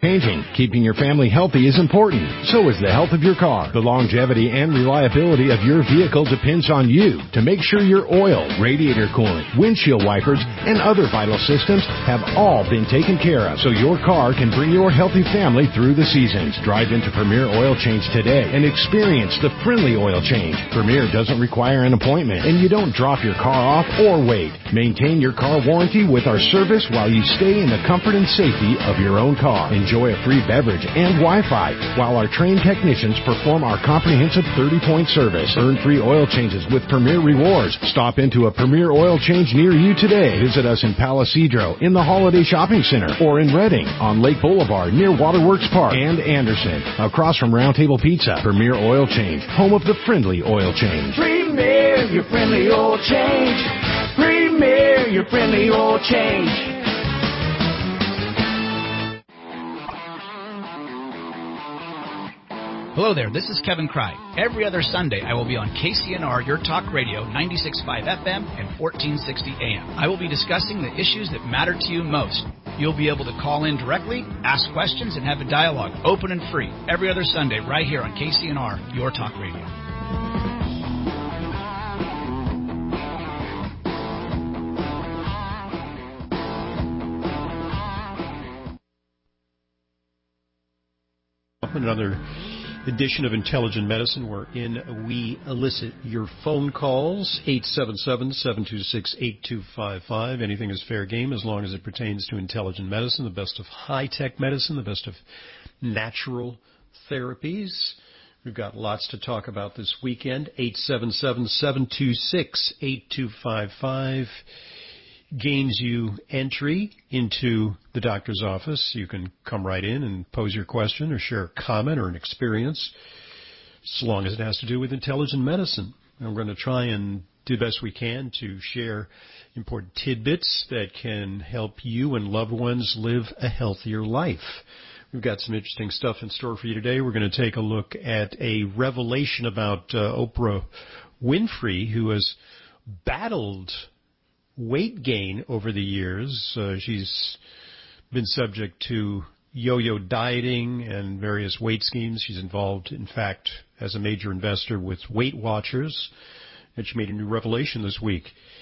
Changing. Keeping your family healthy is important. So is the health of your car. The longevity and reliability of your vehicle depends on you to make sure your oil, radiator coolant, windshield wipers, and other vital systems have all been taken care of so your car can bring your healthy family through the seasons. Drive into Premier Oil Change today and experience the friendly oil change. Premier doesn't require an appointment, and you don't drop your car off or wait. Maintain your car warranty with our service while you stay in the comfort and safety of your own car. Enjoy a free beverage and Wi-Fi while our trained technicians perform our comprehensive 30-point service. Earn free oil changes with Premier Rewards. Stop into a Premier Oil Change near you today. Visit us in Palisadro, in the Holiday Shopping Center, or in Redding, on Lake Boulevard near Waterworks Park, and Anderson, across from Round Table Pizza. Premier Oil Change, home of the friendly oil change. Premier, your friendly oil change. Premier, your friendly oil change. Hello there, this is Kevin Cry. Every other Sunday, I will be on KCNR, Your Talk Radio, 96.5 FM and 1460 AM. I will be discussing the issues that matter to you most. You'll be able to call in directly, ask questions, and have a dialogue, open and free, every other Sunday right here on KCNR, Your Talk Radio. Another edition of Intelligent Medicine, wherein we elicit your phone calls, 877-726-8255. Anything is fair game as long as it pertains to intelligent medicine, the best of high-tech medicine, the best of natural therapies. We've got lots to talk about this weekend. 877-726-8255 gains you entry into the doctor's office. You can come right in and pose your question or share a comment or an experience, so long as it has to do with intelligent medicine. And we're going to try and do the best we can to share important tidbits that can help you and loved ones live a healthier life. We've got some interesting stuff in store for you today. We're going to take a look at a revelation about Oprah Winfrey, who has battled weight gain over the years. She's been subject to yo-yo dieting and various weight schemes. She's involved, in fact, as a major investor with Weight Watchers, and she made a new revelation this week.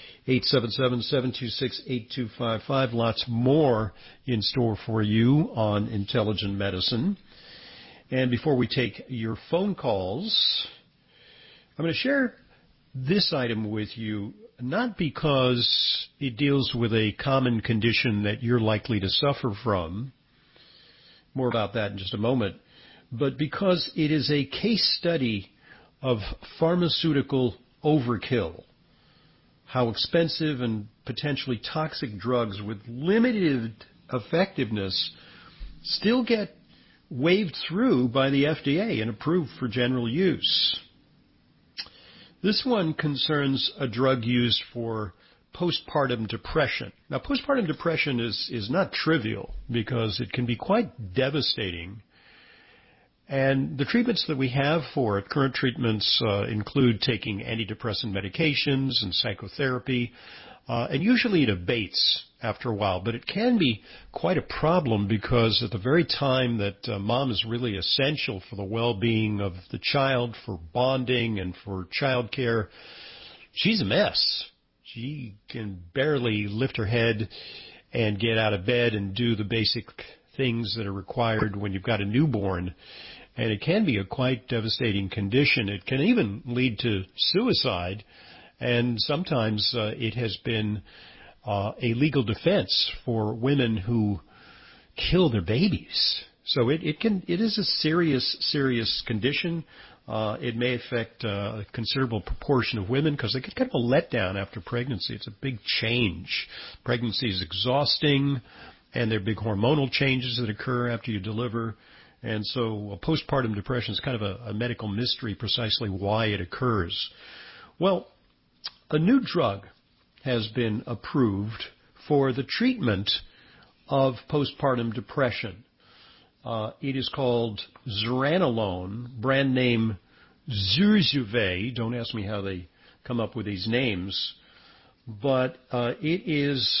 877-726-8255. Lots more in store for you on Intelligent Medicine. And before we take your phone calls, I'm going to share this item with you, not because it deals with a common condition that you're likely to suffer from, more about that in just a moment, but because it is a case study of pharmaceutical overkill, how expensive and potentially toxic drugs with limited effectiveness still get waved through by the FDA and approved for general use. This one concerns a drug used for postpartum depression. Now, postpartum depression is not trivial because it can be quite devastating. And the treatments that we have for it, current treatments include taking antidepressant medications and psychotherapy, and usually it abates after a while. But it can be quite a problem because at the very time that mom is really essential for the well-being of the child, for bonding and for child care, she's a mess. She can barely lift her head and get out of bed and do the basic things that are required when you've got a newborn. And it can be a quite devastating condition. It can even lead to suicide. And sometimes it has been a legal defense for women who kill their babies. So it is a serious condition. It may affect a considerable proportion of women because they get kind of a letdown after pregnancy. It's a big change. Pregnancy is exhausting, and there are big hormonal changes that occur after you deliver. And so postpartum depression is kind of a medical mystery precisely why it occurs. Well, a new drug has been approved for the treatment of postpartum depression. It is called zuranolone, brand name Zurzuvae. Don't ask me how they come up with these names. But it is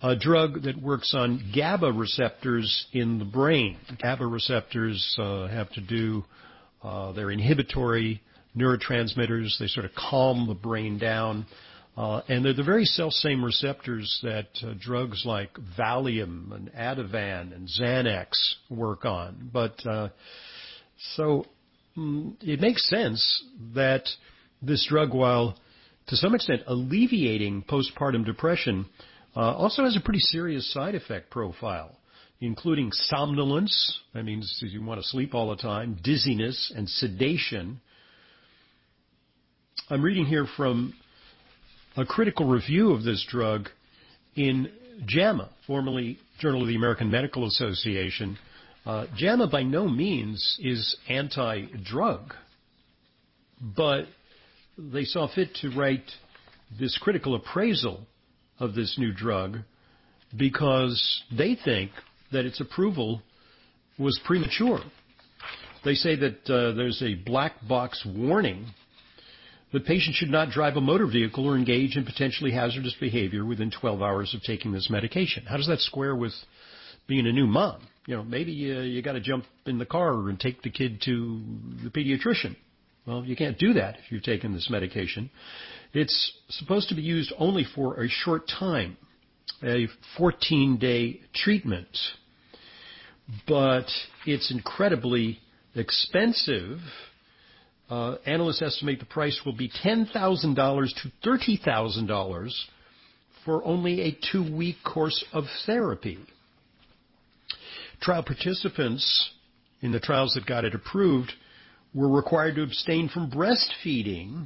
a drug that works on GABA receptors in the brain. GABA receptors have to do, they're inhibitory neurotransmitters. They sort of calm the brain down. And they're the very self-same receptors that drugs like Valium and Ativan and Xanax work on. But so it makes sense that this drug, while to some extent alleviating postpartum depression, also has a pretty serious side effect profile, including somnolence. That means you want to sleep all the time, dizziness, and sedation. I'm reading here from a critical review of this drug in JAMA, formerly Journal of the American Medical Association. JAMA by no means is anti-drug, but they saw fit to write this critical appraisal of this new drug because they think that its approval was premature. They say that there's a black box warning that patients should not drive a motor vehicle or engage in potentially hazardous behavior within 12 hours of taking this medication. How does that square with being a new mom? You know, maybe you got to jump in the car and take the kid to the pediatrician. Well, you can't do that if you've taken this medication. It's supposed to be used only for a short time, a 14-day treatment. But it's incredibly expensive. Analysts estimate the price will be $10,000 to $30,000 for only a 2-week course of therapy. Trial participants in the trials that got it approved were required to abstain from breastfeeding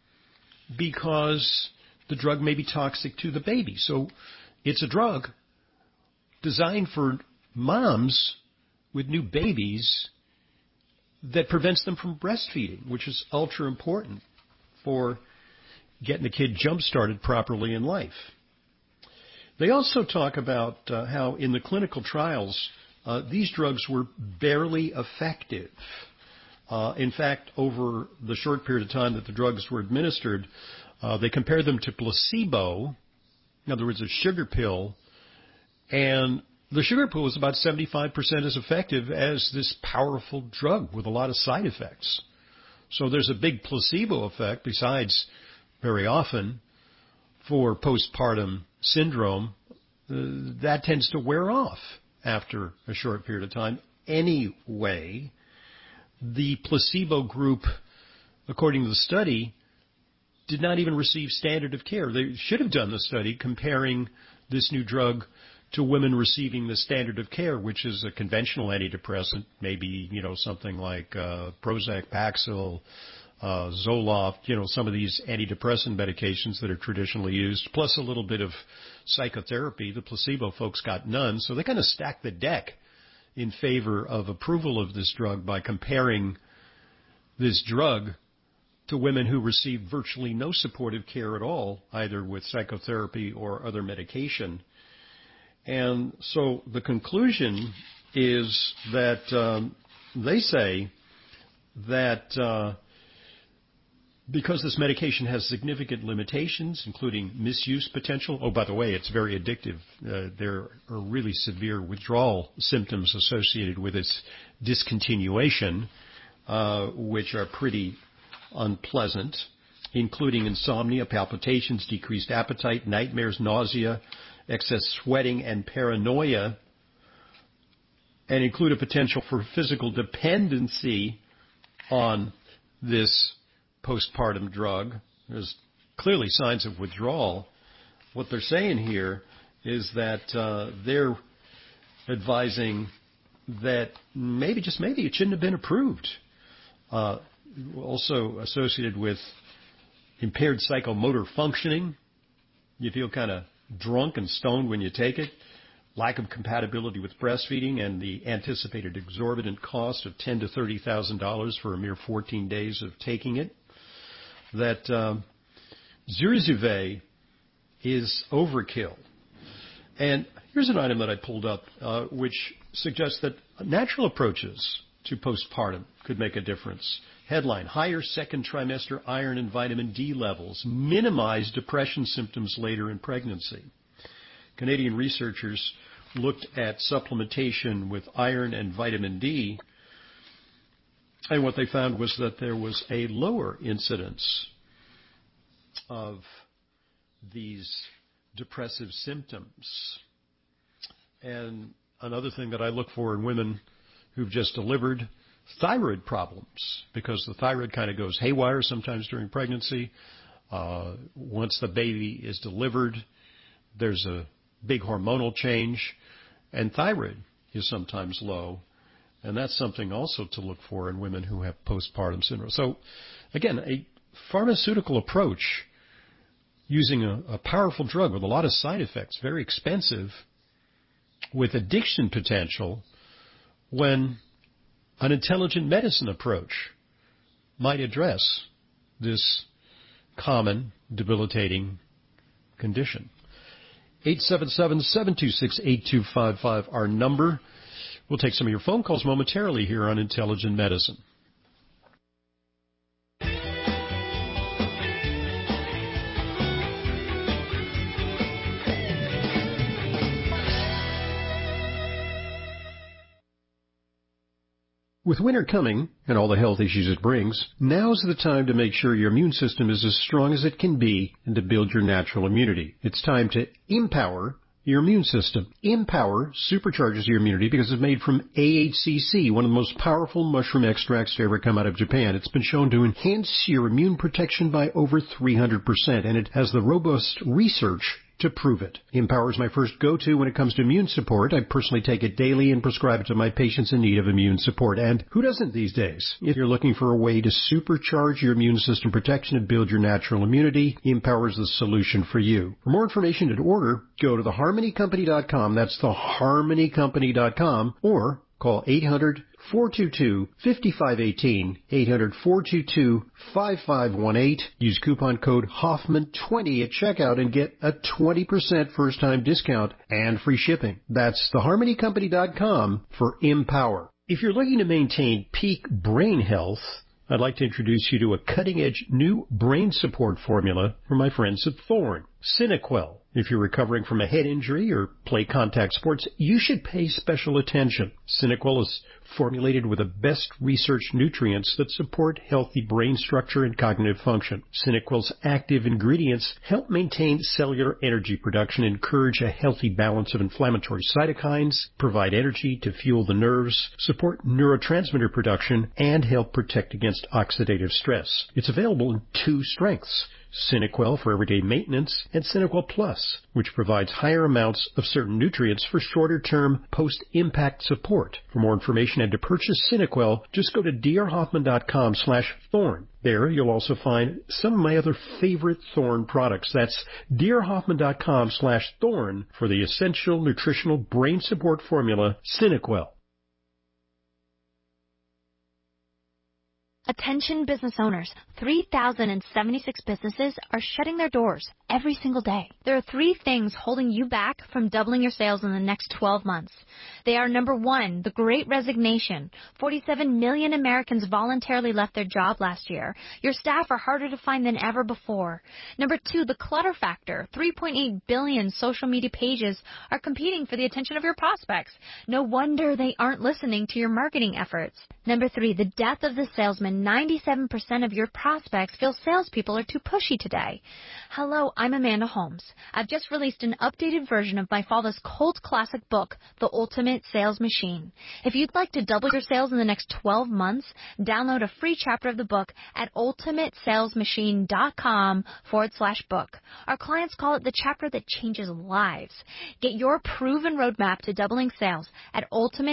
because the drug may be toxic to the baby. So it's a drug designed for moms with new babies that prevents them from breastfeeding, which is ultra important for getting the kid jump-started properly in life. They also talk about how in the clinical trials, these drugs were barely effective. In fact, over the short period of time that the drugs were administered, they compared them to placebo, in other words, a sugar pill, and the sugar pill was about 75% as effective as this powerful drug with a lot of side effects. So there's a big placebo effect besides very often for postpartum syndrome. That tends to wear off after a short period of time. Anyway, the placebo group, according to the study, did not even receive standard of care. They should have done the study comparing this new drug to women receiving the standard of care, which is a conventional antidepressant, maybe, something like Prozac, Paxil, Zoloft, some of these antidepressant medications that are traditionally used, plus a little bit of psychotherapy. The placebo folks got none, so they kind of stacked the deck in favor of approval of this drug by comparing this drug to women who received virtually no supportive care at all, either with psychotherapy or other medication. And so the conclusion is that they say that because this medication has significant limitations, including misuse potential. Oh, by the way, it's very addictive. There are really severe withdrawal symptoms associated with its discontinuation, which are pretty unpleasant, including insomnia, palpitations, decreased appetite, nightmares, nausea, excess sweating, and paranoia, and include a potential for physical dependency on this postpartum drug. There's clearly signs of withdrawal. What they're saying here is that they're advising that maybe, just maybe, it shouldn't have been approved. Also associated with impaired psychomotor functioning. You feel kind of drunk and stoned when you take it. Lack of compatibility with breastfeeding and the anticipated exorbitant cost of $10,000 to $30,000 for a mere 14 days of taking it. That Zurzuvae is overkill. And here's an item that I pulled up which suggests that natural approaches to postpartum could make a difference. Headline: higher second trimester iron and vitamin D levels minimize depression symptoms later in pregnancy. Canadian researchers looked at supplementation with iron and vitamin D, and what they found was that there was a lower incidence of these depressive symptoms. And another thing that I look for in women who've just delivered, thyroid problems, because the thyroid kind of goes haywire sometimes during pregnancy. Once the baby is delivered, there's a big hormonal change, and thyroid is sometimes low. And that's something also to look for in women who have postpartum syndrome. So, again, a pharmaceutical approach using a powerful drug with a lot of side effects, very expensive, with addiction potential, when an intelligent medicine approach might address this common debilitating condition. 877-726-8255, our number. We'll take some of your phone calls momentarily here on Intelligent Medicine. With winter coming and all the health issues it brings, now's the time to make sure your immune system is as strong as it can be and to build your natural immunity. It's time to empower your immune system. Empower supercharges your immunity because it's made from AHCC, one of the most powerful mushroom extracts to ever come out of Japan. It's been shown to enhance your immune protection by over 300%, and it has the robust research to prove it. Empower is my first go-to when it comes to immune support. I personally take it daily and prescribe it to my patients in need of immune support. And who doesn't these days? If you're looking for a way to supercharge your immune system protection and build your natural immunity, Empower is the solution for you. For more information and to order, go to theharmonycompany.com. That's theharmonycompany.com, or call 800-422-5518, 800-422-5518. Use coupon code Hoffman20 at checkout and get a 20% first-time discount and free shipping. That's theharmonycompany.com for Empower. If you're looking to maintain peak brain health, I'd like to introduce you to a cutting-edge new brain support formula from my friends at Thorne, SynaQuell. If you're recovering from a head injury or play contact sports, you should pay special attention. SynaQuell is formulated with the best researched nutrients that support healthy brain structure and cognitive function. SynaQuell's active ingredients help maintain cellular energy production, encourage a healthy balance of inflammatory cytokines, provide energy to fuel the nerves, support neurotransmitter production, and help protect against oxidative stress. It's available in 2 strengths: SynaQuell for everyday maintenance, and SynaQuell Plus, which provides higher amounts of certain nutrients for shorter-term post-impact support. For more information and to purchase SynaQuell, just go to drhoffman.com/thorn. There you'll also find some of my other favorite Thorne products. That's drhoffman.com/thorn for the essential nutritional brain support formula, SynaQuell. Attention business owners, 3,076 businesses are shutting their doors every single day. There are 3 things holding you back from doubling your sales in the next 12 months. They are: number 1, the Great Resignation. 47 million Americans voluntarily left their job last year. Your staff are harder to find than ever before. Number 2, the clutter factor. 3.8 billion social media pages are competing for the attention of your prospects. No wonder they aren't listening to your marketing efforts. Number 3, the death of the salesman. 97% of your prospects feel salespeople are too pushy today. Hello, I'm Amanda Holmes. I've just released an updated version of my father's cult classic book, The Ultimate Sales Machine. If you'd like to double your sales in the next 12 months, download a free chapter of the book at ultimatesalesmachine.com/book. Our clients call it the chapter that changes lives. Get your proven roadmap to doubling sales at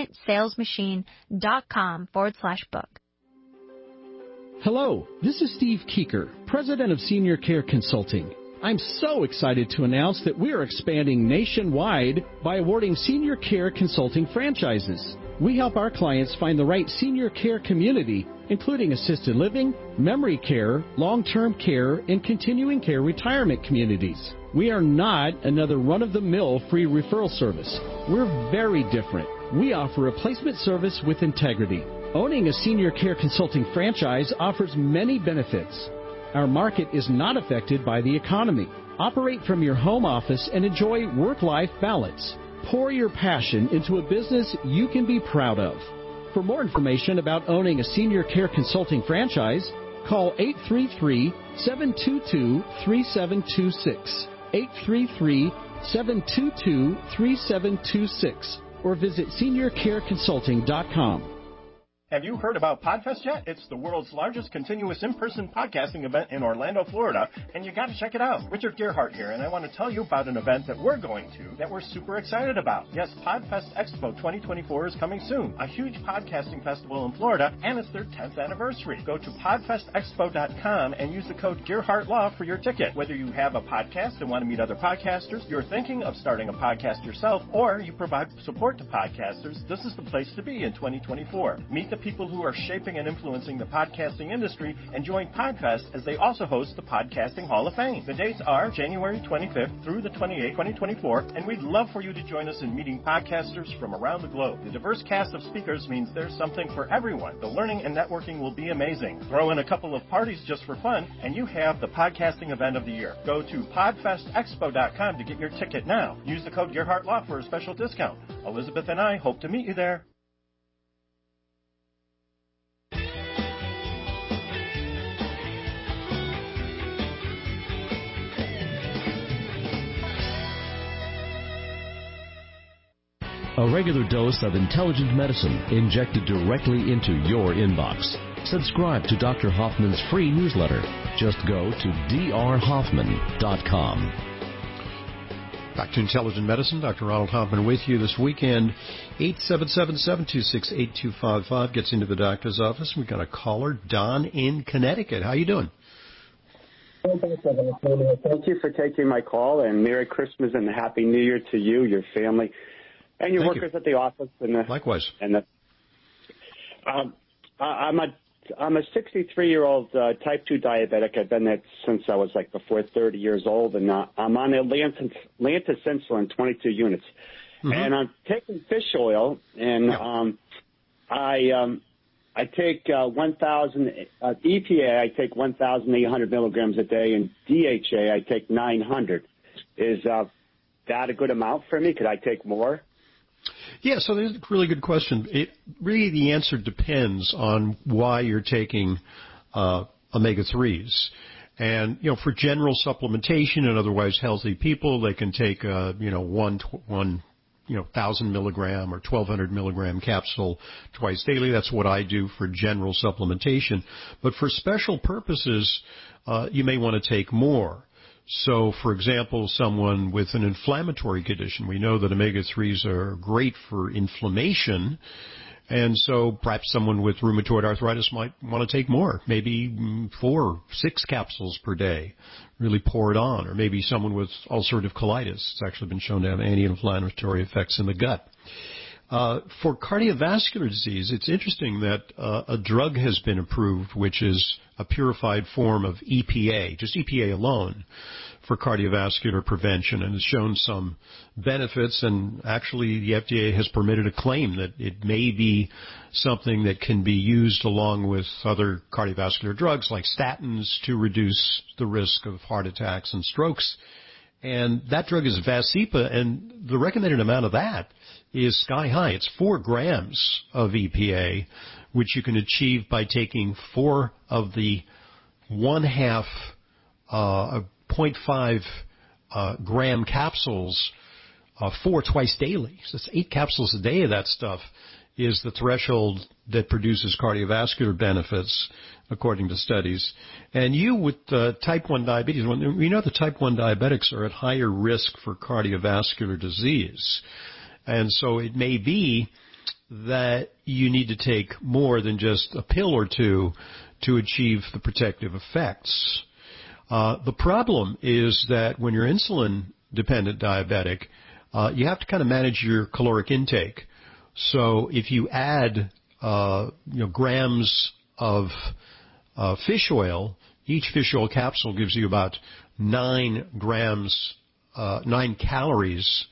ultimatesalesmachine.com/book. Hello, this is Steve Keeker, President of Senior Care Consulting. I'm so excited to announce that we are expanding nationwide by awarding Senior Care Consulting franchises. We help our clients find the right senior care community, including assisted living, memory care, long-term care, and continuing care retirement communities. We are not another run-of-the-mill free referral service. We're very different. We offer a placement service with integrity. Owning a Senior Care Consulting franchise offers many benefits. Our market is not affected by the economy. Operate from your home office and enjoy work-life balance. Pour your passion into a business you can be proud of. For more information about owning a senior care consulting franchise, call 833-722-3726, 833-722-3726, or visit seniorcareconsulting.com. Have you heard about Podfest yet? It's the world's largest continuous in-person podcasting event in Orlando, Florida, and you got to check it out. Richard Gerhardt here, and I want to tell you about an event that we're going to that we're super excited about. Yes, Podfest Expo 2024 is coming soon, a huge podcasting festival in Florida, and it's their 10th anniversary. Go to podfestexpo.com and use the code GerhardtLaw for your ticket. Whether you have a podcast and want to meet other podcasters, you're thinking of starting a podcast yourself, or you provide support to podcasters, this is the place to be in 2024. Meet the people who are shaping and influencing the podcasting industry and join Podfest as they also host the Podcasting Hall of Fame. The dates are January 25th through the 28th, 2024, and we'd love for you to join us in meeting podcasters from around the globe. The diverse cast of speakers means there's something for everyone. The learning and networking will be amazing. Throw in a couple of parties just for fun, and you have the podcasting event of the year. Go to podfestexpo.com to get your ticket now. Use the code GerhardtLaw for a special discount. Elizabeth and I hope to meet you there. A regular dose of intelligent medicine injected directly into your inbox. Subscribe to Dr. Hoffman's free newsletter. Just go to drhoffman.com. Back to Intelligent Medicine. Dr. Ronald Hoffman with you this weekend. 877-726-8255 gets into the doctor's office. We've got a caller, Don in Connecticut. How you doing? Thank you for taking my call, and Merry Christmas and Happy New Year to you, your family, and your workers at the office. And likewise. And I'm a 63-year-old type 2 diabetic. I've been that since I was before 30 years old, and I'm on Atlantis insulin, 22 units. Mm-hmm. And I'm taking fish oil, and I take 1,000 EPA. I take 1,800 milligrams a day, and DHA I take 900. Is that a good amount for me? Could I take more? Yeah, so that's a really good question. Really, the answer depends on why you're taking omega-3s. And, for general supplementation and otherwise healthy people, they can take, 1,000 milligram or 1,200 milligram capsule twice daily. That's what I do for general supplementation. But for special purposes, you may want to take more. So, for example, someone with an inflammatory condition, we know that omega-3s are great for inflammation, and so perhaps someone with rheumatoid arthritis might want to take more, maybe 4, 6 capsules per day, really pour it on, or maybe someone with ulcerative colitis. It's actually been shown to have anti-inflammatory effects in the gut. For cardiovascular disease, it's interesting that a drug has been approved, which is a purified form of EPA, just EPA alone, for cardiovascular prevention, and has shown some benefits, and actually the FDA has permitted a claim that it may be something that can be used along with other cardiovascular drugs like statins to reduce the risk of heart attacks and strokes. And that drug is Vascepa, and the recommended amount of that is sky high. It's 4 grams of EPA, which you can achieve by taking 4 of the 0.5 gram capsules, 4 twice daily. So it's 8 capsules a day of that stuff is the threshold that produces cardiovascular benefits, according to studies. And you with type 1 diabetes, we know the type 1 diabetics are at higher risk for cardiovascular disease. And so it may be that you need to take more than just a pill or two to achieve the protective effects. The problem is that when you're insulin-dependent diabetic, you have to kind of manage your caloric intake. So if you add, grams of fish oil, each fish oil capsule gives you about 9 calories.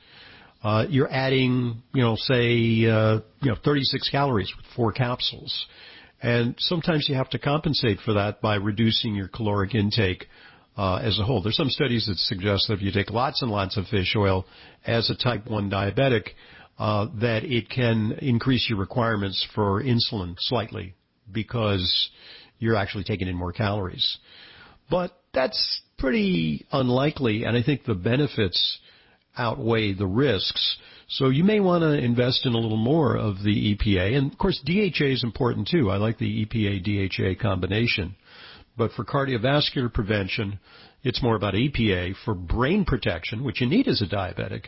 You're adding, 36 calories with 4 capsules. And sometimes you have to compensate for that by reducing your caloric intake as a whole. There's some studies that suggest that if you take lots and lots of fish oil as a type 1 diabetic, that it can increase your requirements for insulin slightly because you're actually taking in more calories. But that's pretty unlikely, and I think the benefits outweigh the risks. So you may want to invest in a little more of the EPA. And, of course, DHA is important, too. I like the EPA-DHA combination. But for cardiovascular prevention, it's more about EPA. For brain protection, which you need as a diabetic,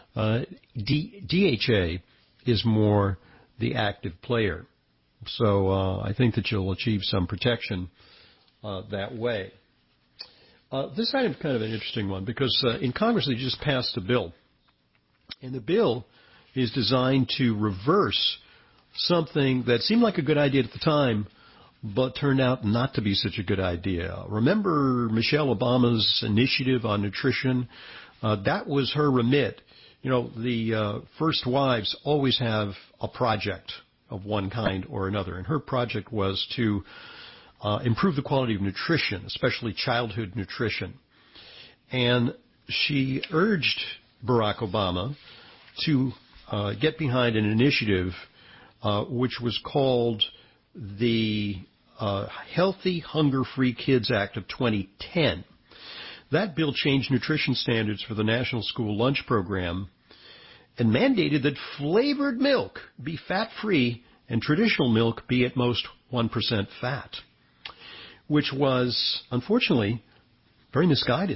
DHA is more the active player. So I think that you'll achieve some protection that way. This item is kind of an interesting one because in Congress they just passed a bill. And the bill is designed to reverse something that seemed like a good idea at the time, but turned out not to be such a good idea. Remember Michelle Obama's initiative on nutrition? That was her remit. You know, the first wives always have a project of one kind or another, and her project was to improve the quality of nutrition, especially childhood nutrition. And she urged Barack Obama to get behind an initiative which was called the Healthy Hunger-Free Kids Act of 2010. That bill changed nutrition standards for the National School Lunch Program and mandated that flavored milk be fat-free and traditional milk be at most 1% fat, which was, unfortunately, very misguided.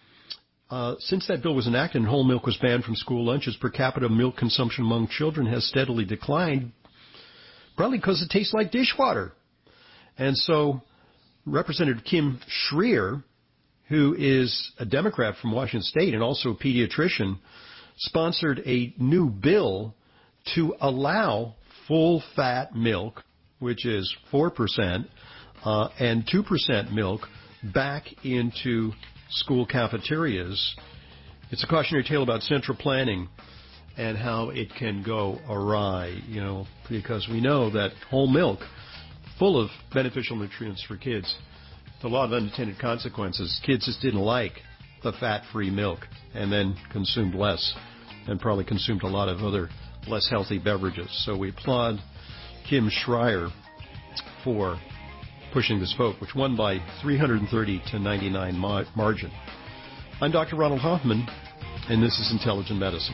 Since that bill was enacted and whole milk was banned from school lunches, per capita milk consumption among children has steadily declined, probably because it tastes like dishwater. And so Representative Kim Schreier, who is a Democrat from Washington State and also a pediatrician, sponsored a new bill to allow full-fat milk, which is 4%, and 2% milk back into school cafeterias. It's a cautionary tale about central planning and how it can go awry, you know, because we know that whole milk, full of beneficial nutrients for kids, with a lot of unintended consequences. Kids just didn't like the fat-free milk and then consumed less and probably consumed a lot of other less healthy beverages. So we applaud Kim Schreier for pushing this vote, which won by 330 to 99 margin. I'm Dr. Ronald Hoffman, and this is Intelligent Medicine.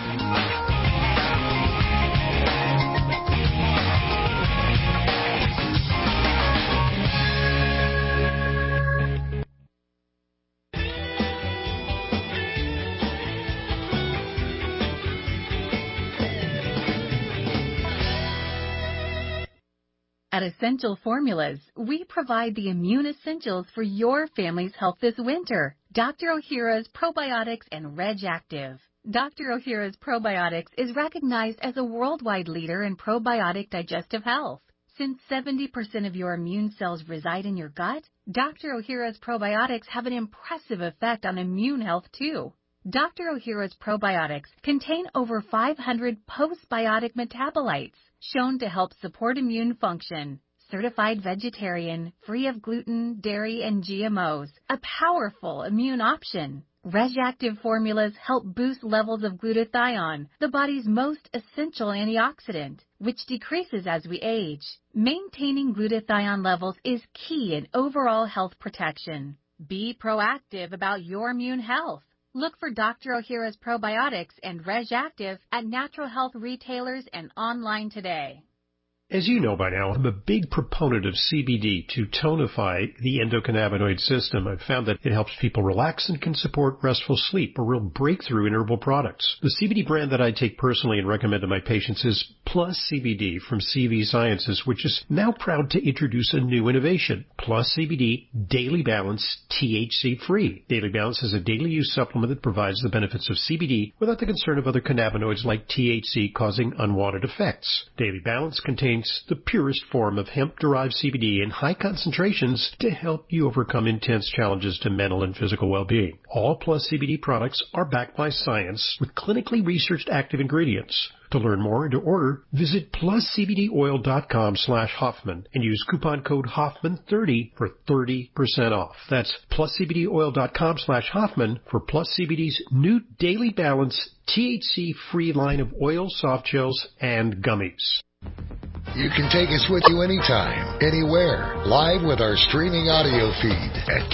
At Essential Formulas, we provide the immune essentials for your family's health this winter. Dr. Ohhira's Probiotics and Reg Active. Dr. Ohhira's Probiotics is recognized as a worldwide leader in probiotic digestive health. Since 70% of your immune cells reside in your gut, Dr. Ohhira's Probiotics have an impressive effect on immune health too. Dr. Ohhira's Probiotics contain over 500 postbiotic metabolites shown to help support immune function. Certified vegetarian, free of gluten, dairy, and GMOs. A powerful immune option. Reg Active formulas help boost levels of glutathione, the body's most essential antioxidant, which decreases as we age. Maintaining glutathione levels is key in overall health protection. Be proactive about your immune health. Look for Dr. Ohhira's Probiotics and Reg Active at natural health retailers and online today. As you know by now, I'm a big proponent of CBD to tonify the endocannabinoid system. I've found that it helps people relax and can support restful sleep, a real breakthrough in herbal products. The CBD brand that I take personally and recommend to my patients is Plus CBD from CV Sciences, which is now proud to introduce a new innovation, Plus CBD Daily Balance THC Free. Daily Balance is a daily use supplement that provides the benefits of CBD without the concern of other cannabinoids like THC causing unwanted effects. Daily Balance contains Drinks, the purest form of hemp-derived CBD in high concentrations to help you overcome intense challenges to mental and physical well-being. All Plus CBD products are backed by science with clinically researched active ingredients. To learn more and to order, visit pluscbdoil.com/Hoffman and use coupon code Hoffman30 for 30% off. That's pluscbdoil.com/Hoffman for Plus CBD's new Daily Balance THC-free line of oils, soft gels, and gummies. You can take us with you anytime, anywhere, live with our streaming audio feed at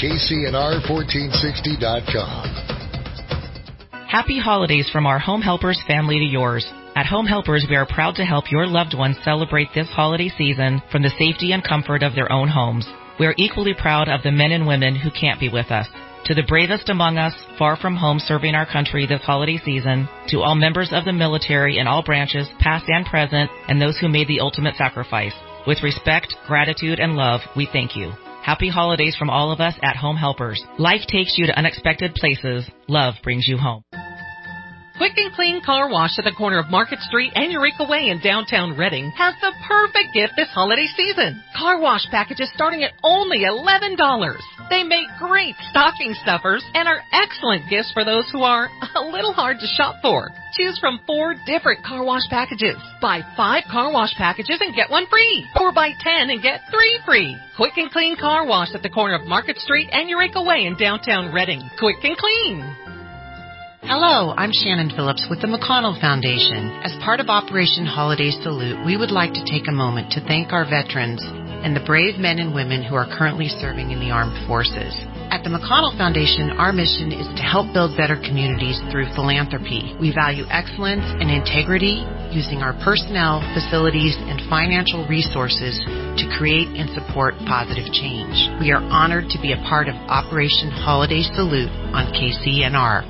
KCNR1460.com. Happy holidays from our Home Helpers family to yours. At Home Helpers, we are proud to help your loved ones celebrate this holiday season from the safety and comfort of their own homes. We are equally proud of the men and women who can't be with us. To the bravest among us, far from home serving our country this holiday season, to all members of the military in all branches, past and present, and those who made the ultimate sacrifice. With respect, gratitude, and love, we thank you. Happy holidays from all of us at Home Helpers. Life takes you to unexpected places. Love brings you home. Quick and Clean Car Wash at the corner of Market Street and Eureka Way in downtown Reading has the perfect gift this holiday season. Car wash packages starting at only $11. They make great stocking stuffers and are excellent gifts for those who are a little hard to shop for. Choose from 4 different car wash packages. Buy 5 car wash packages and get 1 free. Or buy 10 and get 3 free. Quick and Clean Car Wash at the corner of Market Street and Eureka Way in downtown Reading. Quick and clean. Hello, I'm Shannon Phillips with the McConnell Foundation. As part of Operation Holiday Salute, we would like to take a moment to thank our veterans and the brave men and women who are currently serving in the armed forces. At the McConnell Foundation, our mission is to help build better communities through philanthropy. We value excellence and integrity, using our personnel, facilities, and financial resources to create and support positive change. We are honored to be a part of Operation Holiday Salute on KCNR.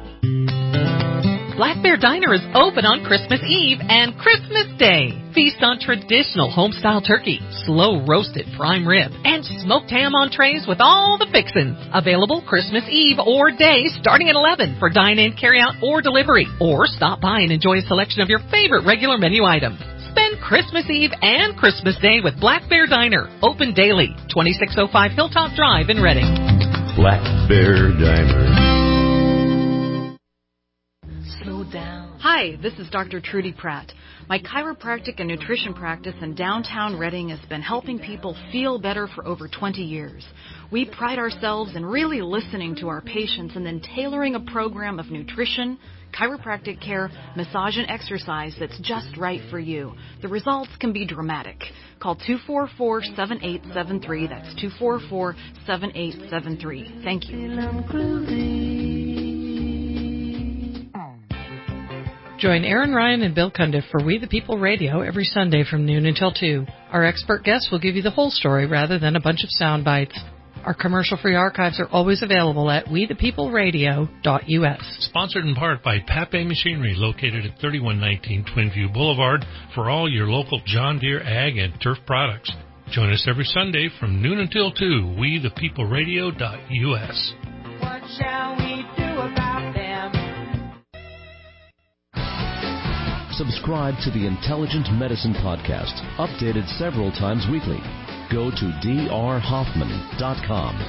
Black Bear Diner is open on Christmas Eve and Christmas Day. Feast on traditional home-style turkey, slow-roasted prime rib, and smoked ham entrees with all the fixins. Available Christmas Eve or day starting at 11 for dine-in, carry-out, or delivery. Or stop by and enjoy a selection of your favorite regular menu items. Spend Christmas Eve and Christmas Day with Black Bear Diner. Open daily, 2605 Hilltop Drive in Reading. Black Bear Diner. Hi, this is Dr. Trudy Pratt. My chiropractic and nutrition practice in downtown Reading has been helping people feel better for over 20 years. We pride ourselves in really listening to our patients and then tailoring a program of nutrition, chiropractic care, massage, and exercise that's just right for you. The results can be dramatic. Call 244-7873. That's 244-7873. Thank you. Join Aaron Ryan and Bill Cundiff for We the People Radio every Sunday from noon until 2. Our expert guests will give you the whole story rather than a bunch of sound bites. Our commercial-free archives are always available at wethepeopleradio.us. Sponsored in part by Pape Machinery, located at 3119 Twinview Boulevard, for all your local John Deere ag and turf products. Join us every Sunday from noon until 2, wethepeopleradio.us. What shall we do about them? Subscribe to the Intelligent Medicine Podcast, updated several times weekly. Go to drhoffman.com.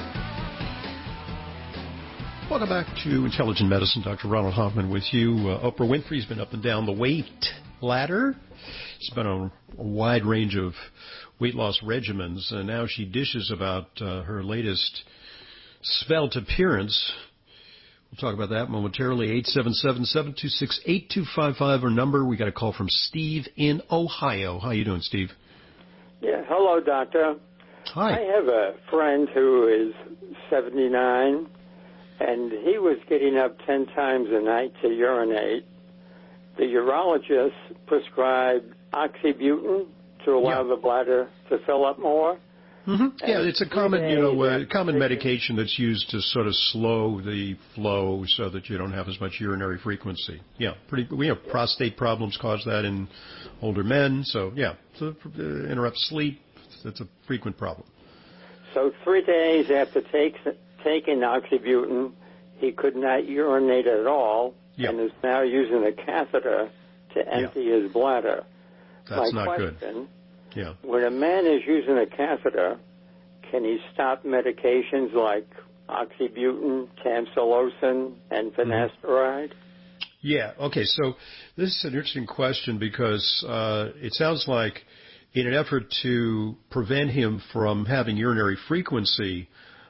Welcome back to Intelligent Medicine. Dr. Ronald Hoffman with you. Oprah Winfrey's been up and down the weight ladder. She's been on a wide range of weight loss regimens, and now she dishes about her latest svelte appearance. We'll talk about that momentarily. 877-726-8255, our number. We got a call from Steve in Ohio. How you doing, Steve? Yeah, hello, doctor. Hi. I have a friend who is 79, and he was getting up 10 times a night to urinate. The urologist prescribed oxybutynin to allow the bladder to fill up more. Mm-hmm. Yeah, it's a common, common medication that's used to sort of slow the flow so that you don't have as much urinary frequency. Yeah, we have prostate problems cause that in older men. So yeah, interrupts sleep. It's a frequent problem. So 3 days after taking oxybutynin, he could not urinate at all, and is now using a catheter to empty his bladder. That's not good. Yeah. When a man is using a catheter, can he stop medications like oxybutynin, tamsulosin, and finasteride? Yeah. Okay. So this is an interesting question because it sounds like in an effort to prevent him from having urinary frequency,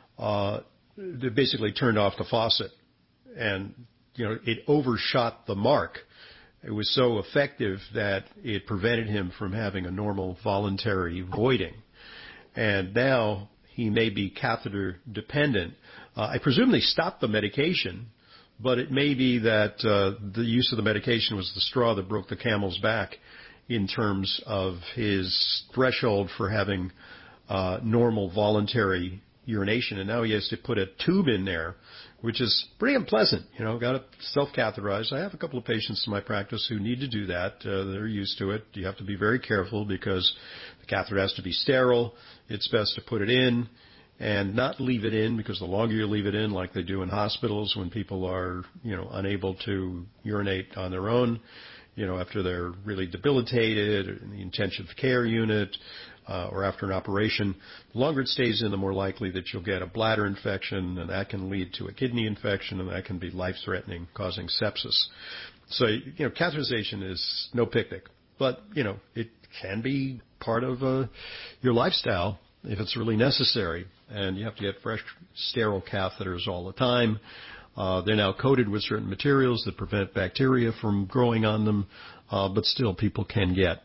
they basically turned off the faucet, and it overshot the mark. It was so effective that it prevented him from having a normal voluntary voiding. And now he may be catheter dependent. I presume they stopped the medication, but it may be that the use of the medication was the straw that broke the camel's back in terms of his threshold for having normal voluntary urination. And now he has to put a tube in there, which is pretty unpleasant. Got to self-catheterize. I have a couple of patients in my practice who need to do that. They're used to it. You have to be very careful because the catheter has to be sterile. It's best to put it in and not leave it in, because the longer you leave it in, like they do in hospitals when people are, unable to urinate on their own, after they're really debilitated, or in the intensive care unit, or after an operation, the longer it stays in, the more likely that you'll get a bladder infection, and that can lead to a kidney infection, and that can be life-threatening, causing sepsis. So, catheterization is no picnic, but, it can be part of your lifestyle if it's really necessary, and you have to get fresh, sterile catheters all the time. They're now coated with certain materials that prevent bacteria from growing on them, but still people can get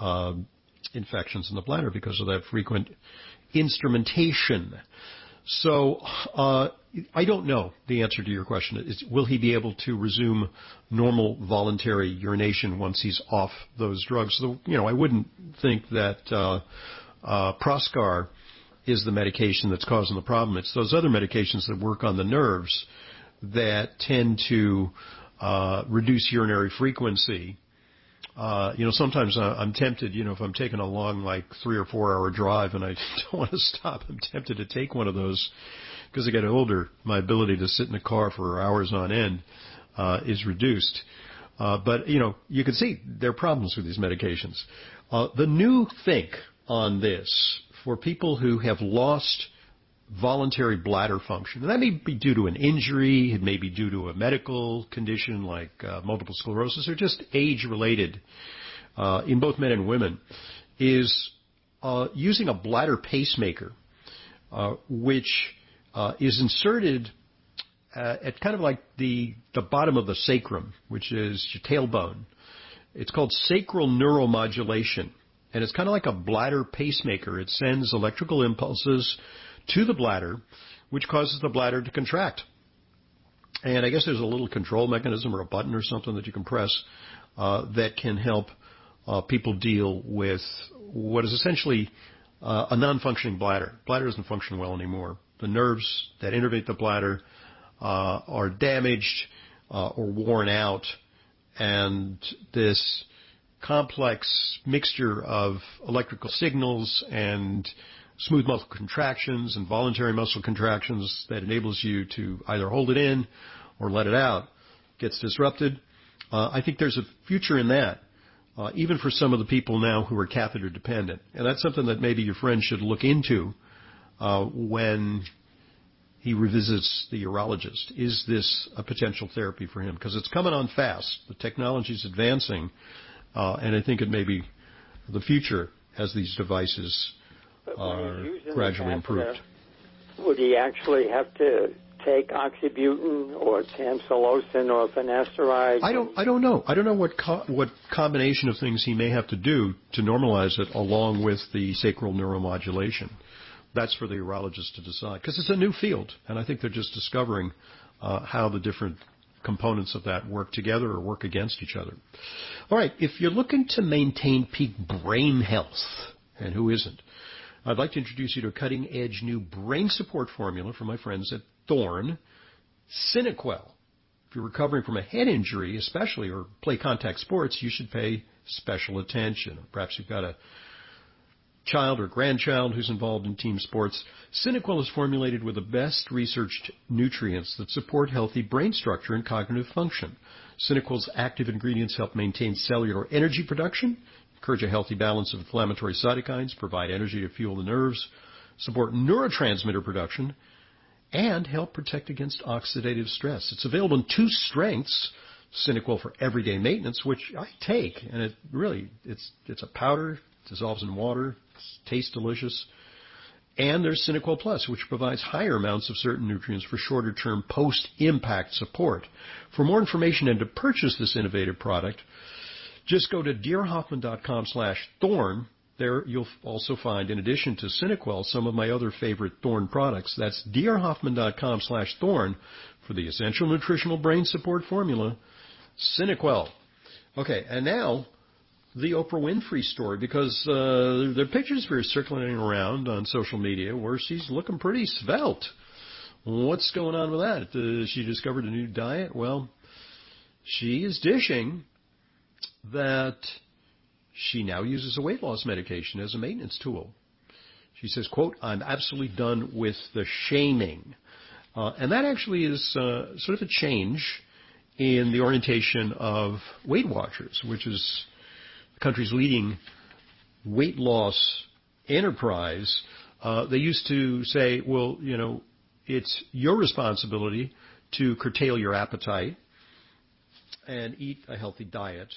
infections in the bladder because of that frequent instrumentation. So I don't know the answer to your question. Will he be able to resume normal voluntary urination once he's off those drugs? So, I wouldn't think that Proscar is the medication that's causing the problem. It's those other medications that work on the nerves that tend to reduce urinary frequency. Sometimes I'm tempted, if I'm taking a long, 3 or 4 hour drive and I don't want to stop, I'm tempted to take one of those because as I get older, my ability to sit in a car for hours on end is reduced. But, you can see there are problems with these medications. The new think on this for people who have lost voluntary bladder function, and that may be due to an injury, it may be due to a medical condition like multiple sclerosis, or just age-related in both men and women, is using a bladder pacemaker, which is inserted at kind of like the bottom of the sacrum, which is your tailbone. It's called sacral neuromodulation, and it's kind of like a bladder pacemaker. It sends electrical impulses to the bladder, which causes the bladder to contract. And I guess there's a little control mechanism or a button or something that you can press that can help people deal with what is essentially a non-functioning bladder. Bladder doesn't function well anymore. The nerves that innervate the bladder are damaged or worn out, and this complex mixture of electrical signals and smooth muscle contractions and voluntary muscle contractions that enables you to either hold it in or let it out gets disrupted. I think there's a future in that, even for some of the people now who are catheter dependent. And that's something that maybe your friend should look into when he revisits the urologist. Is this a potential therapy for him? Because it's coming on fast. The technology's advancing, and I think it may be the future as these devices are gradually improved. Would he actually have to take oxybutynin or tamsulosin or finasteride? I don't know. I don't know what combination of things he may have to do to normalize it along with the sacral neuromodulation. That's for the urologist to decide, because it's a new field, and I think they're just discovering how the different components of that work together or work against each other. All right, if you're looking to maintain peak brain health, and who isn't, I'd like to introduce you to a cutting-edge new brain support formula from my friends at Thorne, SynaQuell. If you're recovering from a head injury, especially, or play contact sports, you should pay special attention. Perhaps you've got a child or grandchild who's involved in team sports. SynaQuell is formulated with the best researched nutrients that support healthy brain structure and cognitive function. SynaQuell's active ingredients help maintain cellular energy production, encourage a healthy balance of inflammatory cytokines, provide energy to fuel the nerves, support neurotransmitter production, and help protect against oxidative stress. It's available in 2 strengths. SynaQuil for everyday maintenance, which I take, and it's a powder, dissolves in water, tastes delicious. And there's SynaQuil Plus, which provides higher amounts of certain nutrients for shorter-term post-impact support. For more information and to purchase this innovative product, just go to drhoffman.com/thorn. There you'll also find, in addition to SynaQuil, some of my other favorite Thorn products. That's drhoffman.com/thorn for the essential nutritional brain support formula, SynaQuil. Okay, and now the Oprah Winfrey story, because there are pictures of her circulating around on social media where she's looking pretty svelte. What's going on with that? She discovered a new diet? Well, she is dishing that she now uses a weight loss medication as a maintenance tool. She says, quote, "I'm absolutely done with the shaming." And that actually is sort of a change in the orientation of Weight Watchers, which is the country's leading weight loss enterprise. They used to say, well, it's your responsibility to curtail your appetite and eat a healthy diet.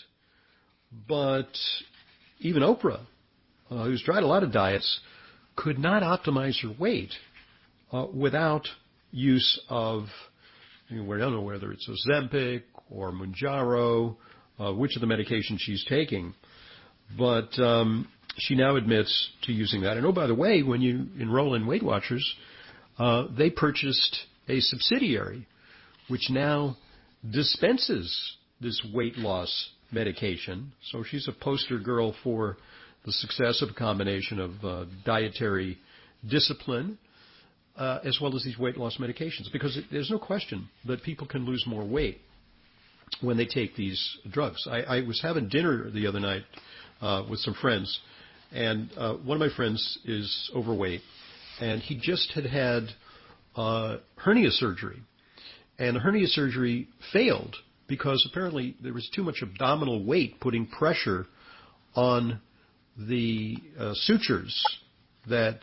But even Oprah, who's tried a lot of diets, could not optimize her weight without use of, we don't know whether it's Ozempic or Mounjaro, which of the medications she's taking. But she now admits to using that. And oh, by the way, when you enroll in Weight Watchers, they purchased a subsidiary which now dispenses this weight loss medication. So she's a poster girl for the success of a combination of dietary discipline as well as these weight loss medications. Because there's no question that people can lose more weight when they take these drugs. I was having dinner the other night with some friends, and one of my friends is overweight, and he just had hernia surgery. And the hernia surgery failed because apparently there was too much abdominal weight putting pressure on the sutures that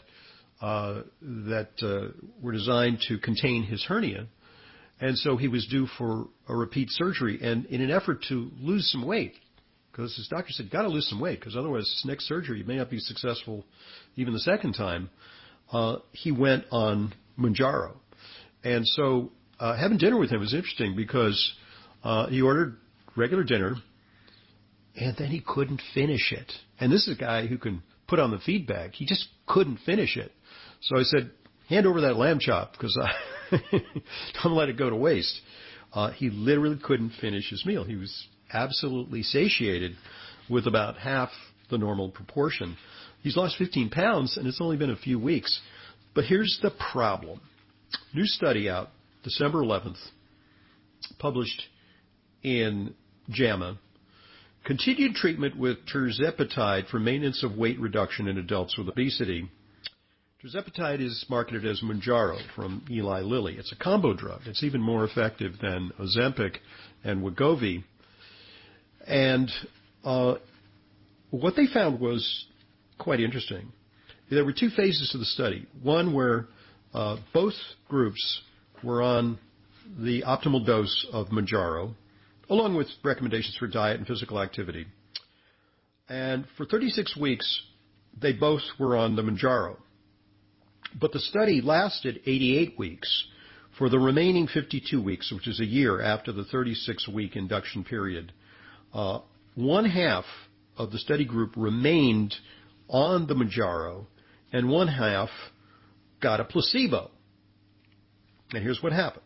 were designed to contain his hernia. And so he was due for a repeat surgery. And in an effort to lose some weight, because his doctor said, got to lose some weight, because otherwise this next surgery may not be successful even the second time, he went on Mounjaro. And so having dinner with him was interesting because he ordered regular dinner, and then he couldn't finish it. And this is a guy who can put on the feedback. He just couldn't finish it. So I said, hand over that lamb chop, because don't let it go to waste. He literally couldn't finish his meal. He was absolutely satiated with about half the normal proportion. He's lost 15 pounds, and it's only been a few weeks. But here's the problem. New study out, December 11th, published in JAMA. Continued treatment with tirzepatide for maintenance of weight reduction in adults with obesity. Tirzepatide is marketed as Mounjaro from Eli Lilly. It's a combo drug. It's even more effective than Ozempic and Wegovy. And what they found was quite interesting. There were 2 phases to the study. One where both groups were on the optimal dose of Mounjaro, along with recommendations for diet and physical activity. And for 36 weeks, they both were on the Mounjaro. But the study lasted 88 weeks. For the remaining 52 weeks, which is a year after the 36-week induction period, one half of the study group remained on the Mounjaro, and one half got a placebo. And here's what happened.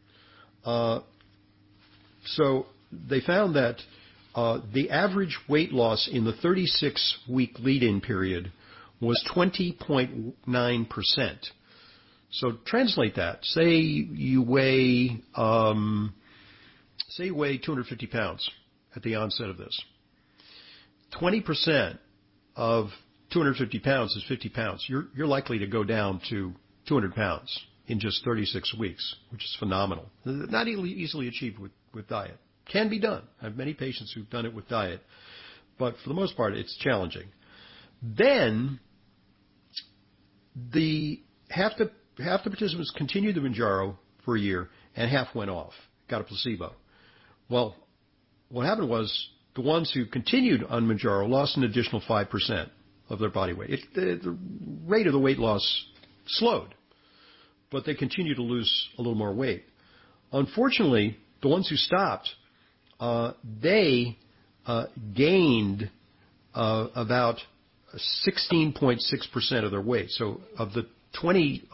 So they found that the average weight loss in the 36-week lead-in period was 20.9%. So translate that. Say you weigh 250 pounds at the onset of this. 20% of 250 pounds is 50 pounds. You're likely to go down to 200 pounds in just 36 weeks, which is phenomenal. Not easily achieved with diet. Can be done. I have many patients who've done it with diet. but for the most part, it's challenging. Then half the participants continued the Mounjaro for a year, and half went off, got a placebo. Well, what happened was the ones who continued on Mounjaro lost an additional 5% of their body weight. The rate of the weight loss slowed, but they continued to lose a little more weight. Unfortunately, the ones who stopped, they gained about 16.6% of their weight. So of the 20%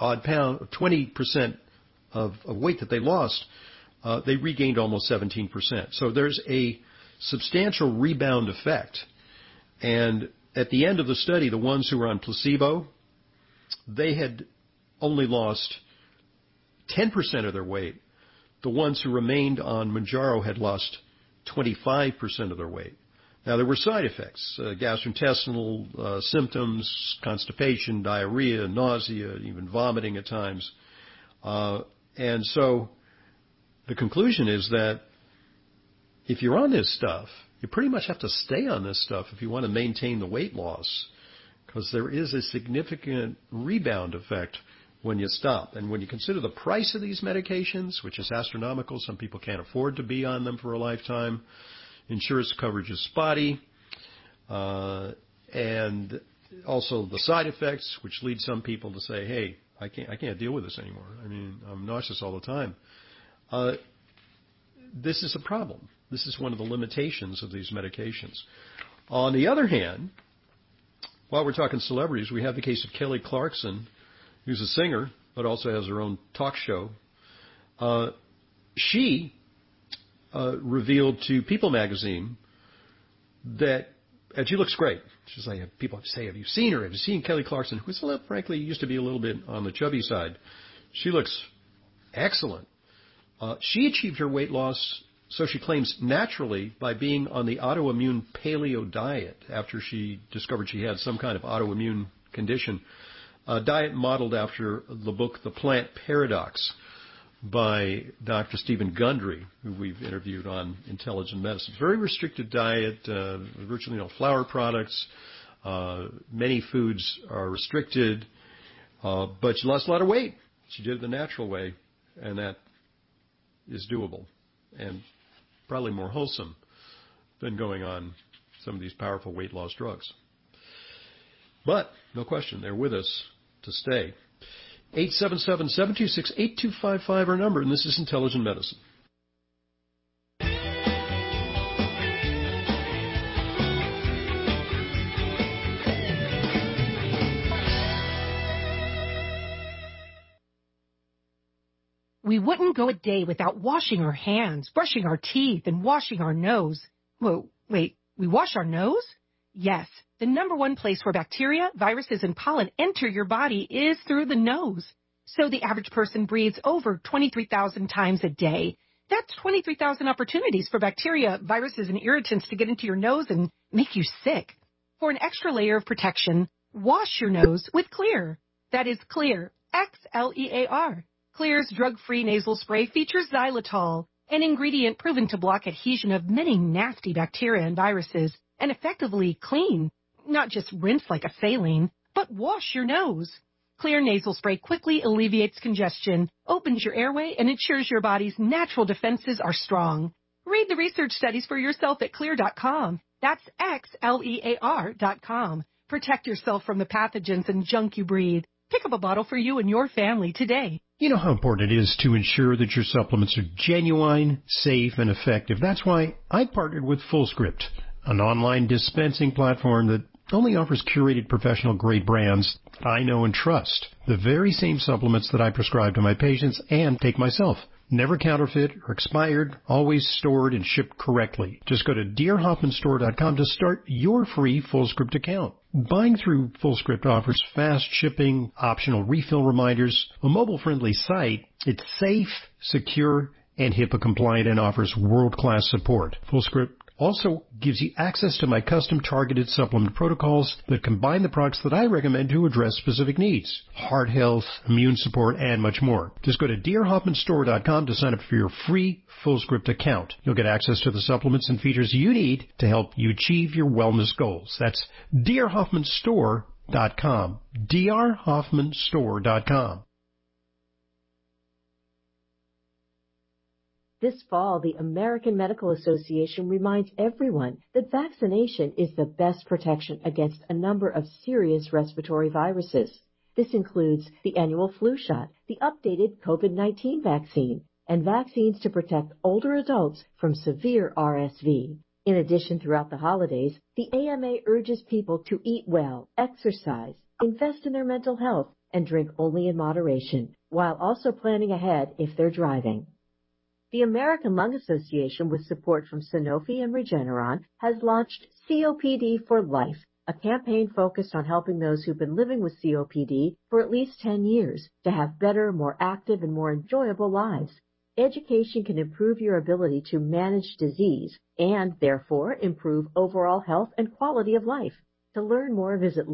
of weight that they lost, they regained almost 17%. So there's a substantial rebound effect. And at the end of the study, the ones who were on placebo, they had only lost 10% of their weight. The ones who remained on Mounjaro had lost 25% of their weight. Now, there were side effects, gastrointestinal symptoms, constipation, diarrhea, nausea, even vomiting at times. And so the conclusion is that if you're on this stuff, you pretty much have to stay on this stuff if you want to maintain the weight loss, because there is a significant rebound effect when you stop. And when you consider the price of these medications, which is astronomical, some people can't afford to be on them for a lifetime. Insurance coverage is spotty. And also the side effects, which lead some people to say, hey, I can't deal with this anymore. I mean, I'm nauseous all the time. This is a problem. This is one of the limitations of these medications. On the other hand, while we're talking celebrities, we have the case of Kelly Clarkson, who's a singer, but also has her own talk show. She revealed to People magazine that, and she looks great. She's like, people say, have you seen her? Have you seen Kelly Clarkson? Who's, frankly, used to be a little bit on the chubby side. She looks excellent. She achieved her weight loss, so she claims, naturally by being on the autoimmune paleo diet after she discovered she had some kind of autoimmune condition. A diet modeled after the book The Plant Paradox by Dr. Stephen Gundry, who we've interviewed on Intelligent Medicine. Very restricted diet, virtually no flour products. Many foods are restricted, but she lost a lot of weight. She did it the natural way, and that is doable and probably more wholesome than going on some of these powerful weight loss drugs. But, no question, they're with us to stay. 877-726-8255, our number, and this is Intelligent Medicine. We wouldn't go a day without washing our hands, brushing our teeth, and washing our nose. Whoa, wait, we wash our nose? Yes, the number one place where bacteria, viruses, and pollen enter your body is through the nose. So the average person breathes over 23,000 times a day. That's 23,000 opportunities for bacteria, viruses, and irritants to get into your nose and make you sick. For an extra layer of protection, wash your nose with Xlear. That is Xlear, Xlear. Xlear's drug-free nasal spray features xylitol, an ingredient proven to block adhesion of many nasty bacteria and viruses, and effectively clean. Not just rinse like a saline, but wash your nose. Xlear nasal spray quickly alleviates congestion, opens your airway, and ensures your body's natural defenses are strong. Read the research studies for yourself at Xlear.com. That's Xlear.com. Protect yourself from the pathogens and junk you breathe. Pick up a bottle for you and your family today. You know how important it is to ensure that your supplements are genuine, safe, and effective. That's why I partnered with FullScript, an online dispensing platform that only offers curated professional-grade brands that I know and trust. The very same supplements that I prescribe to my patients and take myself. Never counterfeit or expired, always stored and shipped correctly. Just go to DearHoffmanStore.com to start your free FullScript account. Buying through FullScript offers fast shipping, optional refill reminders, a mobile-friendly site. It's safe, secure, and HIPAA compliant and offers world-class support. FullScript Also gives you access to my custom targeted supplement protocols that combine the products that I recommend to address specific needs. Heart health, immune support, and much more. Just go to drhoffmanstore.com to sign up for your free FullScript account. You'll get access to the supplements and features you need to help you achieve your wellness goals. That's drhoffmanstore.com. drhoffmanstore.com. This fall, the American Medical Association reminds everyone that vaccination is the best protection against a number of serious respiratory viruses. This includes the annual flu shot, the updated COVID-19 vaccine, and vaccines to protect older adults from severe RSV. In addition, throughout the holidays, the AMA urges people to eat well, exercise, invest in their mental health, and drink only in moderation, while also planning ahead if they're driving. The American Lung Association, with support from Sanofi and Regeneron, has launched COPD for Life, a campaign focused on helping those who've been living with COPD for at least 10 years to have better, more active, and more enjoyable lives. Education can improve your ability to manage disease and, therefore, improve overall health and quality of life. To learn more, visit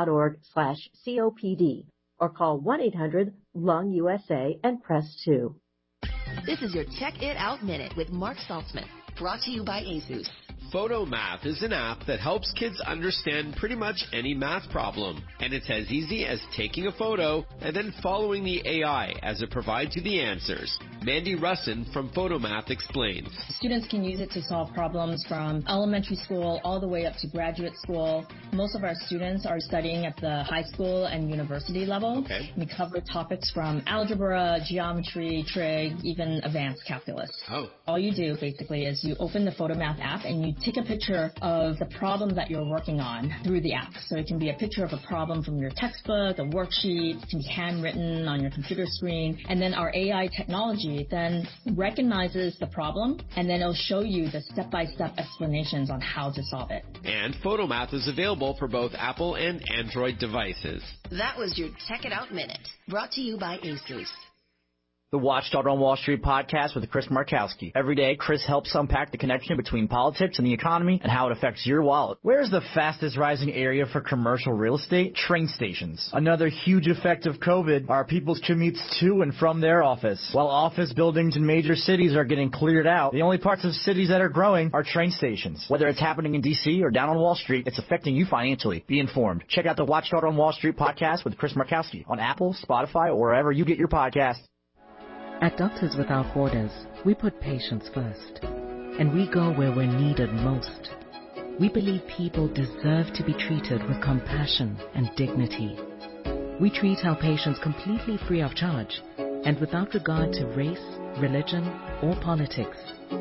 lung.org/COPD or call 1-800-LUNG-USA and press 2. This is your Check It Out Minute with Mark Saltzman, brought to you by ASUS. PhotoMath is an app that helps kids understand pretty much any math problem. And it's as easy as taking a photo and then following the AI as it provides you the answers. Mandy Russin from PhotoMath explains. Students can use it to solve problems from elementary school all the way up to graduate school. Most of our students are studying at the high school and university level. Okay. We cover topics from algebra, geometry, trig, even advanced calculus. Oh. All you do basically is you open the PhotoMath app and you take a picture of the problem that you're working on through the app. So it can be a picture of a problem from your textbook, a worksheet, it can be handwritten on your computer screen, and then our AI technology then recognizes the problem, and then it'll show you the step-by-step explanations on how to solve it. And PhotoMath is available for both Apple and Android devices. That was your Check It Out Minute, brought to you by ASUS. The Watchdog on Wall Street podcast with Chris Markowski. Every day, Chris helps unpack the connection between politics and the economy and how it affects your wallet. Where is the fastest rising area for commercial real estate? Train stations. Another huge effect of COVID are people's commutes to and from their office. While office buildings in major cities are getting cleared out, the only parts of cities that are growing are train stations. Whether it's happening in D.C. or down on Wall Street, it's affecting you financially. Be informed. Check out the Watchdog on Wall Street podcast with Chris Markowski on Apple, Spotify, or wherever you get your podcasts. At Doctors Without Borders, we put patients first, and we go where we're needed most. We believe people deserve to be treated with compassion and dignity. We treat our patients completely free of charge and without regard to race, religion, or politics.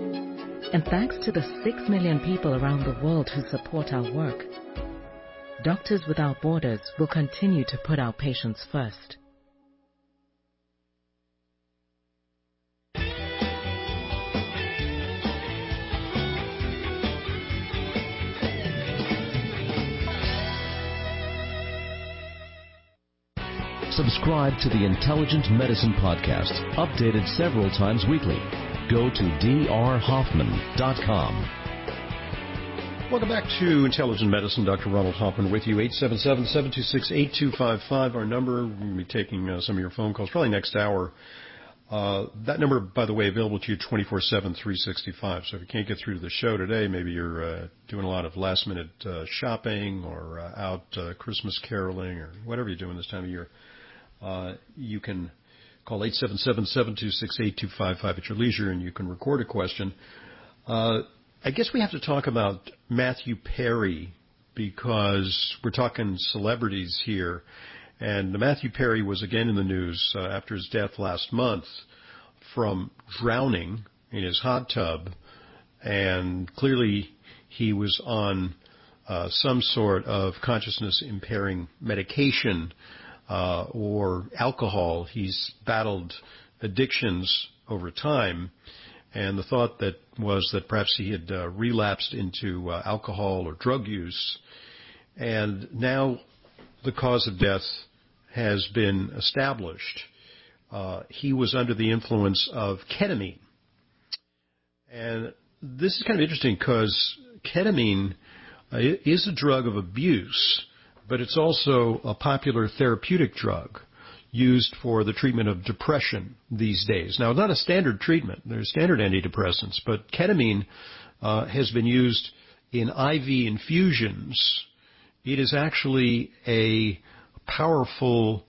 And thanks to the 6 million people around the world who support our work, Doctors Without Borders will continue to put our patients first. Subscribe to the Intelligent Medicine Podcast, updated several times weekly. Go to drhoffman.com. Welcome back to Intelligent Medicine. Dr. Ronald Hoffman with you. 877-726-8255. Our number. We're going to be taking some of your phone calls probably next hour. That number, by the way, available to you 24/7, 365. So if you can't get through to the show today, maybe you're doing a lot of last-minute shopping or out Christmas caroling or whatever you're doing this time of year, you can call 877-726-8255 at your leisure, and you can record a question. I guess we have to talk about Matthew Perry because we're talking celebrities here. And Matthew Perry was again in the news after his death last month from drowning in his hot tub. And clearly he was on some sort of consciousness-impairing medication or alcohol. He's battled addictions over time. And the thought that was that perhaps he had relapsed into alcohol or drug use. And now the cause of death has been established. He was under the influence of ketamine. And this is kind of interesting because ketamine is a drug of abuse, but it's also a popular therapeutic drug used for the treatment of depression these days. Now, it's not a standard treatment. There's standard antidepressants, but ketamine has been used in IV infusions. It is actually a powerful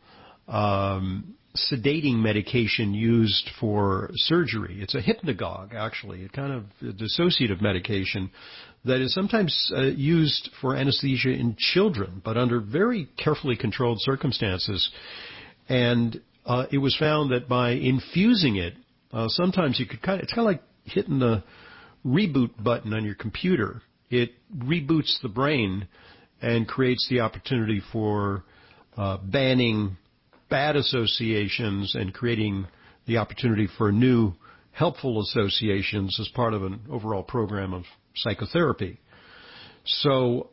sedating medication used for surgery. It's a hypnagogue, actually, a kind of dissociative medication that is sometimes used for anesthesia in children, but under very carefully controlled circumstances. And it was found that by infusing it, sometimes you could it's kind of like hitting the reboot button on your computer. It reboots the brain and creates the opportunity for banning bad associations and creating the opportunity for new helpful associations as part of an overall program of psychotherapy. So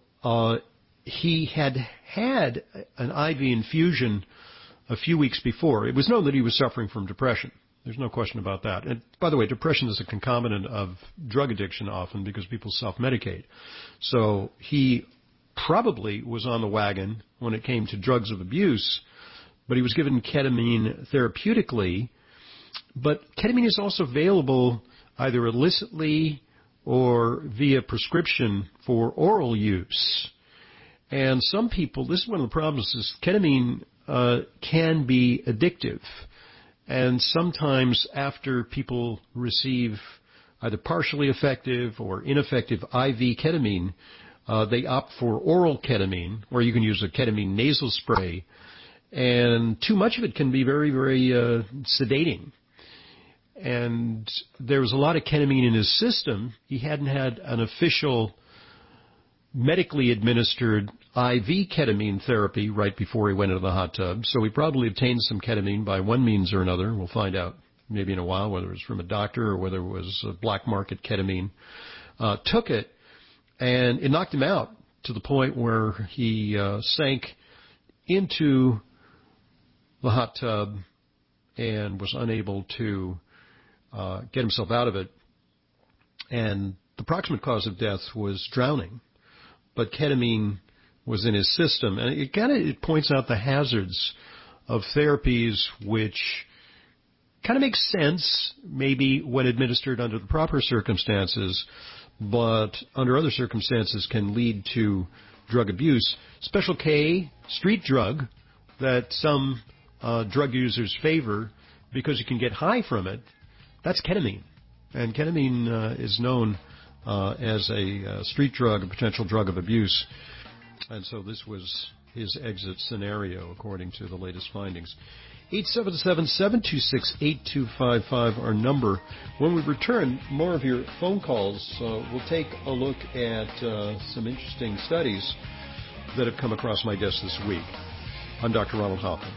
he had an IV infusion a few weeks before. It was known that he was suffering from depression. There's no question about that. And by the way, depression is a concomitant of drug addiction often because people self-medicate. So he probably was on the wagon when it came to drugs of abuse, but he was given ketamine therapeutically. But ketamine is also available either illicitly or via prescription for oral use. And some people, this is one of the problems, is ketamine can be addictive. And sometimes after people receive either partially effective or ineffective IV ketamine, they opt for oral ketamine, or you can use a ketamine nasal spray. And too much of it can be very, very sedating. And there was a lot of ketamine in his system. He hadn't had an official medically administered IV ketamine therapy right before he went into the hot tub. So he probably obtained some ketamine by one means or another. We'll find out maybe in a while whether it was from a doctor or whether it was black market ketamine. Took it, and it knocked him out to the point where he sank into the hot tub and was unable to get himself out of it. And the proximate cause of death was drowning. But ketamine was in his system. And it points out the hazards of therapies which kind of make sense maybe when administered under the proper circumstances, but under other circumstances can lead to drug abuse. Special K, street drug, that some drug users favor because you can get high from it, that's ketamine. And ketamine is known as a street drug, a potential drug of abuse. And so this was his exit scenario, according to the latest findings. 877-726-8255, our number. When we return, more of your phone calls. We'll take a look at some interesting studies that have come across my desk this week. I'm Dr. Ronald Hoffman.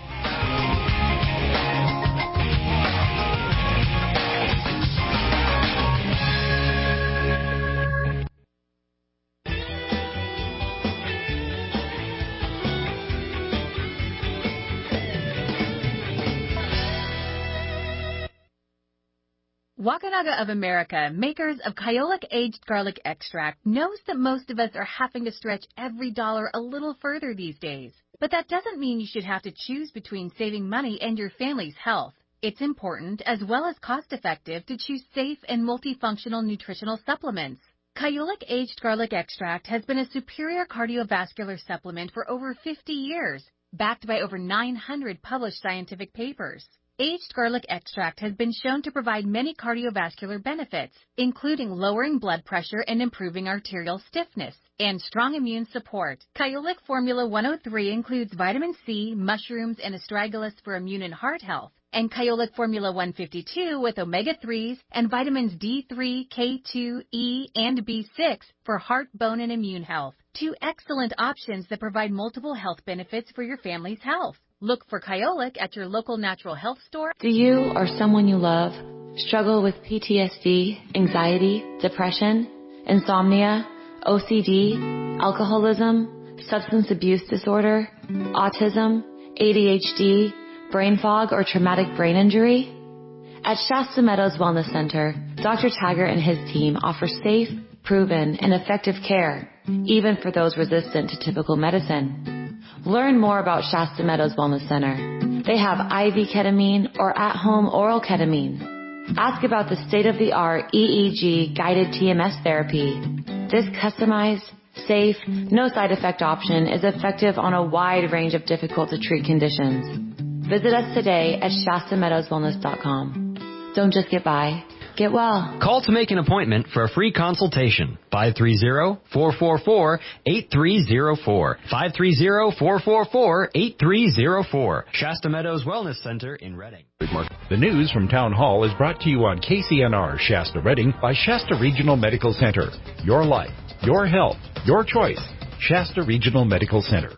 Wakanaga of America, makers of Kyolic Aged Garlic Extract, knows that most of us are having to stretch every dollar a little further these days. But that doesn't mean you should have to choose between saving money and your family's health. It's important, as well as cost-effective, to choose safe and multifunctional nutritional supplements. Kyolic Aged Garlic Extract has been a superior cardiovascular supplement for over 50 years, backed by over 900 published scientific papers. Aged garlic extract has been shown to provide many cardiovascular benefits, including lowering blood pressure and improving arterial stiffness, and strong immune support. Kyolic Formula 103 includes vitamin C, mushrooms, and astragalus for immune and heart health, and Kyolic Formula 152 with omega-3s and vitamins D3, K2, E, and B6 for heart, bone, and immune health. Two excellent options that provide multiple health benefits for your family's health. Look for Kyolic at your local natural health store. Do you or someone you love struggle with PTSD, anxiety, depression, insomnia, OCD, alcoholism, substance abuse disorder, autism, ADHD, brain fog, or traumatic brain injury? At Shasta Meadows Wellness Center, Dr. Taggart and his team offer safe, proven, and effective care, even for those resistant to typical medicine. Learn more about Shasta Meadows Wellness Center. They have IV ketamine or at-home oral ketamine. Ask about the state-of-the-art EEG guided TMS therapy. This customized, safe, no side effect option is effective on a wide range of difficult to treat conditions. Visit us today at ShastaMeadowsWellness.com. Don't just get by, get well. Call to make an appointment for a free consultation. 530-444-8304. 530-444-8304. Shasta Meadows Wellness Center in Reading. The news from Town Hall is brought to you on KCNR Shasta Reading by Shasta Regional Medical Center. Your life, your health, your choice. Shasta Regional Medical Center.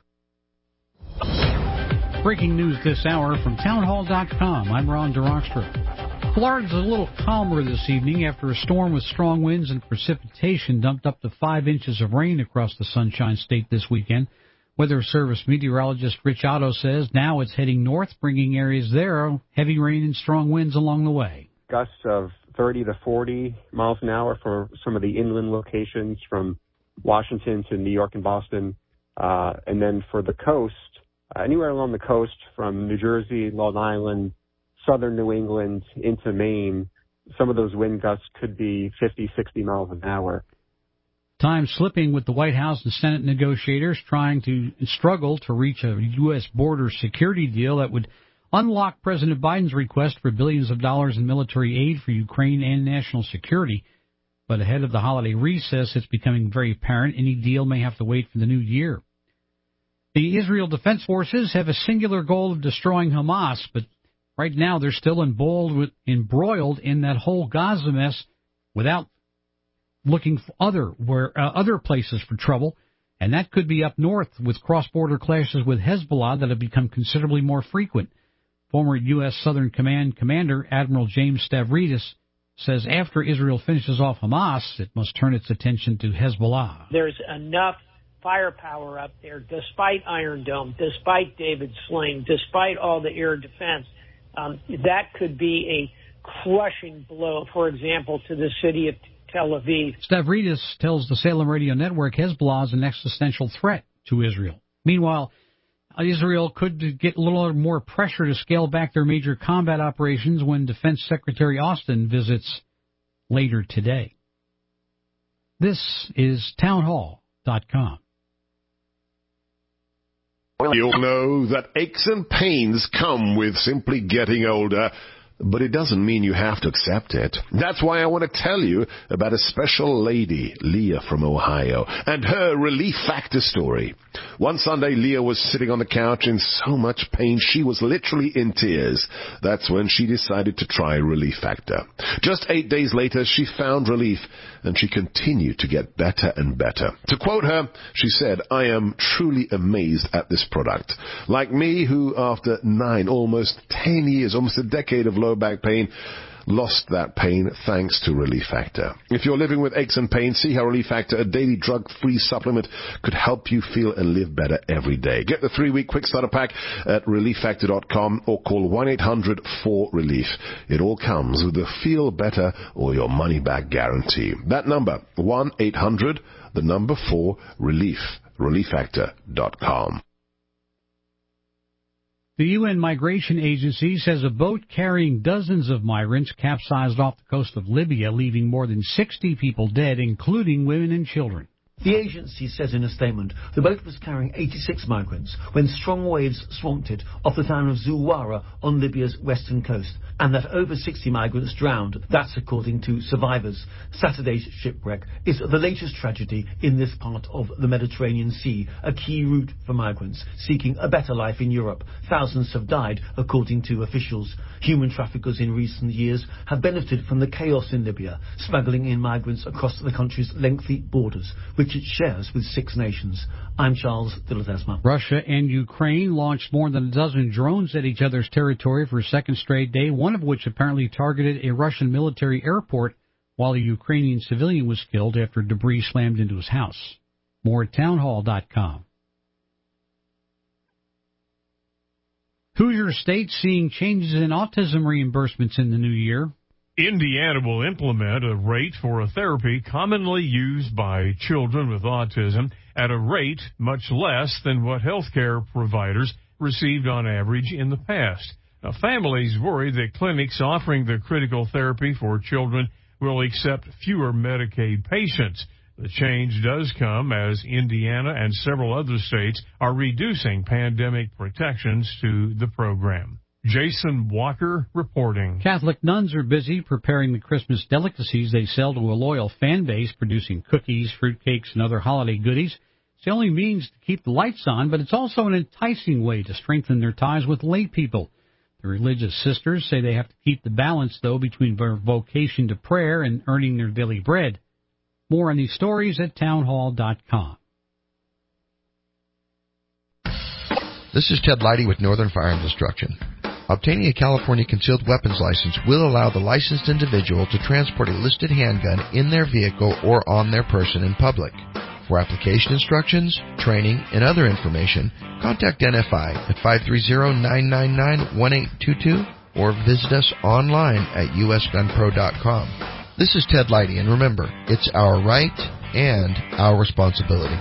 Breaking news this hour from townhall.com. I'm Ron DeRockstra. Florida's a little calmer this evening after a storm with strong winds and precipitation dumped up to 5 inches of rain across the Sunshine State this weekend. Weather Service meteorologist Rich Otto says now it's heading north, bringing areas there heavy rain and strong winds along the way. Gusts of 30 to 40 miles an hour for some of the inland locations from Washington to New York and Boston. And then for the coast, anywhere along the coast from New Jersey, Long Island, southern New England into Maine, some of those wind gusts could be 50, 60 miles an hour. Time slipping with the White House and Senate negotiators trying to struggle to reach a U.S. border security deal that would unlock President Biden's request for billions of dollars in military aid for Ukraine and national security. But ahead of the holiday recess, it's becoming very apparent any deal may have to wait for the new year. The Israel Defense Forces have a singular goal of destroying Hamas, but right now they're still embroiled in that whole Gaza mess without looking for other places for trouble, and that could be up north with cross-border clashes with Hezbollah that have become considerably more frequent. Former U.S. Southern Command Commander Admiral James Stavridis says after Israel finishes off Hamas, it must turn its attention to Hezbollah. There's enough firepower up there, despite Iron Dome, despite David Sling, despite all the air defense. That could be a crushing blow, for example, to the city of Tel Aviv. Stavridis tells the Salem Radio Network Hezbollah is an existential threat to Israel. Meanwhile, Israel could get a little more pressure to scale back their major combat operations when Defense Secretary Austin visits later today. This is townhall.com. You'll know that aches and pains come with simply getting older, but it doesn't mean you have to accept it. That's why I want to tell you about a special lady, Leah from Ohio, and her Relief Factor story. One Sunday, Leah was sitting on the couch in so much pain she was literally in tears. That's when she decided to try Relief Factor. Just 8 days later, she found relief, and she continued to get better and better. To quote her, she said, "I am truly amazed at this product. Like me, who after 9, almost 10 years, almost a decade of low back pain, lost that pain thanks to Relief Factor. If you're living with aches and pains, see how Relief Factor, a daily drug-free supplement, could help you feel and live better every day. Get the 3-week quick starter pack at ReliefFactor.com or call 1-800-4RELIEF. It all comes with the feel better or your money back guarantee. That number, 1-800-4RELIEF. ReliefFactor.com. The UN Migration Agency says a boat carrying dozens of migrants capsized off the coast of Libya, leaving more than 60 people dead, including women and children. The agency says in a statement the boat was carrying 86 migrants when strong waves swamped it off the town of Zuwara on Libya's western coast, and that over 60 migrants drowned. That's according to survivors. Saturday's shipwreck is the latest tragedy in this part of the Mediterranean Sea, a key route for migrants seeking a better life in Europe. Thousands have died, according to officials. Human traffickers in recent years have benefited from the chaos in Libya, smuggling in migrants across the country's lengthy borders, which it shares with 6 nations. I'm Charles de Ledesma. Russia and Ukraine launched more than a dozen drones at each other's territory for a second straight day, one of which apparently targeted a Russian military airport while a Ukrainian civilian was killed after debris slammed into his house. More at townhall.com. Hoosier State seeing changes in autism reimbursements in the new year. Indiana will implement a rate for a therapy commonly used by children with autism at a rate much less than what healthcare providers received on average in the past. Now, families worry that clinics offering the critical therapy for children will accept fewer Medicaid patients. The change does come as Indiana and several other states are reducing pandemic protections to the program. Jason Walker reporting. Catholic nuns are busy preparing the Christmas delicacies they sell to a loyal fan base, producing cookies, fruitcakes, and other holiday goodies. It's the only means to keep the lights on, but it's also an enticing way to strengthen their ties with lay people. The religious sisters say they have to keep the balance, though, between their vocation to prayer and earning their daily bread. More on these stories at townhall.com. This is Ted Leidy with Northern Firearms Instruction. Obtaining a California concealed weapons license will allow the licensed individual to transport a listed handgun in their vehicle or on their person in public. For application instructions, training, and other information, contact NFI at 530-999-1822 or visit us online at usgunpro.com. This is Ted Leidy, and remember, it's our right and our responsibility.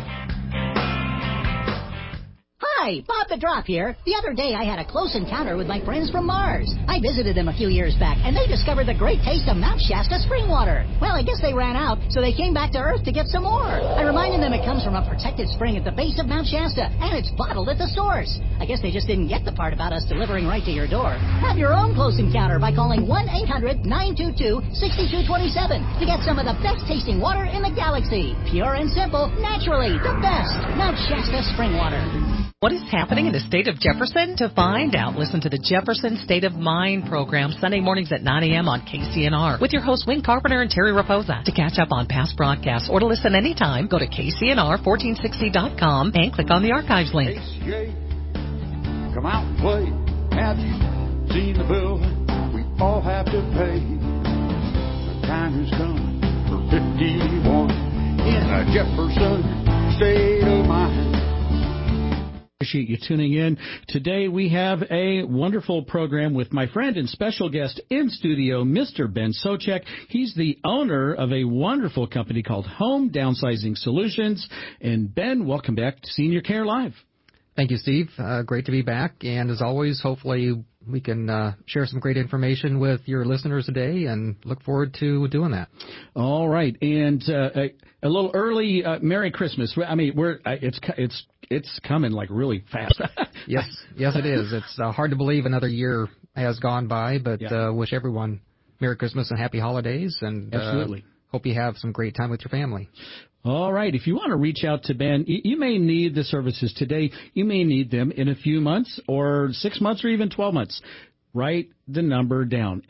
Hi, Bob the Drop here. The other day I had a close encounter with my friends from Mars. I visited them a few years back, and they discovered the great taste of Mount Shasta spring water. Well, I guess they ran out, so they came back to Earth to get some more. I reminded them it comes from a protected spring at the base of Mount Shasta, and it's bottled at the source. I guess they just didn't get the part about us delivering right to your door. Have your own close encounter by calling 1-800-922-6227 to get some of the best tasting water in the galaxy. Pure and simple, naturally, the best. Mount Shasta spring water. What is happening in the state of Jefferson? To find out, listen to the Jefferson State of Mind program Sunday mornings at 9 a.m. on KCNR with your hosts Wayne Carpenter and Terry Raposa. To catch up on past broadcasts or to listen anytime, go to KCNR1460.com and click on the archives link. KCA, come out and play. Have you seen the bill we all have to pay? The time has come for 51 in the Jefferson State of Mind. Appreciate you tuning in. Today we have a wonderful program with my friend and special guest in studio, Mr. Ben Socek. He's the owner of a wonderful company called Home Downsizing Solutions. And Ben, welcome back to Senior Care Live. Thank you, Steve. Great to be back. And as always, hopefully we can share some great information with your listeners today, and look forward to doing that. All right. And a little early Merry Christmas. I mean, it's coming like really fast. Yes, it is. It's hard to believe another year has gone by, but wish everyone Merry Christmas and Happy Holidays, and absolutely hope you have some great time with your family. All right. If you want to reach out to Ben, you may need the services today. You may need them in a few months or 6 months or even 12 months. Write the number down,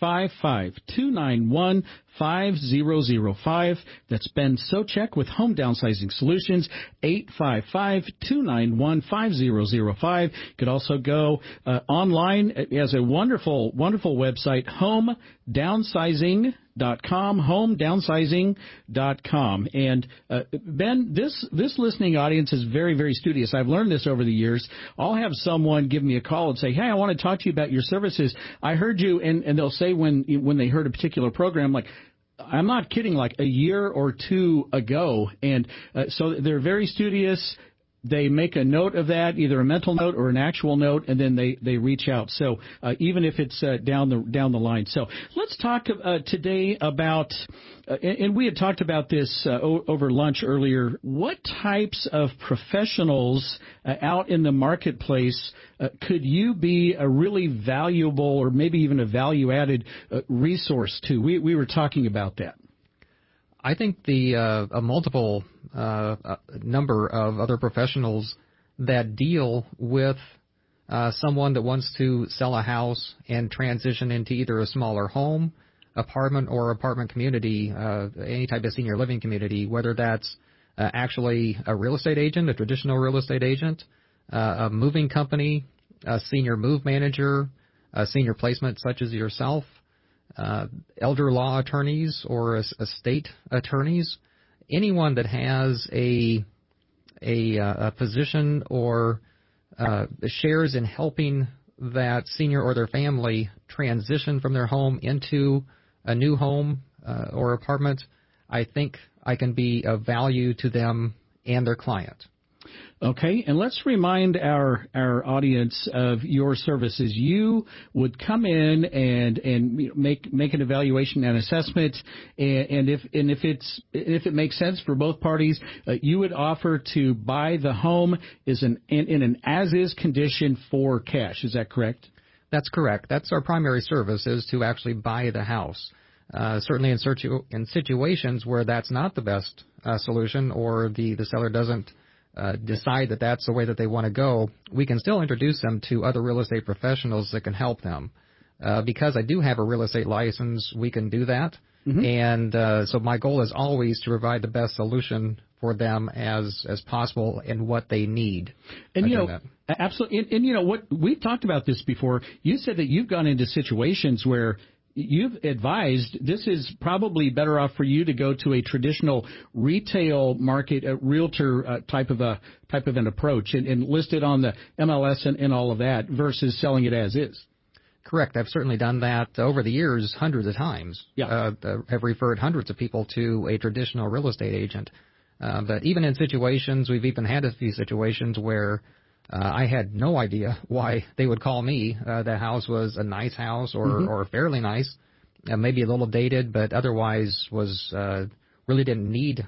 855-291-5005. That's Ben Socek with Home Downsizing Solutions, 855-291-5005. You could also go online. It has a wonderful, wonderful website, homedownsizing.com, homedownsizing.com. And Ben, this listening audience is very, very studious. I've learned this over the years. I'll have someone give me a call and say, hey, I want to talk to you about your services. I heard you, and they'll say when they heard a particular program, like, I'm not kidding, like a year or two ago. And so they're very studious. They make a note of that, either a mental note or an actual note, and then they reach out. So even if it's down the line. So let's talk today about, and we had talked about this over lunch earlier. What types of professionals out in the marketplace could you be a really valuable or maybe even a value-added resource to? We were talking about that. I think a multiple number of other professionals that deal with someone that wants to sell a house and transition into either a smaller home, apartment, or apartment community, any type of senior living community, whether that's actually a real estate agent, a traditional real estate agent, a moving company, a senior move manager, a senior placement such as yourself, elder law attorneys or estate attorneys, anyone that has a position or shares in helping that senior or their family transition from their home into a new home or apartment, I think I can be of value to them and their client. Okay, and let's remind our audience of your services. You would come in and make an evaluation and assessment, and if it makes sense for both parties, you would offer to buy the home in an as-is condition for cash. Is that correct? That's correct. That's our primary service, is to actually buy the house. Certainly in situations where that's not the best solution, or the seller doesn't decide that that's the way that they want to go, we can still introduce them to other real estate professionals that can help them. Because I do have a real estate license, we can do that. Mm-hmm. And so my goal is always to provide the best solution for them as possible and what they need. And absolutely. And what we've talked about this before. You said that you've gone into situations where you've advised this is probably better off for you to go to a traditional retail market, a realtor type of an approach, and list it on the MLS and all of that versus selling it as is. Correct. I've certainly done that over the years hundreds of times. Yeah. Have referred hundreds of people to a traditional real estate agent. But even in situations, we've even had a few situations where I had no idea why they would call me. The house was a nice house or fairly nice, maybe a little dated, but otherwise was really didn't need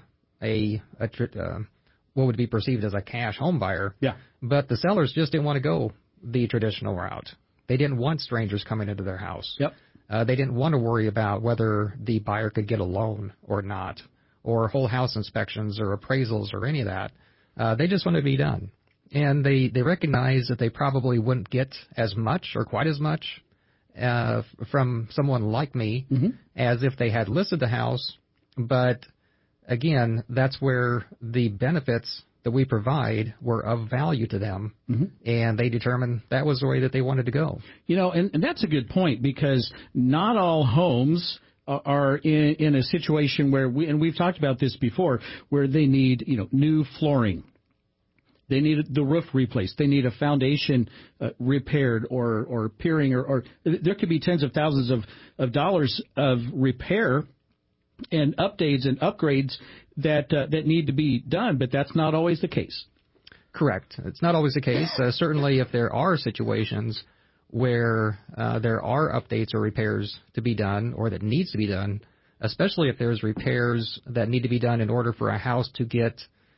what would be perceived as a cash home buyer. Yeah. But the sellers just didn't want to go the traditional route. They didn't want strangers coming into their house. Yep. They didn't want to worry about whether the buyer could get a loan or not, or whole house inspections or appraisals or any of that. They just wanted to be done. And they recognize that they probably wouldn't get as much or quite as much from someone like me as if they had listed the house. But, again, that's where the benefits that we provide were of value to them, and they determined that was the way that they wanted to go. And that's a good point, because not all homes are in a situation where we've talked about this before, where they need new flooring. They need the roof replaced. They need a foundation repaired or piering, or there could be tens of thousands of dollars of repair and updates and upgrades that need to be done, but that's not always the case. Correct. It's not always the case. Certainly, if there are situations where there are updates or repairs to be done, or that needs to be done, especially if there's repairs that need to be done in order for a house to get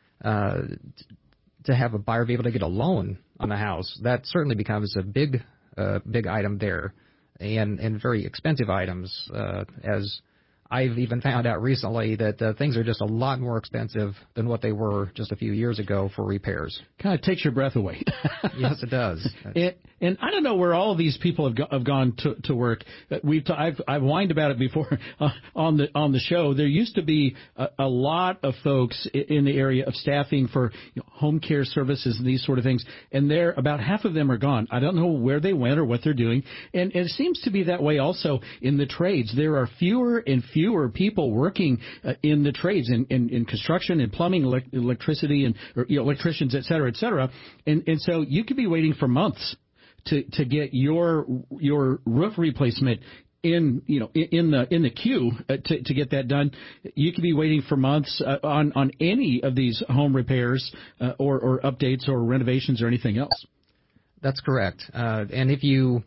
to have a buyer be able to get a loan on the house, that certainly becomes a big item there, and very expensive items, as I've even found out recently that things are just a lot more expensive than what they were just a few years ago for repairs. Kind of takes your breath away. Yes, it does. And I don't know where all of these people have gone to work. I've whined about it before on the show. There used to be a lot of folks in the area of staffing for home care services and these sort of things, and about half of them are gone. I don't know where they went or what they're doing, and it seems to be that way also in the trades. There are fewer and fewer people working in the trades, in construction and plumbing, electricity, and electricians, et cetera, and so you could be waiting for months to get your roof replacement in the queue to get that done. You could be waiting for months on any of these home repairs or updates or renovations or anything else. That's correct. And if you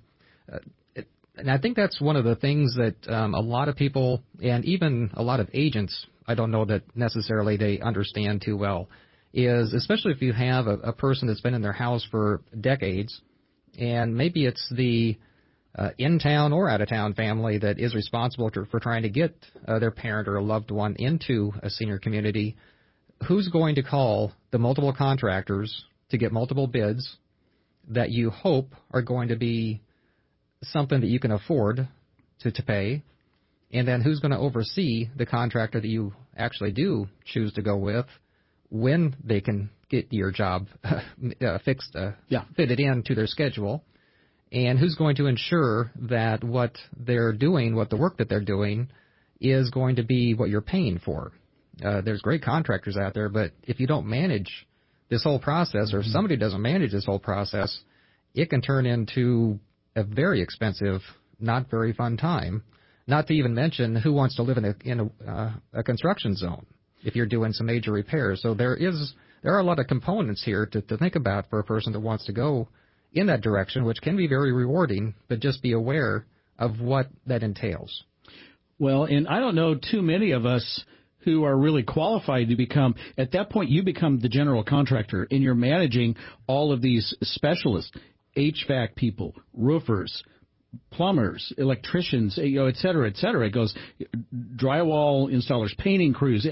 and I think that's one of the things that a lot of people, and even a lot of agents, I don't know that necessarily they understand too well, is especially if you have a person that's been in their house for decades, and maybe it's the in-town or out-of-town family that is responsible for trying to get their parent or a loved one into a senior community, who's going to call the multiple contractors to get multiple bids that you hope are going to be something that you can afford to pay, and then who's going to oversee the contractor that you actually do choose to go with when they can get your job fixed, fitted into their schedule, and who's going to ensure that what they're doing, what the work that they're doing, is going to be what you're paying for. There's great contractors out there, but if you don't manage this whole process, or if somebody doesn't manage this whole process, it can turn into a very expensive, not very fun time. Not to even mention who wants to live in a construction zone if you're doing some major repairs. So there are a lot of components here to think about for a person that wants to go in that direction, which can be very rewarding, but just be aware of what that entails. Well, and I don't know too many of us who are really qualified to become, at that point you become the general contractor and you're managing all of these specialists, HVAC people, roofers, plumbers, electricians, et cetera, et cetera. It goes drywall installers, painting crews.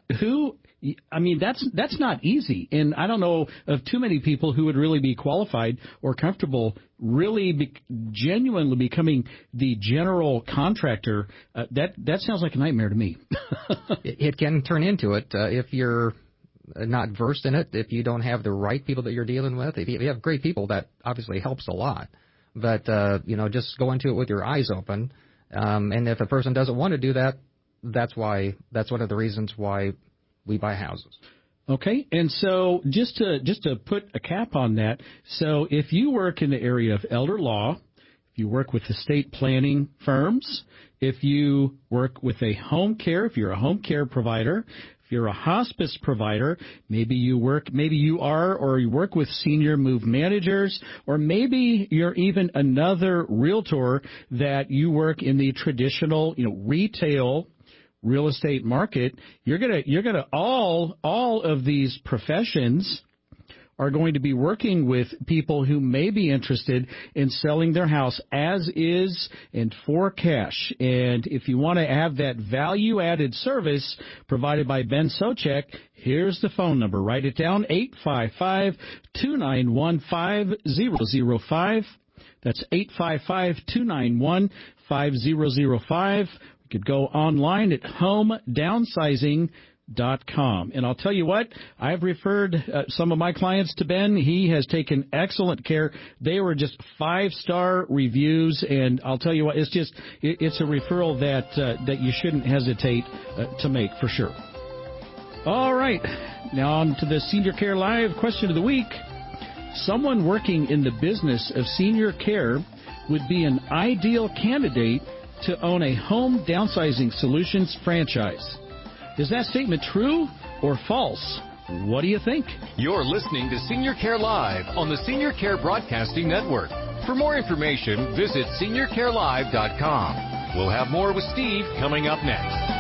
That's not easy. And I don't know of too many people who would really be qualified or comfortable really genuinely becoming the general contractor. That sounds like a nightmare to me. It can turn into it if you're not versed in it, if you don't have the right people that you're dealing with. If you have great people, that obviously helps a lot. But, just go into it with your eyes open. And if a person doesn't want to do that, that's one of the reasons why we buy houses. Okay. And so just to put a cap on that, so if you work in the area of elder law, if you work with estate planning firms, if you work with a home care, if you're a home care provider, you're a hospice provider, maybe you work with senior move managers, or maybe you're even another realtor that you work in the traditional, retail real estate market. You're gonna all of these professions are going to be working with people who may be interested in selling their house as is and for cash. And if you want to have that value-added service provided by Ben Socek, here's the phone number. Write it down, 855-291-5005. That's 855-291-5005. You could go online at homedownsizing.com. And I'll tell you what, I've referred some of my clients to Ben. He has taken excellent care. They were just 5-star reviews, and I'll tell you what, it's a referral that you shouldn't hesitate to make for sure. All right, now on to the Senior Care Live question of the week. Someone working in the business of senior care would be an ideal candidate to own a home downsizing solutions franchise. Is that statement true or false? What do you think? You're listening to Senior Care Live on the Senior Care Broadcasting Network. For more information, visit seniorcarelive.com. We'll have more with Steve coming up next.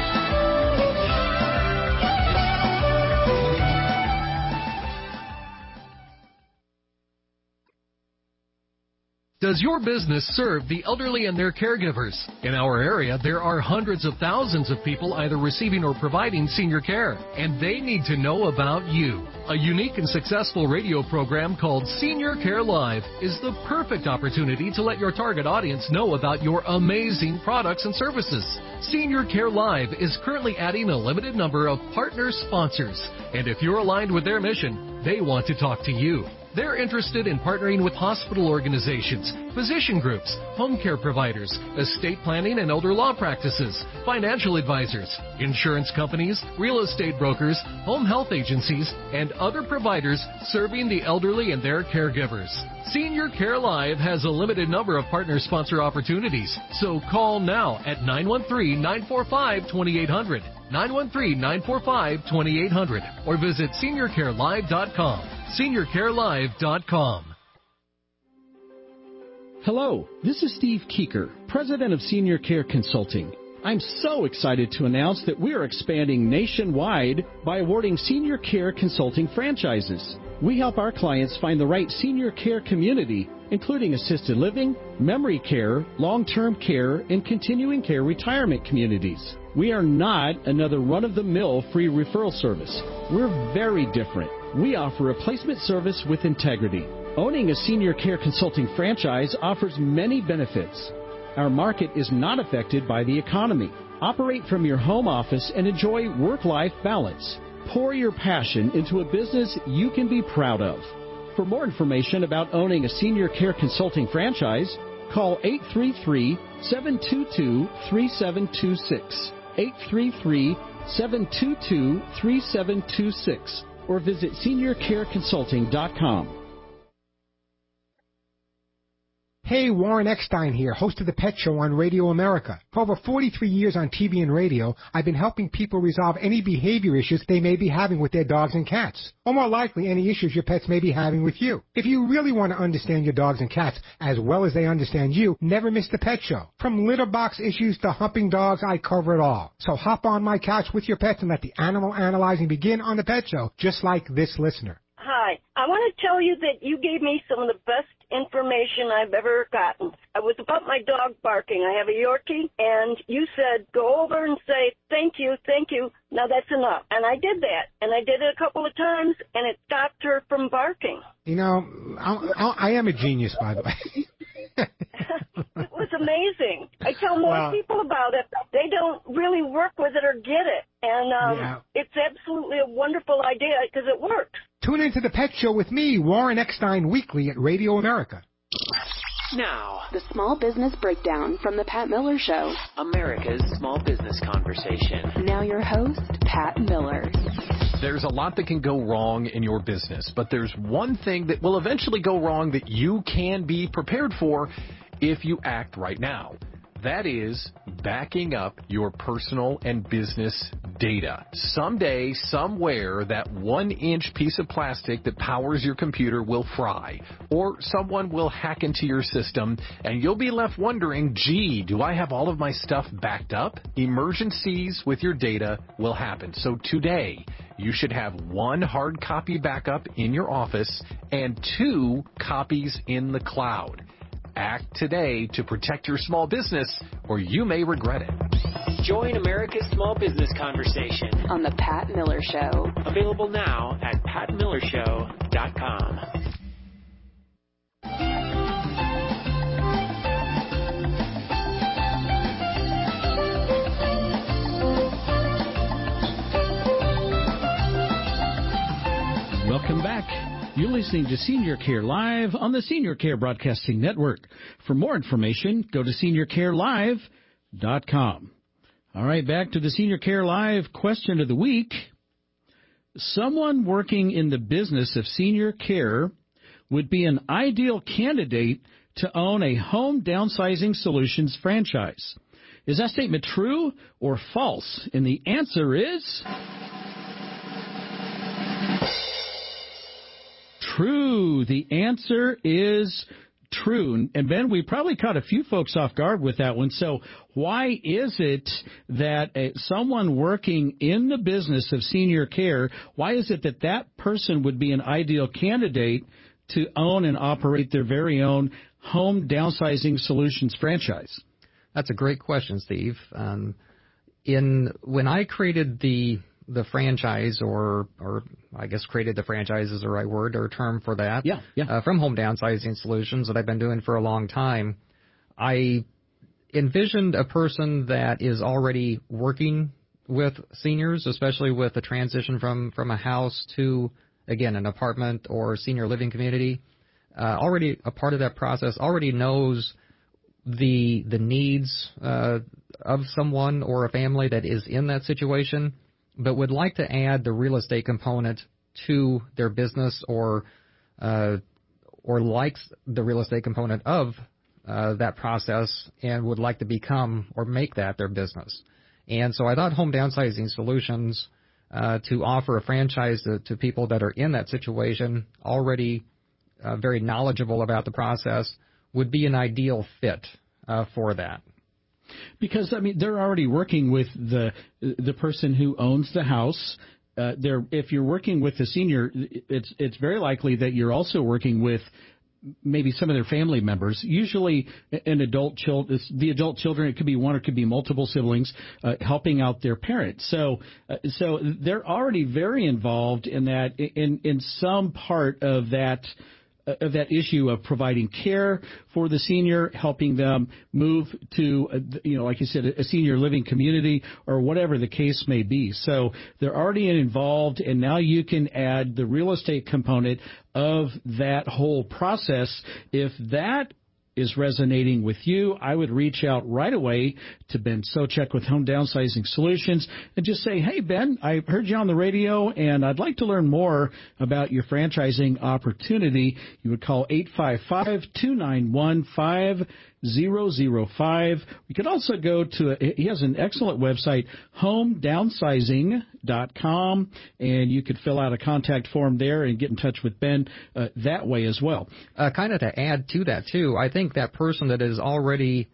Does your business serve the elderly and their caregivers? In our area, there are hundreds of thousands of people either receiving or providing senior care, and they need to know about you. A unique and successful radio program called Senior Care Live is the perfect opportunity to let your target audience know about your amazing products and services. Senior Care Live is currently adding a limited number of partner sponsors, and if you're aligned with their mission, they want to talk to you. They're interested in partnering with hospital organizations, physician groups, home care providers, estate planning and elder law practices, financial advisors, insurance companies, real estate brokers, home health agencies, and other providers serving the elderly and their caregivers. Senior Care Live has a limited number of partner sponsor opportunities, so call now at 913-945-2800. 913-945-2800 or visit seniorcarelive.com. seniorcarelive.com. Hello, this is Steve Keeker, President of Senior Care Consulting. I'm so excited to announce that we are expanding nationwide by awarding senior care consulting franchises. We help our clients find the right senior care community, including assisted living, memory care, long-term care, and continuing care retirement communities. We are not another run-of-the-mill free referral service. We're very different. We offer a placement service with integrity. Owning a senior care consulting franchise offers many benefits. Our market is not affected by the economy. Operate from your home office and enjoy work-life balance. Pour your passion into a business you can be proud of. For more information about owning a senior care consulting franchise, call 833-722-3726, 833-722-3726, or visit seniorcareconsulting.com. Hey, Warren Eckstein here, host of The Pet Show on Radio America. For over 43 years on TV and radio, I've been helping people resolve any behavior issues they may be having with their dogs and cats. Or more likely, any issues your pets may be having with you. If you really want to understand your dogs and cats as well as they understand you, never miss The Pet Show. From litter box issues to humping dogs, I cover it all. So hop on my couch with your pets and let the animal analyzing begin on The Pet Show, just like this listener. Hi. I want to tell you that you gave me some of the best information I've ever gotten. It was about my dog barking. I have a Yorkie, and you said go over and say, thank you, now that's enough. And I did that, and I did it a couple of times, and it stopped her from barking. You know, I am a genius, by the way. It was amazing. I tell more people about it. They don't really work with it or get it. And it's absolutely a wonderful idea because it works. Tune into The Pet Show with me, Warren Eckstein, weekly at Radio America. Now, the Small Business Breakdown from The Pat Miller Show. America's small business conversation. Now your host, Pat Miller. There's a lot that can go wrong in your business, but there's one thing that will eventually go wrong that you can be prepared for if you act right now. That is backing up your personal and business data. Someday, somewhere, that 1-inch piece of plastic that powers your computer will fry, or someone will hack into your system, and you'll be left wondering, gee, do I have all of my stuff backed up? Emergencies with your data will happen. So today, you should have 1 hard copy backup in your office and 2 copies in the cloud. Act today to protect your small business, or you may regret it. Join America's small business conversation on The Pat Miller Show. Available now at patmillershow.com. Welcome back. You're listening to Senior Care Live on the Senior Care Broadcasting Network. For more information, go to seniorcarelive.com. All right, back to the Senior Care Live question of the week. Someone working in the business of senior care would be an ideal candidate to own a home downsizing solutions franchise. Is that statement true or false? And the answer is true. The answer is true. And Ben, we probably caught a few folks off guard with that one. So why is it that someone working in the business of senior care, why is it that that person would be an ideal candidate to own and operate their very own home downsizing solutions franchise? That's a great question, Steve. When I created the franchise, or I guess created the franchise is the right word or term for that. Yeah. From Home Downsizing Solutions that I've been doing for a long time, I envisioned a person that is already working with seniors, especially with the transition from a house to, again, an apartment or senior living community. Already a part of that process, already knows the needs of someone or a family that is in that situation, but would like to add the real estate component to their business or likes the real estate component of that process and would like to become or make that their business. And so I thought Home Downsizing Solutions to offer a franchise to people that are in that situation, already very knowledgeable about the process, would be an ideal fit for that. Because, I mean, they're already working with the person who owns the house. If you're working with the senior, it's very likely that you're also working with maybe some of their family members. Usually, the adult children, it could be one or it could be multiple siblings helping out their parents. So they're already very involved in that, in some part of that issue of providing care for the senior, helping them move to, like you said, a senior living community or whatever the case may be. So they're already involved, and now you can add the real estate component of that whole process. If that is resonating with you, I would reach out right away to Ben Socek with Home Downsizing Solutions and just say, hey, Ben, I heard you on the radio, and I'd like to learn more about your franchising opportunity. You would call 855-291-5005. We could also go to, he has an excellent website, homedownsizing.com, and you could fill out a contact form there and get in touch with Ben that way as well. Kind of to add to that, too, I think that person that is already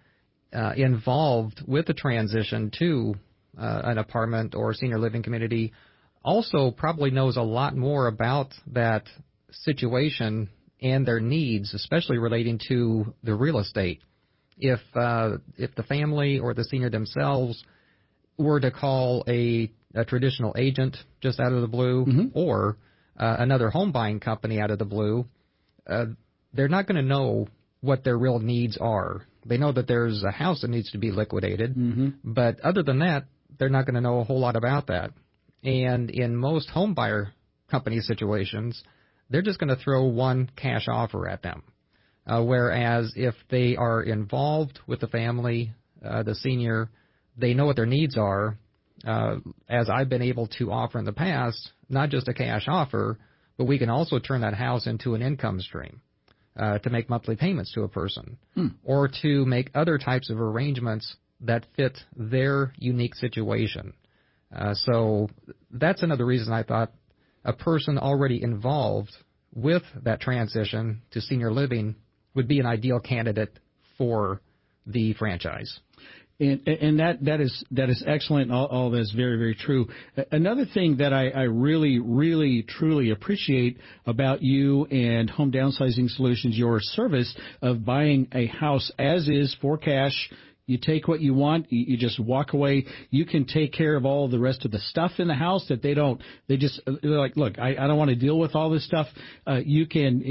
involved with the transition to an apartment or senior living community also probably knows a lot more about that situation and their needs, especially relating to the real estate. If the family or the senior themselves were to call a traditional agent just out of the blue, or another home buying company out of the blue, they're not going to know what their real needs are. They know that there's a house that needs to be liquidated, but other than that, they're not going to know a whole lot about that. And in most home buyer company situations, they're just going to throw one cash offer at them. Whereas if they are involved with the family, the senior, they know what their needs are, as I've been able to offer in the past, not just a cash offer, but we can also turn that house into an income stream to make monthly payments to a person or to make other types of arrangements that fit their unique situation. So that's another reason I thought a person already involved with that transition to senior living would be an ideal candidate for the franchise. And that is excellent. All that is very, very true. Another thing that I really, really, truly appreciate about you and Home Downsizing Solutions, your service of buying a house as is for cash. You take what you want. You just walk away. You can take care of all the rest of the stuff in the house that they're like, look, I don't want to deal with all this stuff. You can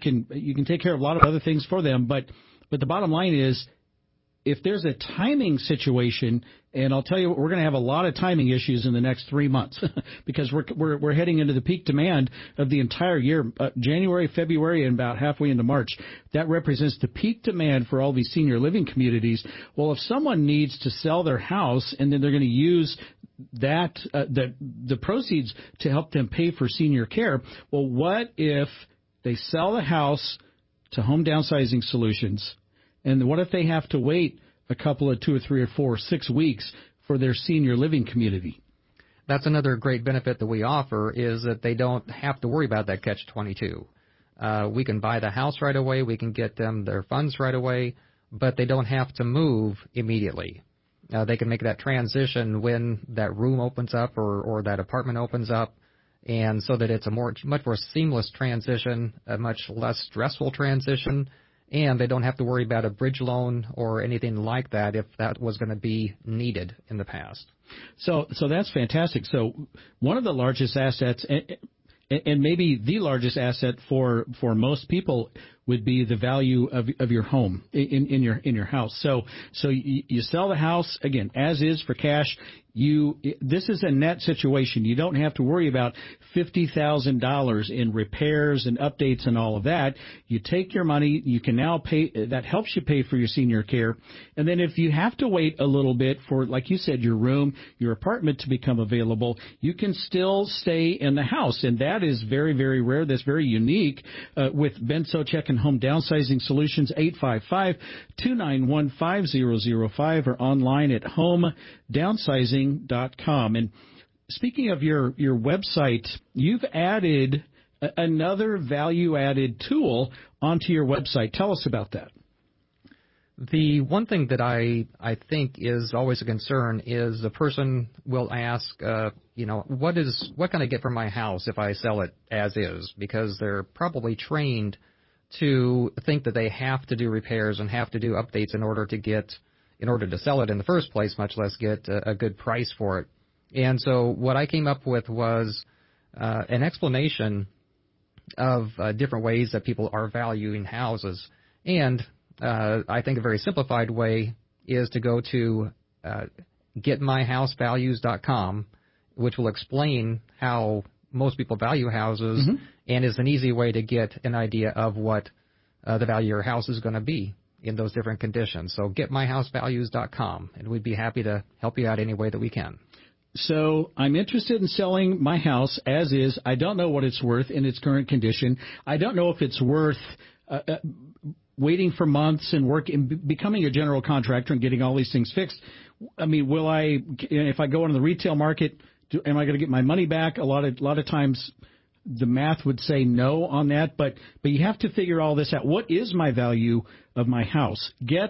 take care of a lot of other things for them. But the bottom line is, if there's a timing situation, and I'll tell you what, we're going to have a lot of timing issues in the next 3 months because we're heading into the peak demand of the entire year, January, February, and about halfway into March. That represents the peak demand for all these senior living communities. Well, if someone needs to sell their house and then they're going to use that the proceeds to help them pay for senior care, well, what if they sell the house to Home Downsizing Solutions? And what if they have to wait a couple of 2 or 3 or 4 or 6 weeks for their senior living community? That's another great benefit that we offer is that they don't have to worry about that catch-22. We can buy the house right away. We can get them their funds right away, but they don't have to move immediately. They can make that transition when that room opens up or that apartment opens up, and so that it's a much more seamless transition, a much less stressful transition. And they don't have to worry about a bridge loan or anything like that if that was going to be needed in the past. So that's fantastic. So one of the largest assets, and maybe the largest asset for most people, would be the value of your home in your house. So you sell the house again as is for cash. This is a net situation. You don't have to worry about $50,000 in repairs and updates and all of that. You take your money. You can now pay. That helps you pay for your senior care. And then if you have to wait a little bit for, like you said, your room, your apartment to become available, you can still stay in the house. And that is very, very rare. That's very unique with Ben Socek and Home Downsizing Solutions, 855-291-5005 or online at homedownsizing.com. And speaking of your website, you've added another value-added tool onto your website. Tell us about that. The one thing that I think is always a concern is the person will ask, what can I get for my house if I sell it as is? Because they're probably trained to think that they have to do repairs and have to do updates in order to sell it in the first place, much less get a good price for it. And so what I came up with was an explanation of different ways that people are valuing houses. And I think a very simplified way is to go to getmyhousevalues.com, which will explain how most people value houses, and is an easy way to get an idea of what the value of your house is going to be. in those different conditions. So getmyhousevalues.com, and we'd be happy to help you out any way that we can. So I'm interested in selling my house as is. I don't know what it's worth in its current condition. I don't know if it's worth waiting for months and becoming a general contractor and getting all these things fixed. I mean, if I go into the retail market, am I going to get my money back? A lot of times the math would say no on that, but you have to figure all this out. What is my value of my house?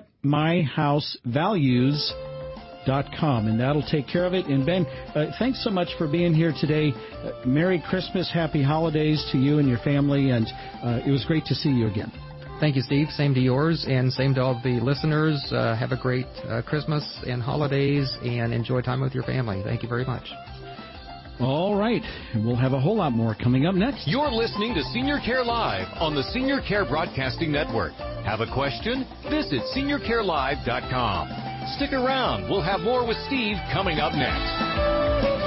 GetMyHouseValues.com, and that'll take care of it. And Ben, thanks so much for being here today. Merry Christmas, Happy Holidays to you and your family, and it was great to see you again. Thank you, Steve. Same to yours, and same to all the listeners. Have a great Christmas and holidays, and enjoy time with your family. Thank you very much. All right. We'll have a whole lot more coming up next. You're listening to Senior Care Live on the Senior Care Broadcasting Network. Have a question? Visit SeniorCareLive.com. Stick around. We'll have more with Steve coming up next.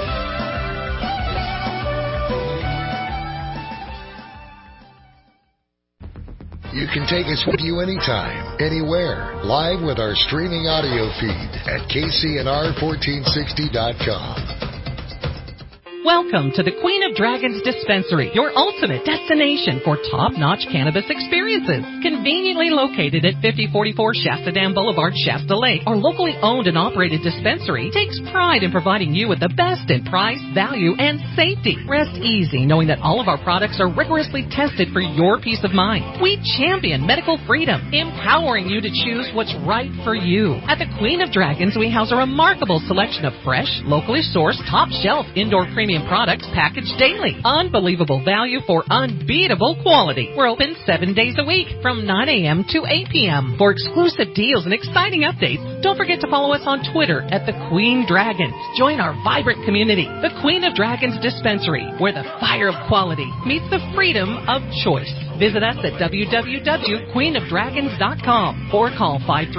You can take us with you anytime, anywhere, live with our streaming audio feed at KCNR1460.com. Welcome to the Queen of Dragons Dispensary, your ultimate destination for top-notch cannabis experiences. Conveniently located at 5044 Shasta Dam Boulevard, Shasta Lake, our locally owned and operated dispensary takes pride in providing you with the best in price, value, and safety. Rest easy knowing that all of our products are rigorously tested for your peace of mind. We champion medical freedom, empowering you to choose what's right for you. At the Queen of Dragons, we house a remarkable selection of fresh, locally sourced, top-shelf indoor premium products packaged daily. Unbelievable value for unbeatable quality. We're open 7 days a week from 9 a.m. to 8 p.m. For exclusive deals and exciting updates, don't forget to follow us on Twitter at The Queen Dragons. Join our vibrant community, The Queen of Dragons Dispensary, where the fire of quality meets the freedom of choice. Visit us at www.queenofdragons.com or call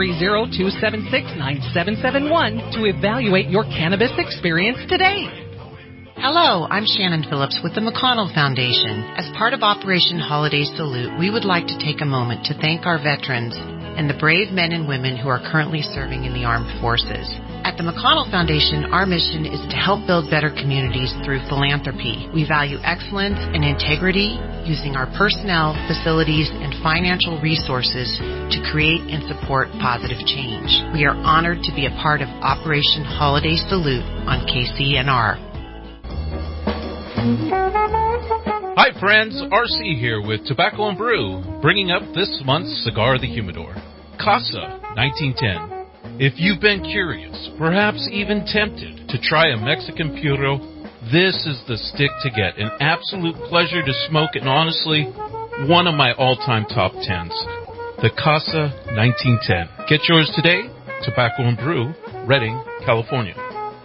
530-276-9771 to evaluate your cannabis experience today. Hello, I'm Shannon Phillips with the McConnell Foundation. As part of Operation Holiday Salute, we would like to take a moment to thank our veterans and the brave men and women who are currently serving in the armed forces. At the McConnell Foundation, our mission is to help build better communities through philanthropy. We value excellence and integrity, using our personnel, facilities, and financial resources to create and support positive change. We are honored to be a part of Operation Holiday Salute on KCNR. Hi friends, RC here with Tobacco and Brew, bringing up this month's Cigar of the Humidor, Casa 1910. If you've been curious, perhaps even tempted to try a Mexican Puro, this is the stick to get. An absolute pleasure to smoke and honestly, one of my all-time top 10s. The Casa 1910. Get yours today, Tobacco and Brew, Redding, California.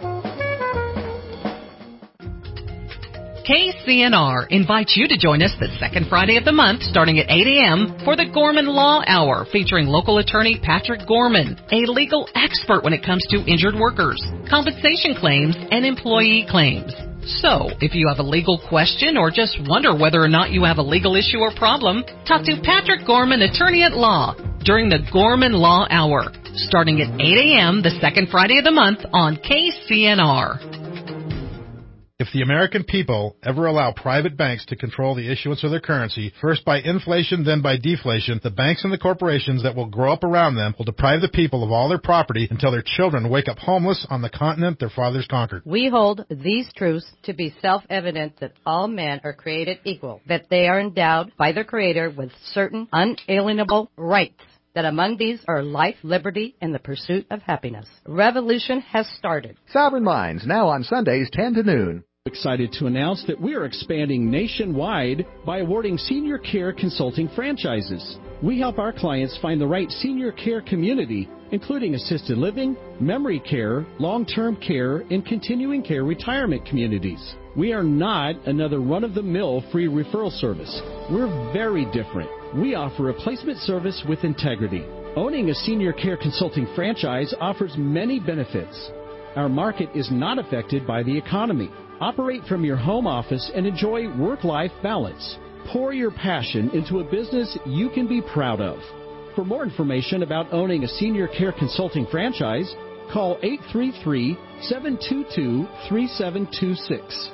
KCNR invites you to join us the second Friday of the month starting at 8 a.m. for the Gorman Law Hour featuring local attorney Patrick Gorman, a legal expert when it comes to injured workers, compensation claims, and employee claims. So, if you have a legal question or just wonder whether or not you have a legal issue or problem, talk to Patrick Gorman, attorney at law, during the Gorman Law Hour starting at 8 a.m. the second Friday of the month on KCNR. If the American people ever allow private banks to control the issuance of their currency, first by inflation, then by deflation, the banks and the corporations that will grow up around them will deprive the people of all their property until their children wake up homeless on the continent their fathers conquered. We hold these truths to be self-evident that all men are created equal, that they are endowed by their Creator with certain unalienable rights, that among these are life, liberty, and the pursuit of happiness. Revolution has started. Sovereign Minds, now on Sundays 10 to noon. Excited to announce that we are expanding nationwide by awarding senior care consulting franchises. We help our clients find the right senior care community, including assisted living, memory care, long-term care, and continuing care retirement communities. We are not another run-of-the-mill free referral service. We're very different. We offer a placement service with integrity. Owning a senior care consulting franchise offers many benefits. Our market is not affected by the economy. Operate from your home office and enjoy work-life balance. Pour your passion into a business you can be proud of. For more information about owning a senior care consulting franchise, call 833-722-3726.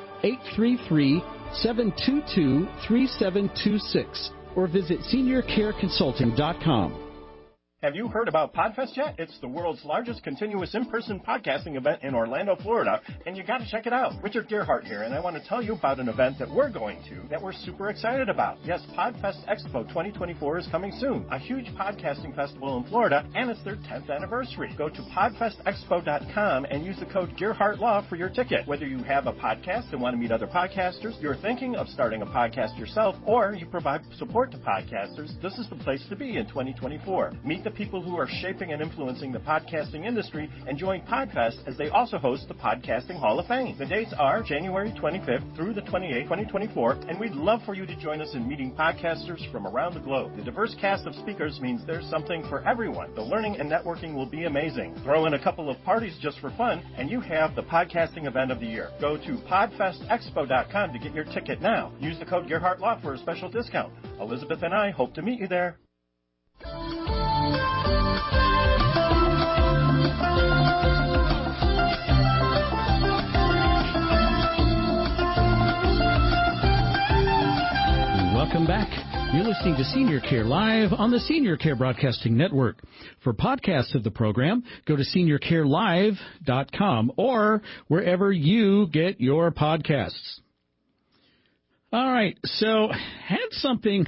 833-722-3726. Or visit seniorcareconsulting.com. Have you heard about Podfest yet? It's the world's largest continuous in-person podcasting event in Orlando, Florida, and you got to check it out. Richard Gerhart here, and I want to tell you about an event that we're going to that we're super excited about. Yes, Podfest Expo 2024 is coming soon, a huge podcasting festival in Florida, and it's their 10th anniversary. Go to podfestexpo.com and use the code GerhartLaw for your ticket. Whether you have a podcast and want to meet other podcasters, you're thinking of starting a podcast yourself, or you provide support to podcasters, this is the place to be in 2024. Meet the people who are shaping and influencing the podcasting industry and join Podfest as they also host the Podcasting Hall of Fame. The dates are January 25th through the 28th, 2024, and we'd love for you to join us in meeting podcasters from around the globe. The diverse cast of speakers means there's something for everyone. The learning and networking will be amazing. Throw in a couple of parties just for fun, and you have the podcasting event of the year. Go to podfestexpo.com to get your ticket now. Use the code GerhartLaw for a special discount. Elizabeth and I hope to meet you there. Welcome back. You're listening to Senior Care Live on the Senior Care Broadcasting Network. For podcasts of the program, go to seniorcarelive.com or wherever you get your podcasts. All right, so had something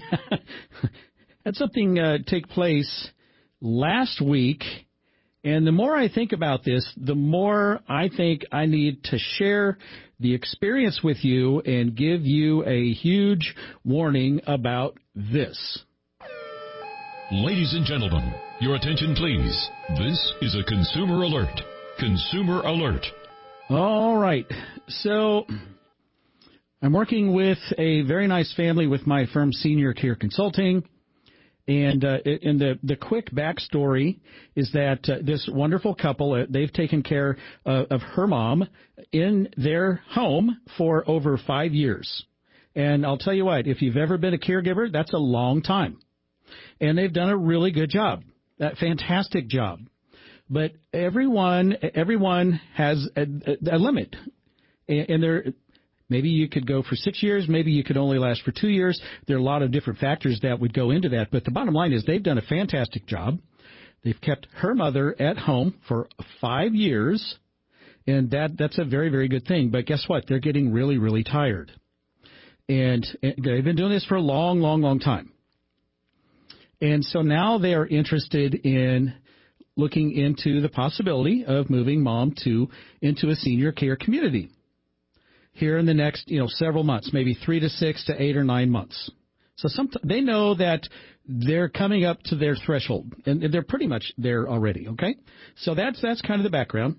take place last week, and the more I think about this, the more I think I need to share the experience with you and give you a huge warning about this. Ladies and gentlemen, your attention please. This is a consumer alert. Consumer alert. All right, so I'm working with a very nice family with my firm Senior Care Consulting. And the quick backstory is that this wonderful couple, they've taken care of her mom in their home for over 5 years. And I'll tell you what, if you've ever been a caregiver, that's a long time. And they've done a really good job, a fantastic job. But everyone has a limit. And maybe you could go for 6 years. Maybe you could only last for 2 years. There are a lot of different factors that would go into that. But the bottom line is they've done a fantastic job. They've kept her mother at home for 5 years, and that's a very, very good thing. But guess what? They're getting really, really tired. And they've been doing this for a long, long, long time. And so now they are interested in looking into the possibility of moving mom into a senior care community here in the next, several months, maybe 3 to 6 to 8 or 9 months. So they know that they're coming up to their threshold, and they're pretty much there already, okay? So that's kind of the background.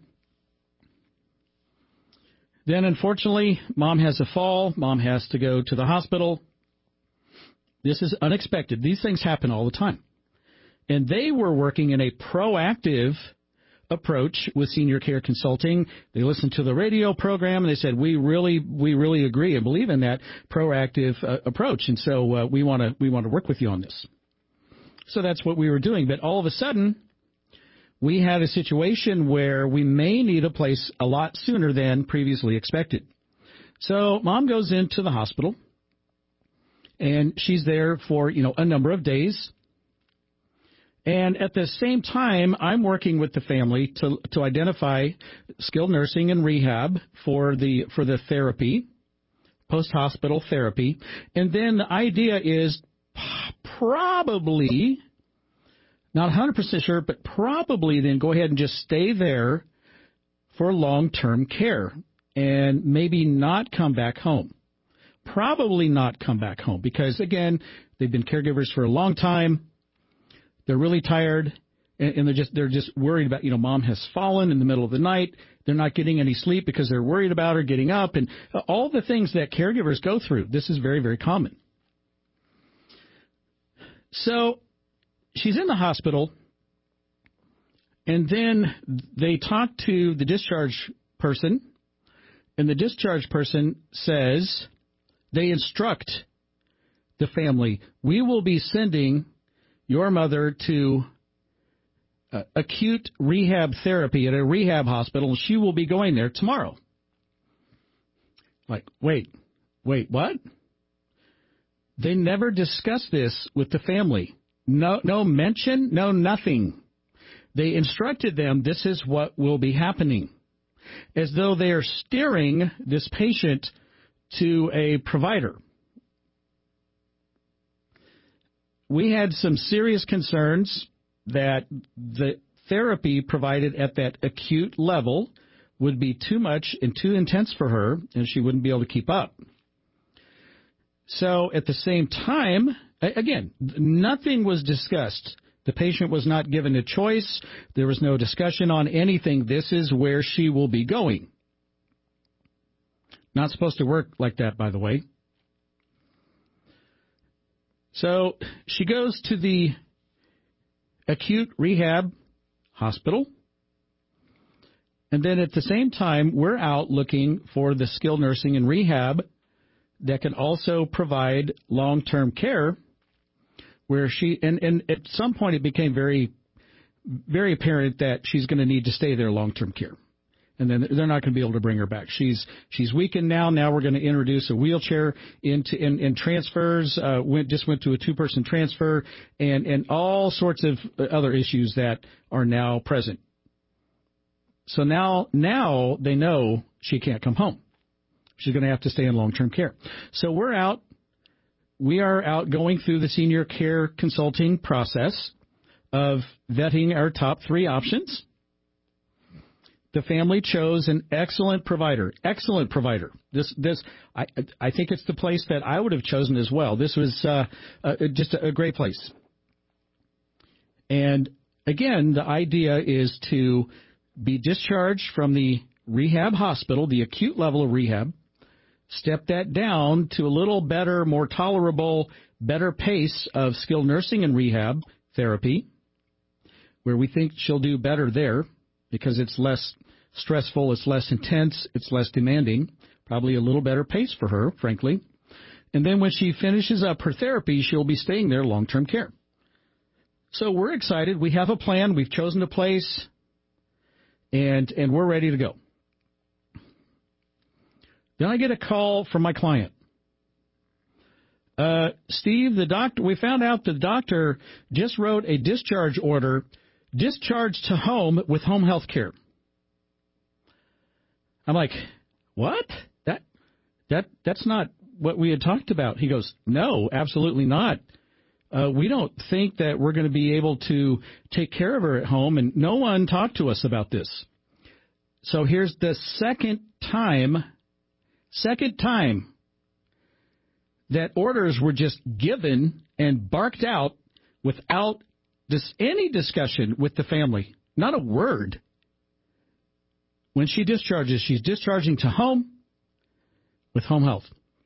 Then, unfortunately, mom has a fall. Mom has to go to the hospital. This is unexpected. These things happen all the time. And they were working in a proactive approach with Senior Care Consulting. They listened to the radio program and they said, we really agree and believe in that proactive approach. And so we want to work with you on this. So that's what we were doing. But all of a sudden, we had a situation where we may need a place a lot sooner than previously expected. So mom goes into the hospital and she's there for, a number of days. And at the same time, I'm working with the family to identify skilled nursing and rehab for the therapy, post-hospital therapy. And then the idea is probably, not 100% sure, but probably then go ahead and just stay there for long-term care and maybe not come back home. Probably not come back home because, again, they've been caregivers for a long time. They're really tired, and they're just worried about, mom has fallen in the middle of the night. They're not getting any sleep because they're worried about her getting up, and all the things that caregivers go through. This is very, very common. So she's in the hospital, and then they talk to the discharge person, and the discharge person says, they instruct the family, we will be sending your mother to acute rehab therapy at a rehab hospital. She will be going there tomorrow. Like, wait, what? They never discussed this with the family. No mention, no nothing. They instructed them this is what will be happening, as though they are steering this patient to a provider. We had some serious concerns that the therapy provided at that acute level would be too much and too intense for her, and she wouldn't be able to keep up. So at the same time, again, nothing was discussed. The patient was not given a choice. There was no discussion on anything. This is where she will be going. Not supposed to work like that, by the way. So she goes to the acute rehab hospital. And then at the same time, we're out looking for the skilled nursing and rehab that can also provide long-term care, where she, and at some point it became very, very apparent that she's going to need to stay there long-term care. And then they're not going to be able to bring her back. She's weakened now. Now we're going to introduce a wheelchair in transfers. Just went to a 2-person transfer and all sorts of other issues that are now present. So now they know she can't come home. She's going to have to stay in long-term care. So we are out going through the senior care consulting process of vetting our top 3 options. The family chose an excellent provider. Excellent provider. I think it's the place that I would have chosen as well. This was just a great place. And again, the idea is to be discharged from the rehab hospital, the acute level of rehab, step that down to a little better, more tolerable, better pace of skilled nursing and rehab therapy, where we think she'll do better there because it's less stressful, it's less intense, it's less demanding, probably a little better pace for her, frankly. And then when she finishes up her therapy, she'll be staying there long-term care. So we're excited. We have a plan. We've chosen a place, and we're ready to go. Then I get a call from my client. Steve, the doctor, we found out the doctor just wrote a discharge order, discharge to home with home health care. I'm like, what? That's not what we had talked about. He goes, no, absolutely not. We don't think that we're going to be able to take care of her at home, and no one talked to us about this. So here's the second time that orders were just given and barked out without any discussion with the family. Not a word. When she discharges, she's discharging to home with home health.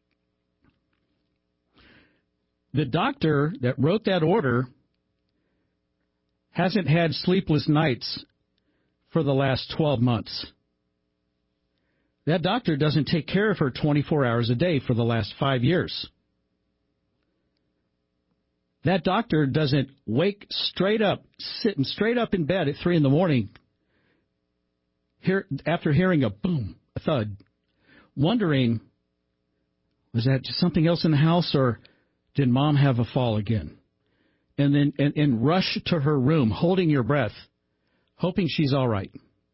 The doctor that wrote that order hasn't had sleepless nights for the last 12 months. That doctor doesn't take care of her 24 hours a day for the last 5 years. That doctor doesn't wake straight up, sitting straight up in bed at 3 a.m, after hearing a boom, a thud, wondering, was that just something else in the house, or did mom have a fall again? And then and rush to her room, holding your breath, hoping she's all right.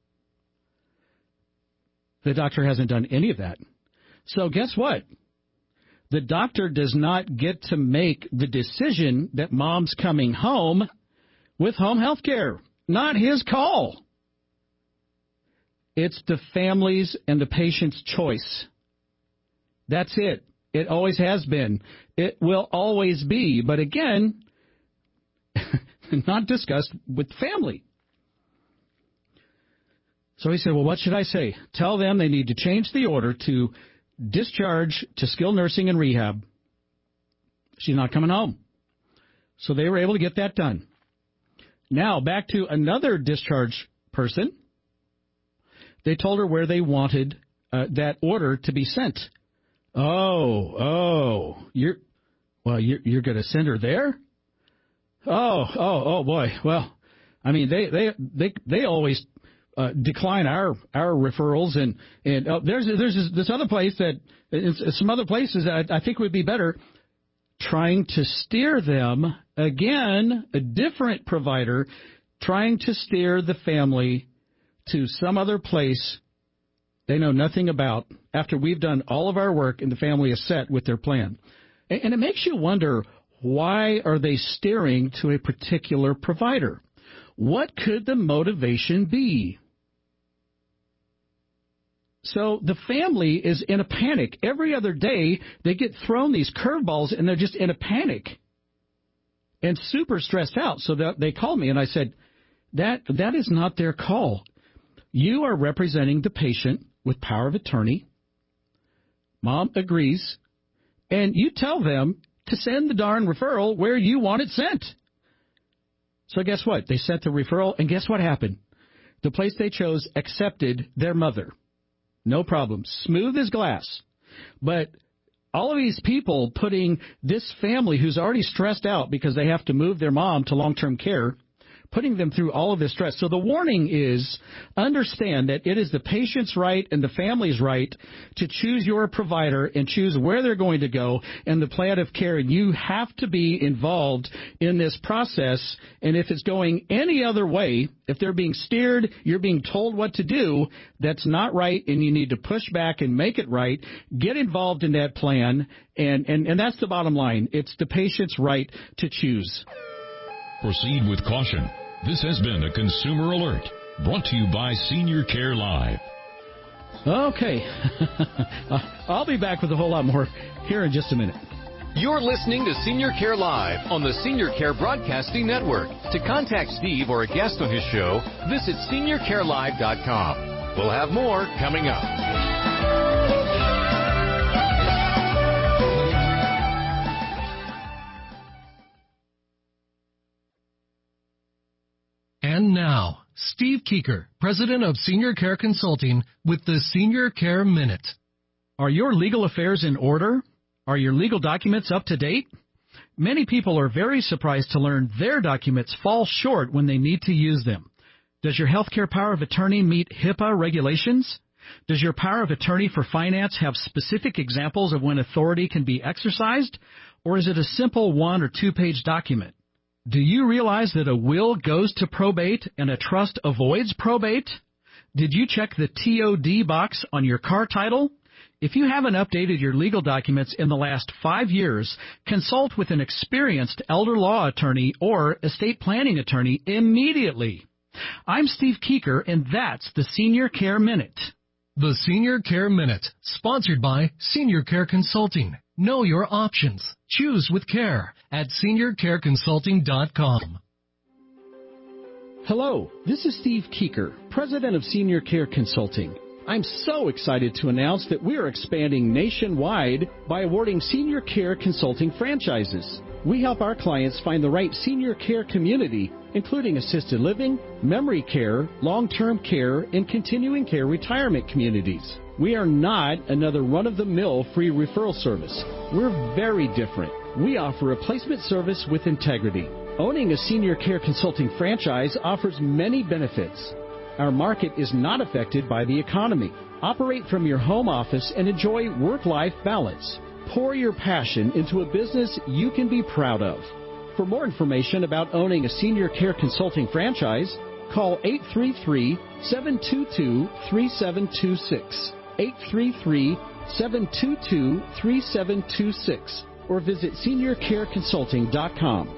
The doctor hasn't done any of that. So guess what? The doctor does not get to make the decision that mom's coming home with home health care. Not his call. It's the family's and the patient's choice. That's it. It always has been. It will always be. But again, not discussed with family. So he said, well, what should I say? Tell them they need to change the order to discharge to skilled nursing and rehab. She's not coming home. So they were able to get that done. Now, back to another discharge person. They told her where they wanted that order to be sent. You're going to send her there? Oh boy. Well, I mean, they always decline our referrals, and there's this other place that some other places that I think would be better, trying to steer them again, a different provider, trying to steer the family to some other place they know nothing about after we've done all of our work and the family is set with their plan. And it makes you wonder, why are they steering to a particular provider? What could the motivation be? So the family is in a panic. Every other day, they get thrown these curveballs, and they're just in a panic and super stressed out. So that they called me, and I said, that is not their call. You are representing the patient with power of attorney. Mom agrees, and you tell them to send the darn referral where you want it sent. So guess what? They sent the referral, and guess what happened? The place they chose accepted their mother. No problem. Smooth as glass. But all of these people putting this family who's already stressed out because they have to move their mom to long-term care, putting them through all of this stress. So the warning is, understand that it is the patient's right and the family's right to choose your provider and choose where they're going to go and the plan of care. And you have to be involved in this process. And if it's going any other way, if they're being steered, you're being told what to do, that's not right, and you need to push back and make it right. Get involved in that plan, and that's the bottom line. It's the patient's right to choose. Proceed with caution. This has been a Consumer Alert, brought to you by Senior Care Live. Okay. I'll be back with a whole lot more here in just a minute. You're listening to Senior Care Live on the Senior Care Broadcasting Network. To contact Steve or a guest on his show, visit seniorcarelive.com. We'll have more coming up. And now, Steve Keeker, President of Senior Care Consulting, with the Senior Care Minute. Are your legal affairs in order? Are your legal documents up to date? Many people are very surprised to learn their documents fall short when they need to use them. Does your healthcare power of attorney meet HIPAA regulations? Does your power of attorney for finance have specific examples of when authority can be exercised? Or is it a simple 1- or 2-page document? Do you realize that a will goes to probate and a trust avoids probate? Did you check the TOD box on your car title? If you haven't updated your legal documents in the last 5 years, consult with an experienced elder law attorney or estate planning attorney immediately. I'm Steve Keeker, and that's the Senior Care Minute. The Senior Care Minute, sponsored by Senior Care Consulting. Know your options. Choose with care at seniorcareconsulting.com. Hello, this is Steve Keeker, President of Senior Care Consulting. I'm so excited to announce that we are expanding nationwide by awarding Senior Care Consulting franchises. We help our clients find the right senior care community, including assisted living, memory care, long-term care, and continuing care retirement communities. We are not another run-of-the-mill free referral service. We're very different. We offer a placement service with integrity. Owning a Senior Care Consulting franchise offers many benefits. Our market is not affected by the economy. Operate from your home office and enjoy work-life balance. Pour your passion into a business you can be proud of. For more information about owning a Senior Care Consulting franchise, call 833-722-3726. 833-722-3726 or visit seniorcareconsulting.com.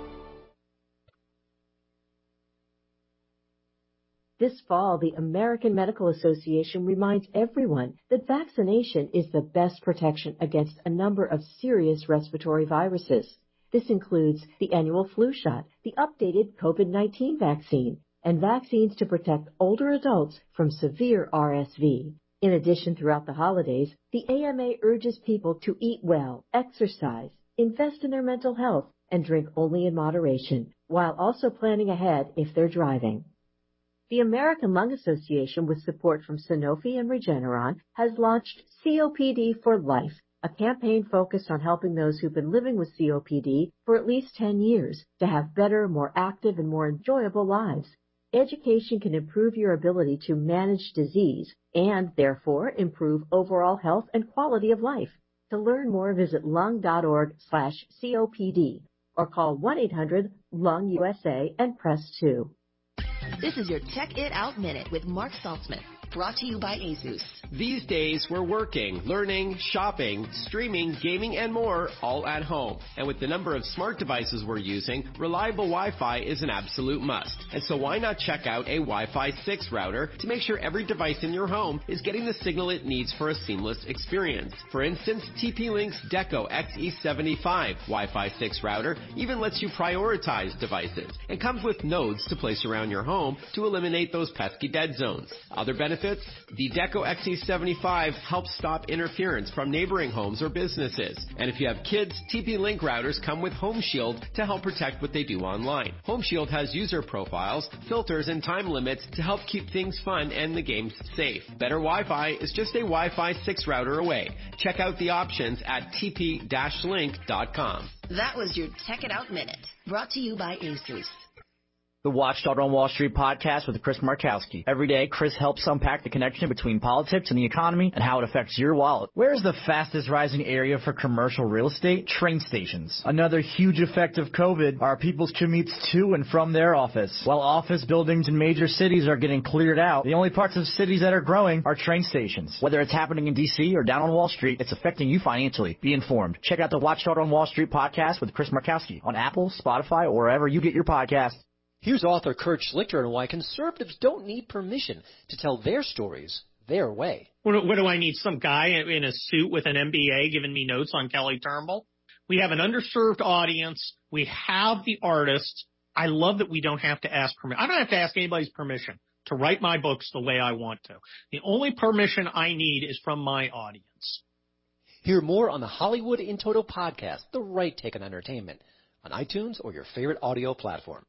This fall, the American Medical Association reminds everyone that vaccination is the best protection against a number of serious respiratory viruses. This includes the annual flu shot, the updated COVID-19 vaccine, and vaccines to protect older adults from severe RSV. In addition, throughout the holidays, the AMA urges people to eat well, exercise, invest in their mental health, and drink only in moderation, while also planning ahead if they're driving. The American Lung Association, with support from Sanofi and Regeneron, has launched COPD for Life, a campaign focused on helping those who've been living with COPD for at least 10 years to have better, more active, and more enjoyable lives. Education can improve your ability to manage disease and, therefore, improve overall health and quality of life. To learn more, visit lung.org/COPD or call 1-800-LUNG-USA and press 2. This is your Check It Out Minute with Mark Saltzman, brought to you by ASUS. These days, we're working, learning, shopping, streaming, gaming, and more, all at home. And with the number of smart devices we're using, reliable Wi-Fi is an absolute must. And so why not check out a Wi-Fi 6 router to make sure every device in your home is getting the signal it needs for a seamless experience. For instance, TP-Link's Deco XE75 Wi-Fi 6 router even lets you prioritize devices and comes with nodes to place around your home to eliminate those pesky dead zones. Other benefits? The Deco XE75 helps stop interference from neighboring homes or businesses. And if you have kids, TP-Link routers come with Home Shield to help protect what they do online. Home Shield has user profiles, filters, and time limits to help keep things fun and the games safe. Better Wi-Fi is just a Wi-Fi 6 router away. Check out the options at tp-link.com. That was your Check It Out Minute, brought to you by ASUS. The Watchdog on Wall Street podcast with Chris Markowski. Every day, Chris helps unpack the connection between politics and the economy and how it affects your wallet. Where is the fastest rising area for commercial real estate? Train stations. Another huge effect of COVID are people's commutes to and from their office. While office buildings in major cities are getting cleared out, the only parts of cities that are growing are train stations. Whether it's happening in D.C. or down on Wall Street, it's affecting you financially. Be informed. Check out the Watchdog on Wall Street podcast with Chris Markowski on Apple, Spotify, or wherever you get your podcasts. Here's author Kurt Schlichter on why conservatives don't need permission to tell their stories their way. What do I need? Some guy in a suit with an MBA giving me notes on Kelly Turnbull? We have an underserved audience. We have the artists. I love that we don't have to ask permission. I don't have to ask anybody's permission to write my books the way I want to. The only permission I need is from my audience. Hear more on the Hollywood in Toto podcast, The Right Take on Entertainment, on iTunes or your favorite audio platform.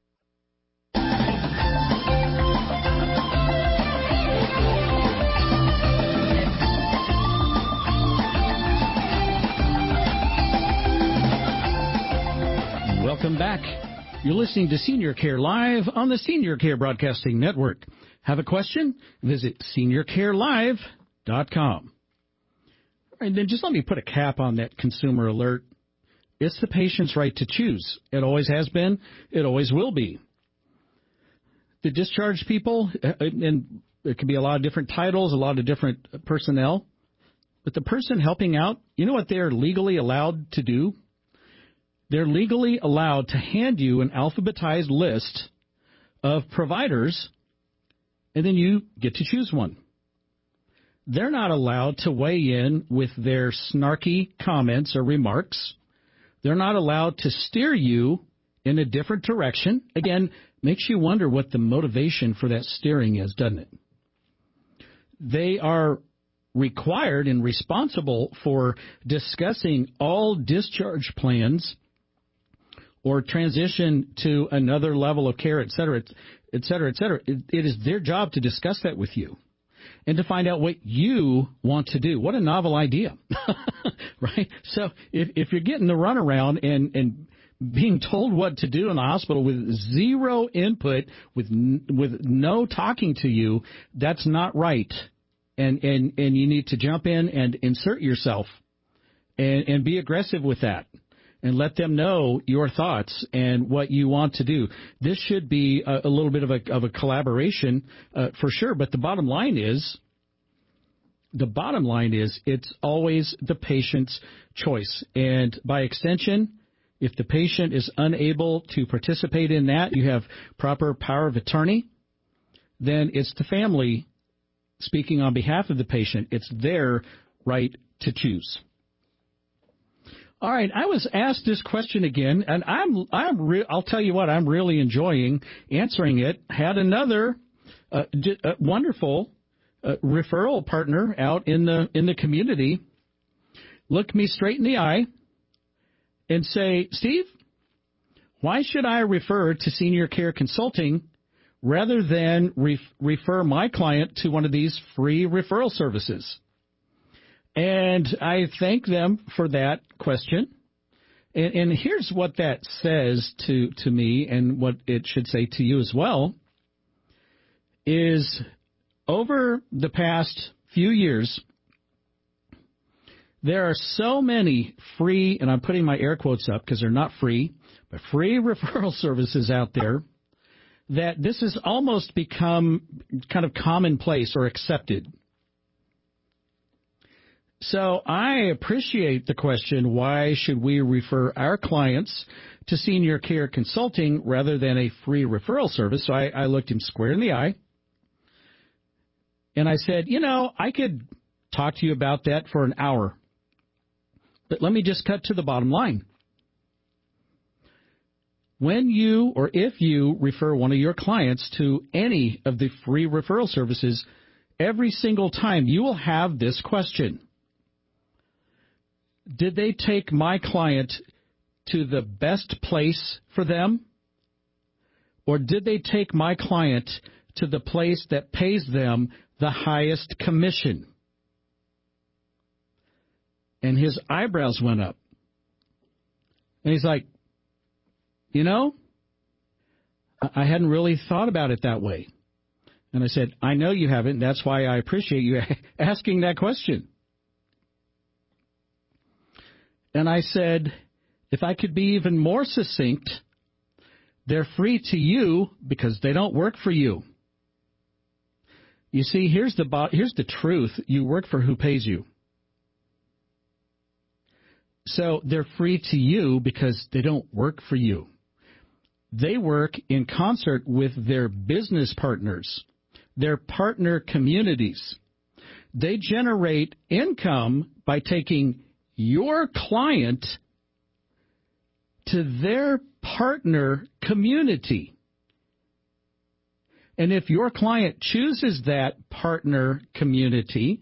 Welcome back. You're listening to Senior Care Live on the Senior Care Broadcasting Network. Have a question? Visit seniorcarelive.com. And then just let me put a cap on that consumer alert. It's the patient's right to choose. It always has been. It always will be. The discharge people, and there can be a lot of different titles, a lot of different personnel, but the person helping out, you know what they're legally allowed to do? They're legally allowed to hand you an alphabetized list of providers, and then you get to choose one. They're not allowed to weigh in with their snarky comments or remarks. They're not allowed to steer you in a different direction. Again, makes you wonder what the motivation for that steering is, doesn't it? They are required and responsible for discussing all discharge plans or transition to another level of care, et cetera, et cetera, et cetera. It is their job to discuss that with you and to find out what you want to do. What a novel idea, right? So if you're getting the runaround and being told what to do in the hospital with zero input, with no talking to you, that's not right. And you need to jump in and insert yourself and be aggressive with that. And let them know your thoughts and what you want to do. This should be a little bit of a collaboration for sure. But the bottom line is it's always the patient's choice. And by extension, if the patient is unable to participate in that, you have proper power of attorney, then it's the family speaking on behalf of the patient. It's their right to choose. All right, I was asked this question again, and I'll tell you what, I'm really enjoying answering it. Had another wonderful referral partner out in the community look me straight in the eye and say, Steve, why should I refer to Senior Care Consulting rather than refer my client to one of these free referral services? And I thank them for that question. And here's what that says to me, and what it should say to you as well, is over the past few years, there are so many free, and I'm putting my air quotes up because they're not free, but free referral services out there, that this has almost become kind of commonplace or accepted. So I appreciate the question, why should we refer our clients to Senior Care Consulting rather than a free referral service? So I looked him square in the eye, and I said, I could talk to you about that for an hour, but let me just cut to the bottom line. When you or if you refer one of your clients to any of the free referral services, every single time you will have this question. Did they take my client to the best place for them? Or did they take my client to the place that pays them the highest commission? And his eyebrows went up. And he's like, I hadn't really thought about it that way. And I said, I know you haven't. That's why I appreciate you asking that question. And I said, if I could be even more succinct, they're free to you because they don't work for you. You see, here's the truth. You work for who pays you. So they're free to you because they don't work for you. They work in concert with their business partners, their partner communities. They generate income by taking your client to their partner community. And if your client chooses that partner community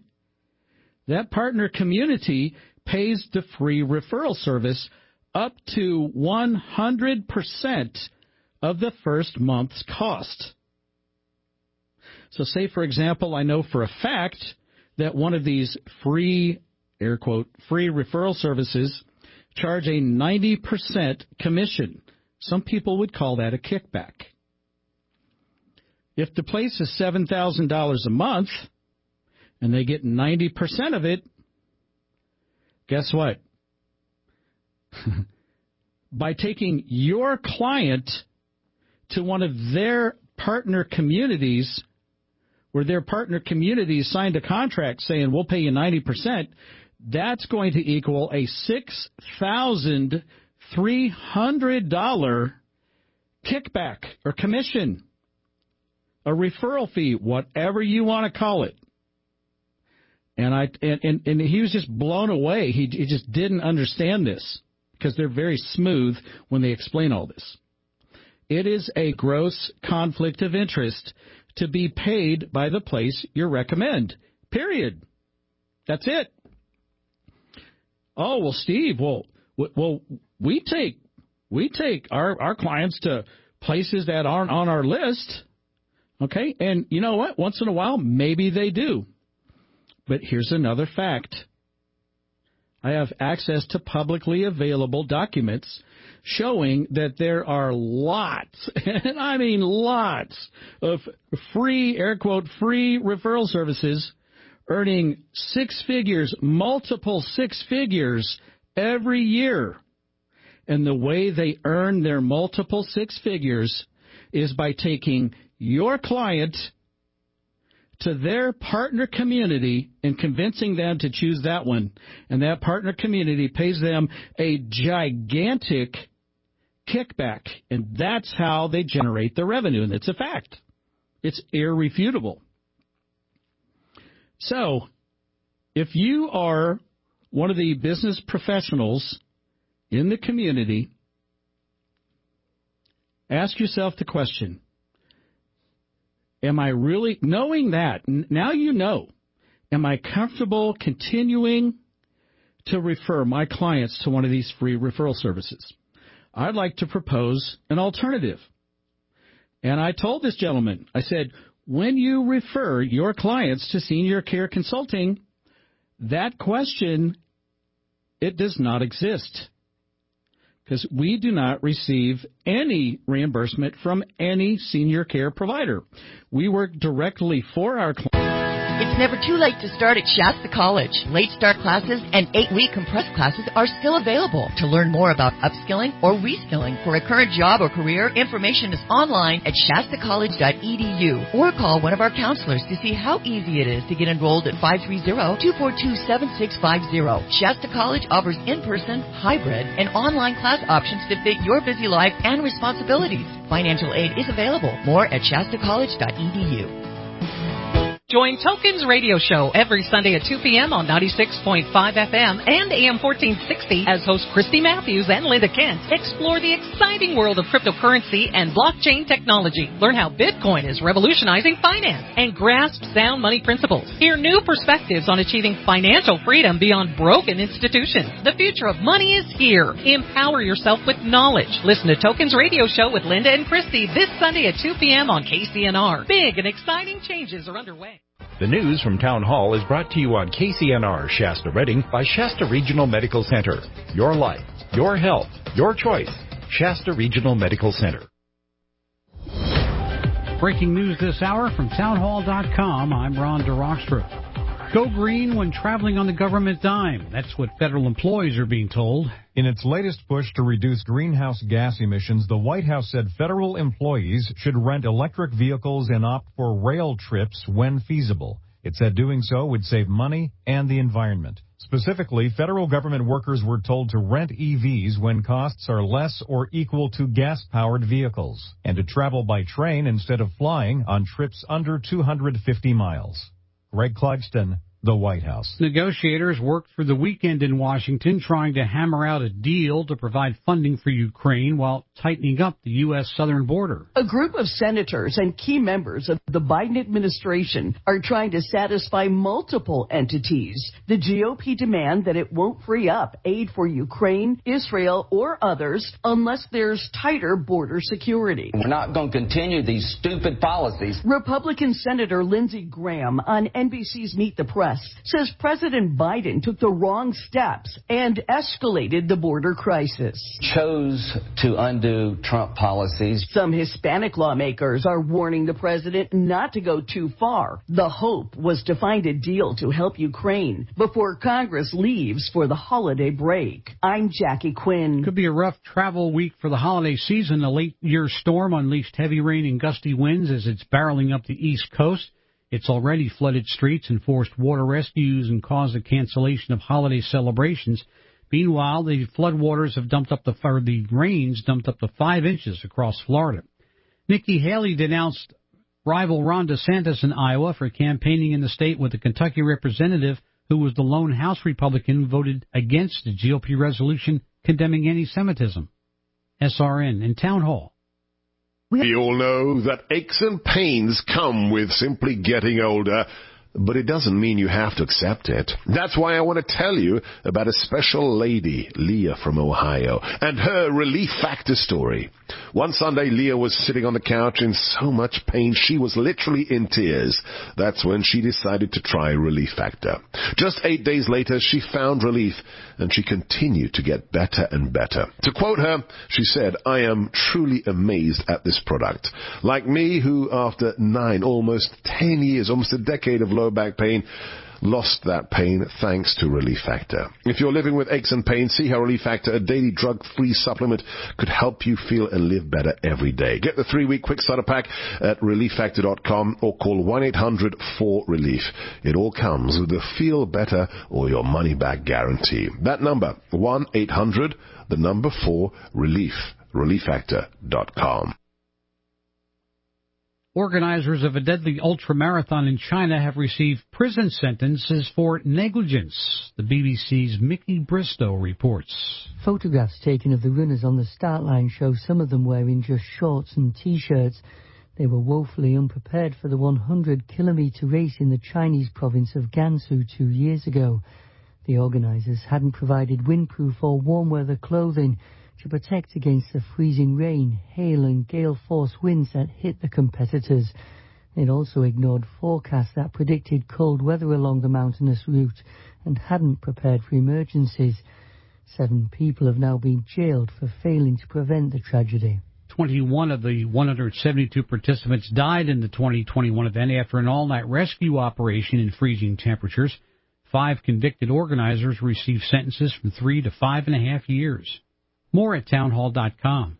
pays the free referral service up to 100% of the first month's cost. So say, for example, I know for a fact that one of these free, air quote, free referral services charge a 90% commission. Some people would call that a kickback. If the place is $7,000 a month and they get 90% of it, guess what? By taking your client to one of their partner communities, where their partner communities signed a contract saying we'll pay you 90%, that's going to equal a $6,300 kickback or commission, a referral fee, whatever you want to call it. And he was just blown away. He just didn't understand this because they're very smooth when they explain all this. It is a gross conflict of interest to be paid by the place you recommend. Period. That's it. Oh, well, Steve, we take our clients to places that aren't on our list. Okay? And you know what? Once in a while, maybe they do. But here's another fact. I have access to publicly available documents showing that there are lots, and I mean lots, of free, air quote, free referral services earning six figures, multiple six figures every year. And the way they earn their multiple six figures is by taking your client to their partner community and convincing them to choose that one. And that partner community pays them a gigantic kickback. And that's how they generate their revenue. And it's a fact. It's irrefutable. So if you are one of the business professionals in the community, ask yourself the question, am I really, knowing that, now you know, am I comfortable continuing to refer my clients to one of these free referral services? I'd like to propose an alternative. And I told this gentleman, I said, when you refer your clients to Senior Care Consulting, that question, it does not exist. Because we do not receive any reimbursement from any senior care provider. We work directly for our clients. It's never too late to start at Shasta College. Late start classes and 8-week compressed classes are still available. To learn more about upskilling or reskilling for a current job or career, information is online at shastacollege.edu or call one of our counselors to see how easy it is to get enrolled at 530-242-7650. Shasta College offers in-person, hybrid, and online class options to fit your busy life and responsibilities. Financial aid is available. More at shastacollege.edu. Join Tokens Radio Show every Sunday at 2 p.m. on 96.5 FM and AM 1460 as hosts Christy Matthews and Linda Kent explore the exciting world of cryptocurrency and blockchain technology. Learn how Bitcoin is revolutionizing finance and grasp sound money principles. Hear new perspectives on achieving financial freedom beyond broken institutions. The future of money is here. Empower yourself with knowledge. Listen to Tokens Radio Show with Linda and Christy this Sunday at 2 p.m. on KCNR. Big and exciting changes are underway. The news from Town Hall is brought to you on KCNR Shasta Redding by Shasta Regional Medical Center. Your life, your health, your choice. Shasta Regional Medical Center. Breaking news this hour from townhall.com. I'm Ron DeRockstra. Go green when traveling on the government dime. That's what federal employees are being told. In its latest push to reduce greenhouse gas emissions, the White House said federal employees should rent electric vehicles and opt for rail trips when feasible. It said doing so would save money and the environment. Specifically, federal government workers were told to rent EVs when costs are less or equal to gas-powered vehicles, and to travel by train instead of flying on trips under 250 miles. Greg Clugston, the White House. Negotiators worked through the weekend in Washington trying to hammer out a deal to provide funding for Ukraine while tightening up the U.S. southern border. A group of senators and key members of the Biden administration are trying to satisfy multiple entities. The GOP demand that it won't free up aid for Ukraine, Israel, or others unless there's tighter border security. We're not going to continue these stupid policies. Republican Senator Lindsey Graham on NBC's Meet the Press says President Biden took the wrong steps and escalated the border crisis. Chose to undo Trump policies. Some Hispanic lawmakers are warning the president not to go too far. The hope was to find a deal to help Ukraine before Congress leaves for the holiday break. I'm Jackie Quinn. Could be a rough travel week for the holiday season. A late-year storm unleashed heavy rain and gusty winds as it's barreling up the East Coast. It's already flooded streets and forced water rescues and caused the cancellation of holiday celebrations. Meanwhile, the floodwaters have the rains dumped up to 5 inches across Florida. Nikki Haley denounced rival Ron DeSantis in Iowa for campaigning in the state with a Kentucky representative who was the lone House Republican who voted against the GOP resolution condemning anti-Semitism. SRN in Town Hall. We all know that aches and pains come with simply getting older, but it doesn't mean you have to accept it. That's why I want to tell you about a special lady, Leah from Ohio, and her Relief Factor story. One Sunday, Leah was sitting on the couch in so much pain she was literally in tears. That's when she decided to try Relief Factor. Just 8 days later, she found relief, and she continued to get better and better. To quote her, she said, "I am truly amazed at this product. Like me, who after 9, almost 10 years, almost a decade of low back pain, lost that pain thanks to Relief Factor." If you're living with aches and pains, see how Relief Factor, a daily drug-free supplement, could help you feel and live better every day. Get the 3-week quick starter pack at relieffactor.com or call 1-800-4RELIEF. It all comes with the feel better or your money back guarantee. That number, 1-800-4RELIEF. relieffactor.com. Organizers of a deadly ultramarathon in China have received prison sentences for negligence. The BBC's Mickey Bristow reports. Photographs taken of the runners on the start line show some of them wearing just shorts and T-shirts. They were woefully unprepared for the 100-kilometre race in the Chinese province of Gansu 2 years ago. The organisers hadn't provided windproof or warm-weather clothing to protect against the freezing rain, hail and gale-force winds that hit the competitors. It also ignored forecasts that predicted cold weather along the mountainous route and hadn't prepared for emergencies. 7 people have now been jailed for failing to prevent the tragedy. 21 of the 172 participants died in the 2021 event after an all-night rescue operation in freezing temperatures. 5 convicted organizers received sentences from 3 to 5.5 years. More at townhall.com.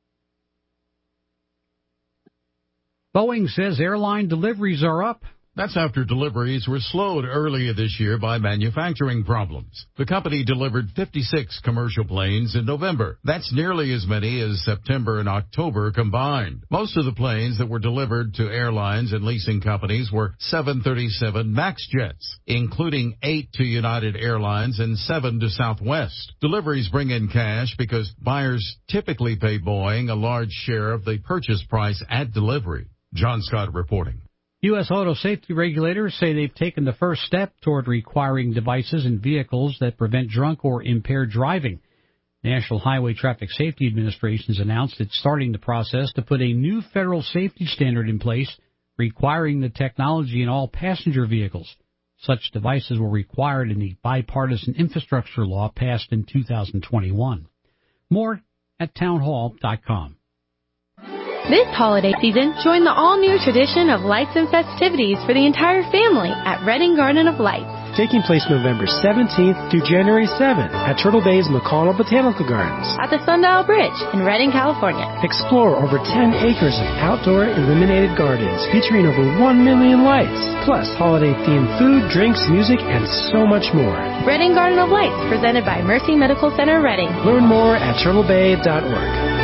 Boeing says airline deliveries are up. That's after deliveries were slowed earlier this year by manufacturing problems. The company delivered 56 commercial planes in November. That's nearly as many as September and October combined. Most of the planes that were delivered to airlines and leasing companies were 737 MAX jets, including 8 to United Airlines and 7 to Southwest. Deliveries bring in cash because buyers typically pay Boeing a large share of the purchase price at delivery. John Scott reporting. U.S. auto safety regulators say they've taken the first step toward requiring devices in vehicles that prevent drunk or impaired driving. National Highway Traffic Safety Administration has announced it's starting the process to put a new federal safety standard in place requiring the technology in all passenger vehicles. Such devices were required in the bipartisan infrastructure law passed in 2021. More at townhall.com. This holiday season, join the all-new tradition of lights and festivities for the entire family at Redding Garden of Lights. Taking place November 17th through January 7th at Turtle Bay's McConnell Botanical Gardens. At the Sundial Bridge in Redding, California. Explore over 10 acres of outdoor illuminated gardens featuring over 1 million lights, plus holiday-themed food, drinks, music, and so much more. Redding Garden of Lights, presented by Mercy Medical Center, Redding. Learn more at turtlebay.org.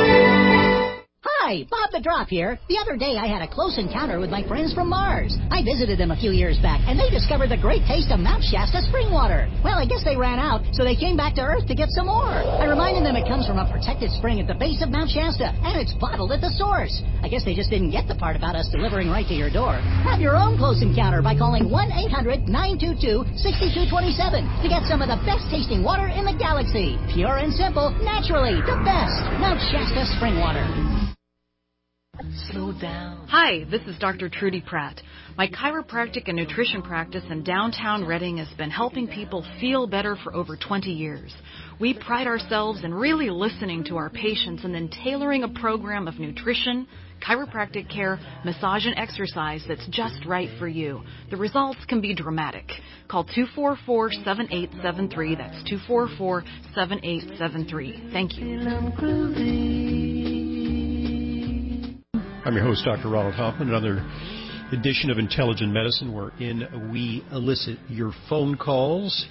Hi, Bob the Drop here. The other day I had a close encounter with my friends from Mars. I visited them a few years back, and they discovered the great taste of Mount Shasta spring water. Well, I guess they ran out, so they came back to Earth to get some more. I reminded them it comes from a protected spring at the base of Mount Shasta, and it's bottled at the source. I guess they just didn't get the part about us delivering right to your door. Have your own close encounter by calling 1-800-922-6227 to get some of the best-tasting water in the galaxy. Pure and simple, naturally, the best. Mount Shasta spring water. Slow down. Hi, this is Dr. Trudy Pratt. My chiropractic and nutrition practice in downtown Redding has been helping people feel better for over 20 years. We pride ourselves in really listening to our patients and then tailoring a program of nutrition, chiropractic care, massage, and exercise that's just right for you. The results can be dramatic. Call 244-7873. That's 244-7873. Thank you. I'm your host, Dr. Ronald Hoffman. Another edition of Intelligent Medicine wherein we elicit your phone calls,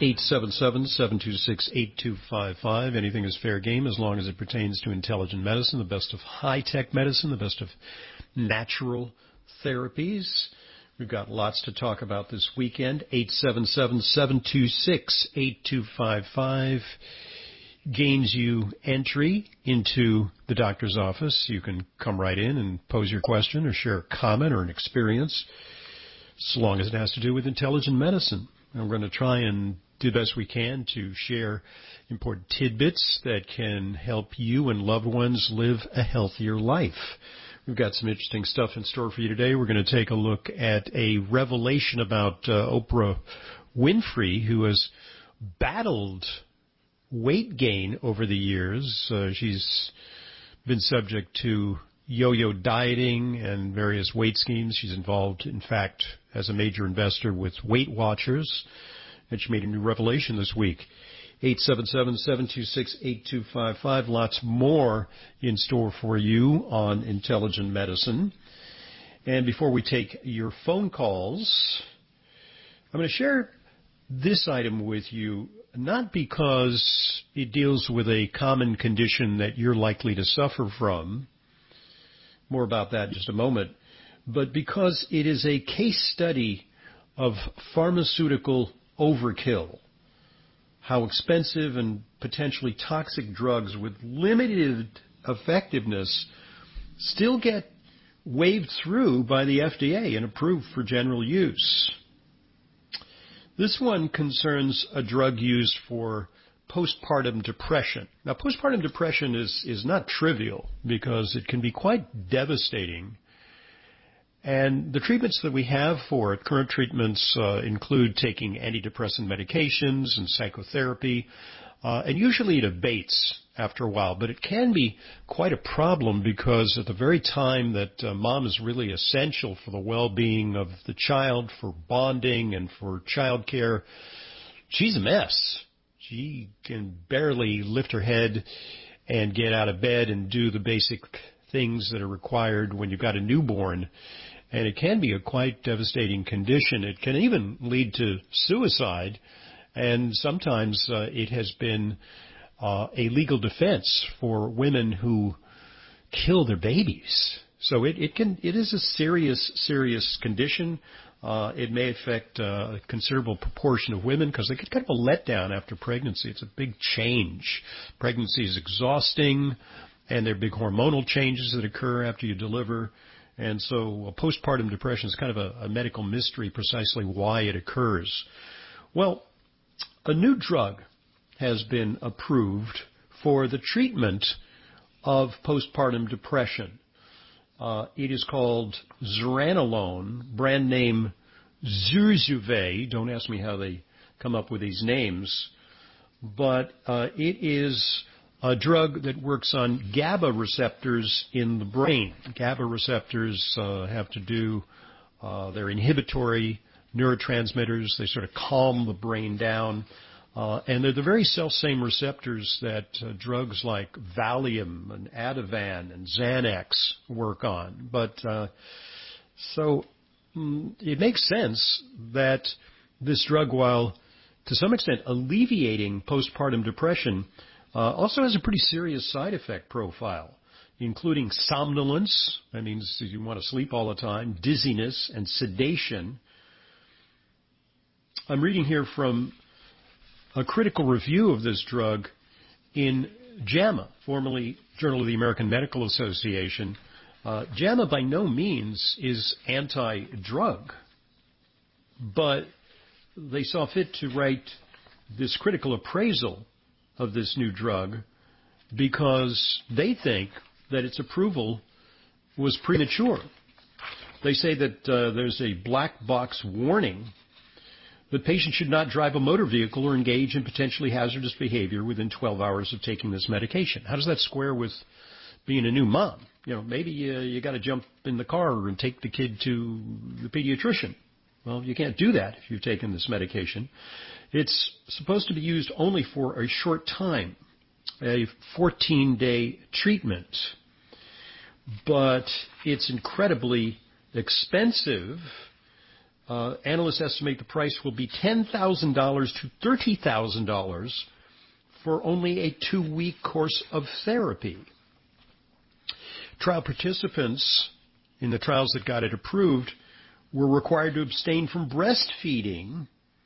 877-726-8255. Anything is fair game as long as it pertains to intelligent medicine, the best of high-tech medicine, the best of natural therapies. We've got lots to talk about this weekend. 877-726-8255. Gains you entry into the doctor's office. You can come right in and pose your question or share a comment or an experience, so long as it has to do with intelligent medicine. And we're going to try and do the best we can to share important tidbits that can help you and loved ones live a healthier life. We've got some interesting stuff in store for you today. We're going to take a look at a revelation about Oprah Winfrey, who has battled weight gain over the years. She's been subject to yo-yo dieting and various weight schemes. She's involved, in fact, as a major investor with Weight Watchers, and she made a new revelation this week. 877-726-8255. Lots more in store for you on Intelligent Medicine. And before we take your phone calls, I'm going to share this item with you, not because it deals with a common condition that you're likely to suffer from, more about that in just a moment, but because it is a case study of pharmaceutical overkill, how expensive and potentially toxic drugs with limited effectiveness still get waved through by the FDA and approved for general use. This one concerns a drug used for postpartum depression. Now, postpartum depression is not trivial because it can be quite devastating And the treatments that we have for it, current treatments include taking antidepressant medications and psychotherapy, and usually it abates after a while. But it can be quite a problem because at the very time that mom is really essential for the well-being of the child, for bonding and for child care, she's a mess. She can barely lift her head and get out of bed and do the basic things that are required when you've got a newborn. And it can be a quite devastating condition. It can even lead to suicide. And sometimes it has been a legal defense for women who kill their babies. So it is a serious condition. It may affect a considerable proportion of women because they get kind of a letdown after pregnancy. It's a big change. Pregnancy is exhausting, and there are big hormonal changes that occur after you deliver. And so postpartum depression is kind of a medical mystery precisely why it occurs. Well, a new drug has been approved for the treatment of postpartum depression. It is called zuranolone, brand name Zurzuvae. Don't ask me how they come up with these names. But it is a drug that works on GABA receptors in the brain. GABA receptors have to do, they're inhibitory neurotransmitters. They sort of calm the brain down. And they're the very self-same receptors that drugs like Valium and Ativan and Xanax work on. But so it makes sense that this drug, while to some extent alleviating postpartum depression, also has a pretty serious side effect profile, including somnolence. That means you want to sleep all the time, dizziness, and sedation. I'm reading here from a critical review of this drug in JAMA, formerly Journal of the American Medical Association. JAMA by no means is anti-drug, but they saw fit to write this critical appraisal of this new drug because they think that its approval was premature. They say that there's a black box warning that patients should not drive a motor vehicle or engage in potentially hazardous behavior within 12 hours of taking this medication. How does that square with being a new mom? You know, maybe you got to jump in the car and take the kid to the pediatrician. Well, you can't do that if you've taken this medication. It's supposed to be used only for a short time, a 14-day treatment. But it's incredibly expensive. Analysts estimate the price will be $10,000 to $30,000 for only a 2-week course of therapy. Trial participants in the trials that got it approved were required to abstain from breastfeeding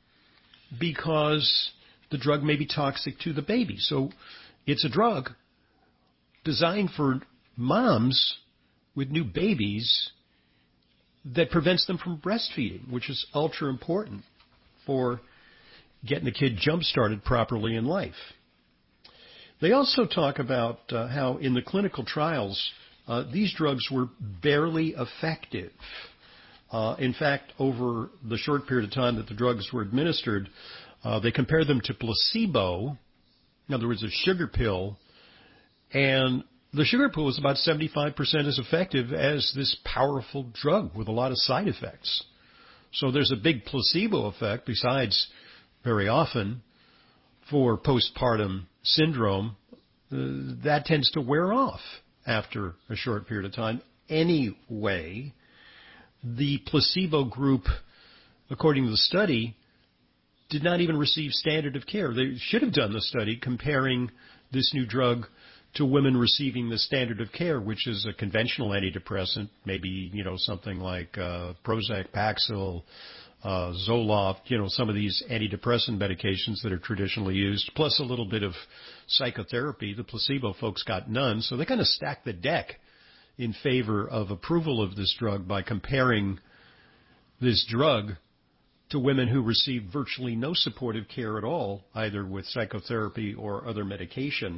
because the drug may be toxic to the baby. So it's a drug designed for moms with new babies that prevents them from breastfeeding, which is ultra important for getting the kid jump-started properly in life. They also talk about how in the clinical trials, these drugs were barely effective. In fact, over the short period of time that the drugs were administered, they compared them to placebo, in other words, a sugar pill, and the sugar pill was about 75% as effective as this powerful drug with a lot of side effects. So there's a big placebo effect besides very often for postpartum syndrome. That tends to wear off after a short period of time. Anyway, the placebo group, according to the study, did not even receive standard of care. They should have done the study comparing this new drug to women receiving the standard of care, which is a conventional antidepressant, maybe, something like Prozac, Paxil, Zoloft, some of these antidepressant medications that are traditionally used, plus a little bit of psychotherapy. The placebo folks got none, so they kind of stacked the deck in favor of approval of this drug by comparing this drug to women who received virtually no supportive care at all, either with psychotherapy or other medication.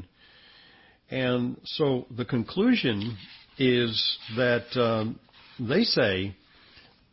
And so the conclusion is that they say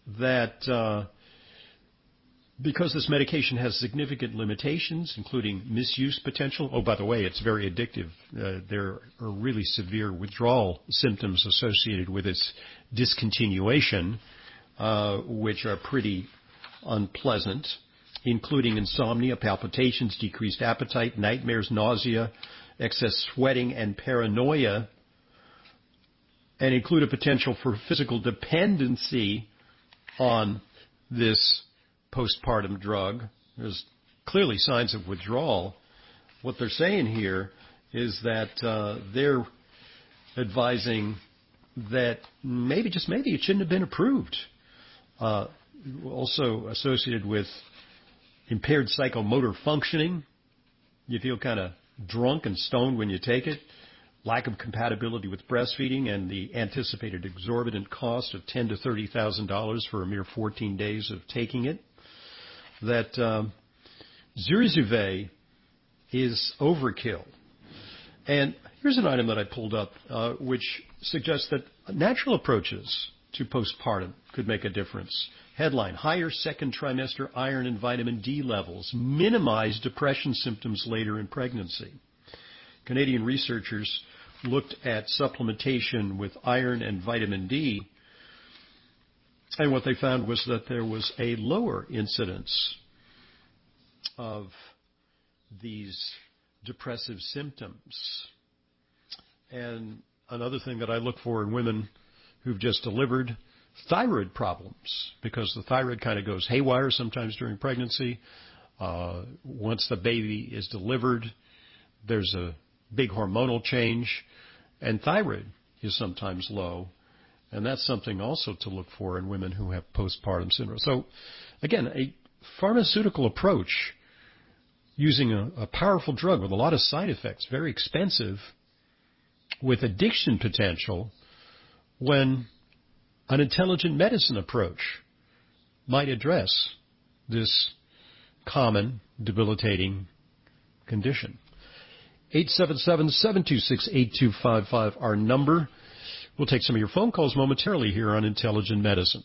that because this medication has significant limitations, including misuse potential. Oh, by the way, it's very addictive. There are really severe withdrawal symptoms associated with its discontinuation, which are pretty unpleasant, including insomnia, palpitations, decreased appetite, nightmares, nausea, excess sweating, and paranoia, and include a potential for physical dependency on this postpartum drug. There's clearly signs of withdrawal. What they're saying here is that they're advising that maybe, just maybe, it shouldn't have been approved. Also associated with impaired psychomotor functioning. You feel kind of drunk and stoned when you take it. Lack of compatibility with breastfeeding and the anticipated exorbitant cost of $10,000 to $30,000 for a mere 14 days of taking it. That Zurzuvae is overkill. And here's an item that I pulled up which suggests that natural approaches to postpartum could make a difference. Headline, higher second trimester iron and vitamin D levels minimize depression symptoms later in pregnancy. Canadian researchers looked at supplementation with iron and vitamin D, and what they found was that there was a lower incidence of these depressive symptoms. And another thing that I look for in women who've just delivered, thyroid problems, because the thyroid kind of goes haywire sometimes during pregnancy. Once the baby is delivered, there's a big hormonal change, and thyroid is sometimes low. And that's something also to look for in women who have postpartum syndrome. So, again, a pharmaceutical approach using a powerful drug with a lot of side effects, very expensive, with addiction potential, when an intelligent medicine approach might address this common debilitating condition. 877-726-8255, our number. We'll take some of your phone calls momentarily here on Intelligent Medicine.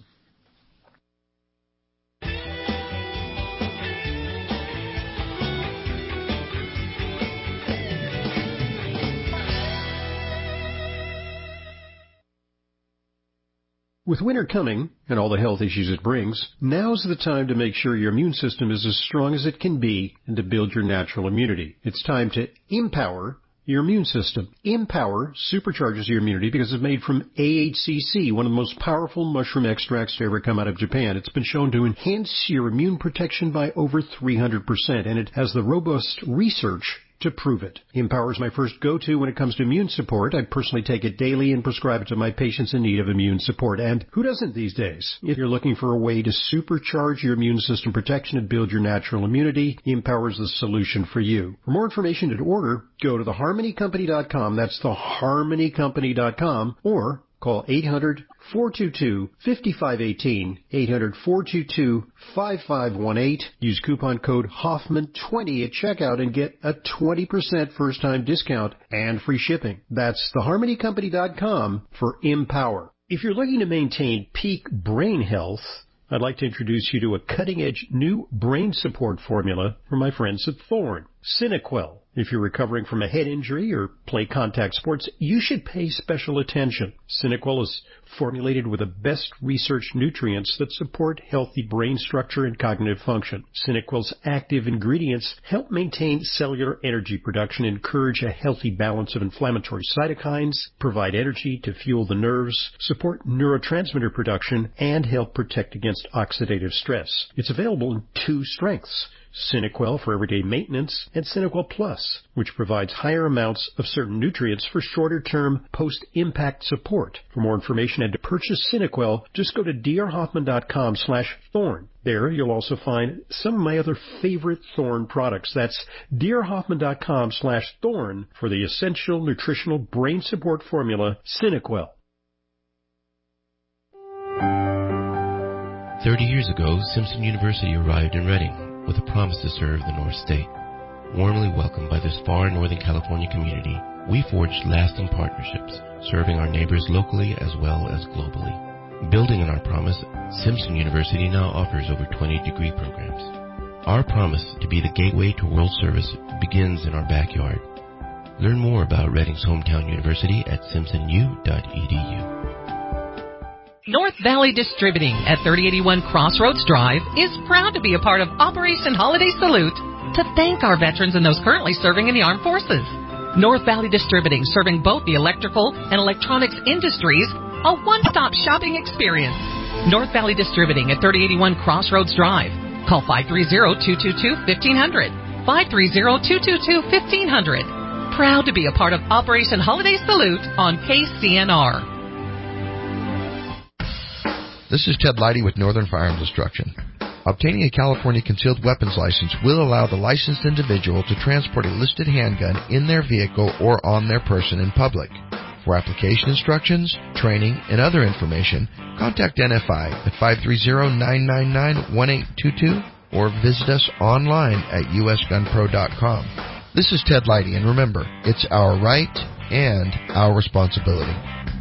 With winter coming and all the health issues it brings, now's the time to make sure your immune system is as strong as it can be and to build your natural immunity. It's time to empower your immune system. Empower supercharges your immunity because it's made from AHCC, one of the most powerful mushroom extracts to ever come out of Japan. It's been shown to enhance your immune protection by over 300%, and it has the robust research to prove it. Empower is my first go-to when it comes to immune support. I personally take it daily and prescribe it to my patients in need of immune support. And who doesn't these days? If you're looking for a way to supercharge your immune system protection and build your natural immunity, Empower is the solution for you. For more information and to order, go to theharmonycompany.com. That's theharmonycompany.com, or call 800-422-5518, 800-422-5518. Use coupon code Hoffman20 at checkout and get a 20% first-time discount and free shipping. That's theharmonycompany.com for Empower. If you're looking to maintain peak brain health, I'd like to introduce you to a cutting-edge new brain support formula from my friends at Thorne, SynaQuell. If you're recovering from a head injury or play contact sports, you should pay special attention. SynaQuell is formulated with the best researched nutrients that support healthy brain structure and cognitive function. SynaQuell's active ingredients help maintain cellular energy production, encourage a healthy balance of inflammatory cytokines, provide energy to fuel the nerves, support neurotransmitter production, and help protect against oxidative stress. It's available in 2 strengths: SynaQuell for everyday maintenance, and SynaQuell Plus, which provides higher amounts of certain nutrients for shorter-term post-impact support. For more information and to purchase SynaQuell, just go to drhoffman.com/thorn. There you'll also find some of my other favorite Thorne products. That's drhoffman.com/thorn for the essential nutritional brain support formula, SynaQuell. 30 years ago, Simpson University arrived in Reading with a promise to serve the North State. Warmly welcomed by this far Northern California community, we forged lasting partnerships, serving our neighbors locally as well as globally. Building on our promise, Simpson University now offers over 20 degree programs. Our promise to be the gateway to world service begins in our backyard. Learn more about Reading's hometown university at simpsonu.edu. North Valley Distributing at 3081 Crossroads Drive is proud to be a part of Operation Holiday Salute to thank our veterans and those currently serving in the armed forces. North Valley Distributing, serving both the electrical and electronics industries, a one-stop shopping experience. North Valley Distributing at 3081 Crossroads Drive. Call 530-222-1500. 530-222-1500. Proud to be a part of Operation Holiday Salute on KCNR. This is Ted Leidy with Northern Firearms Instruction. Obtaining a California concealed weapons license will allow the licensed individual to transport a listed handgun in their vehicle or on their person in public. For application instructions, training, and other information, contact NFI at 530-999-1822 or visit us online at usgunpro.com. This is Ted Leidy, and remember, it's our right and our responsibility.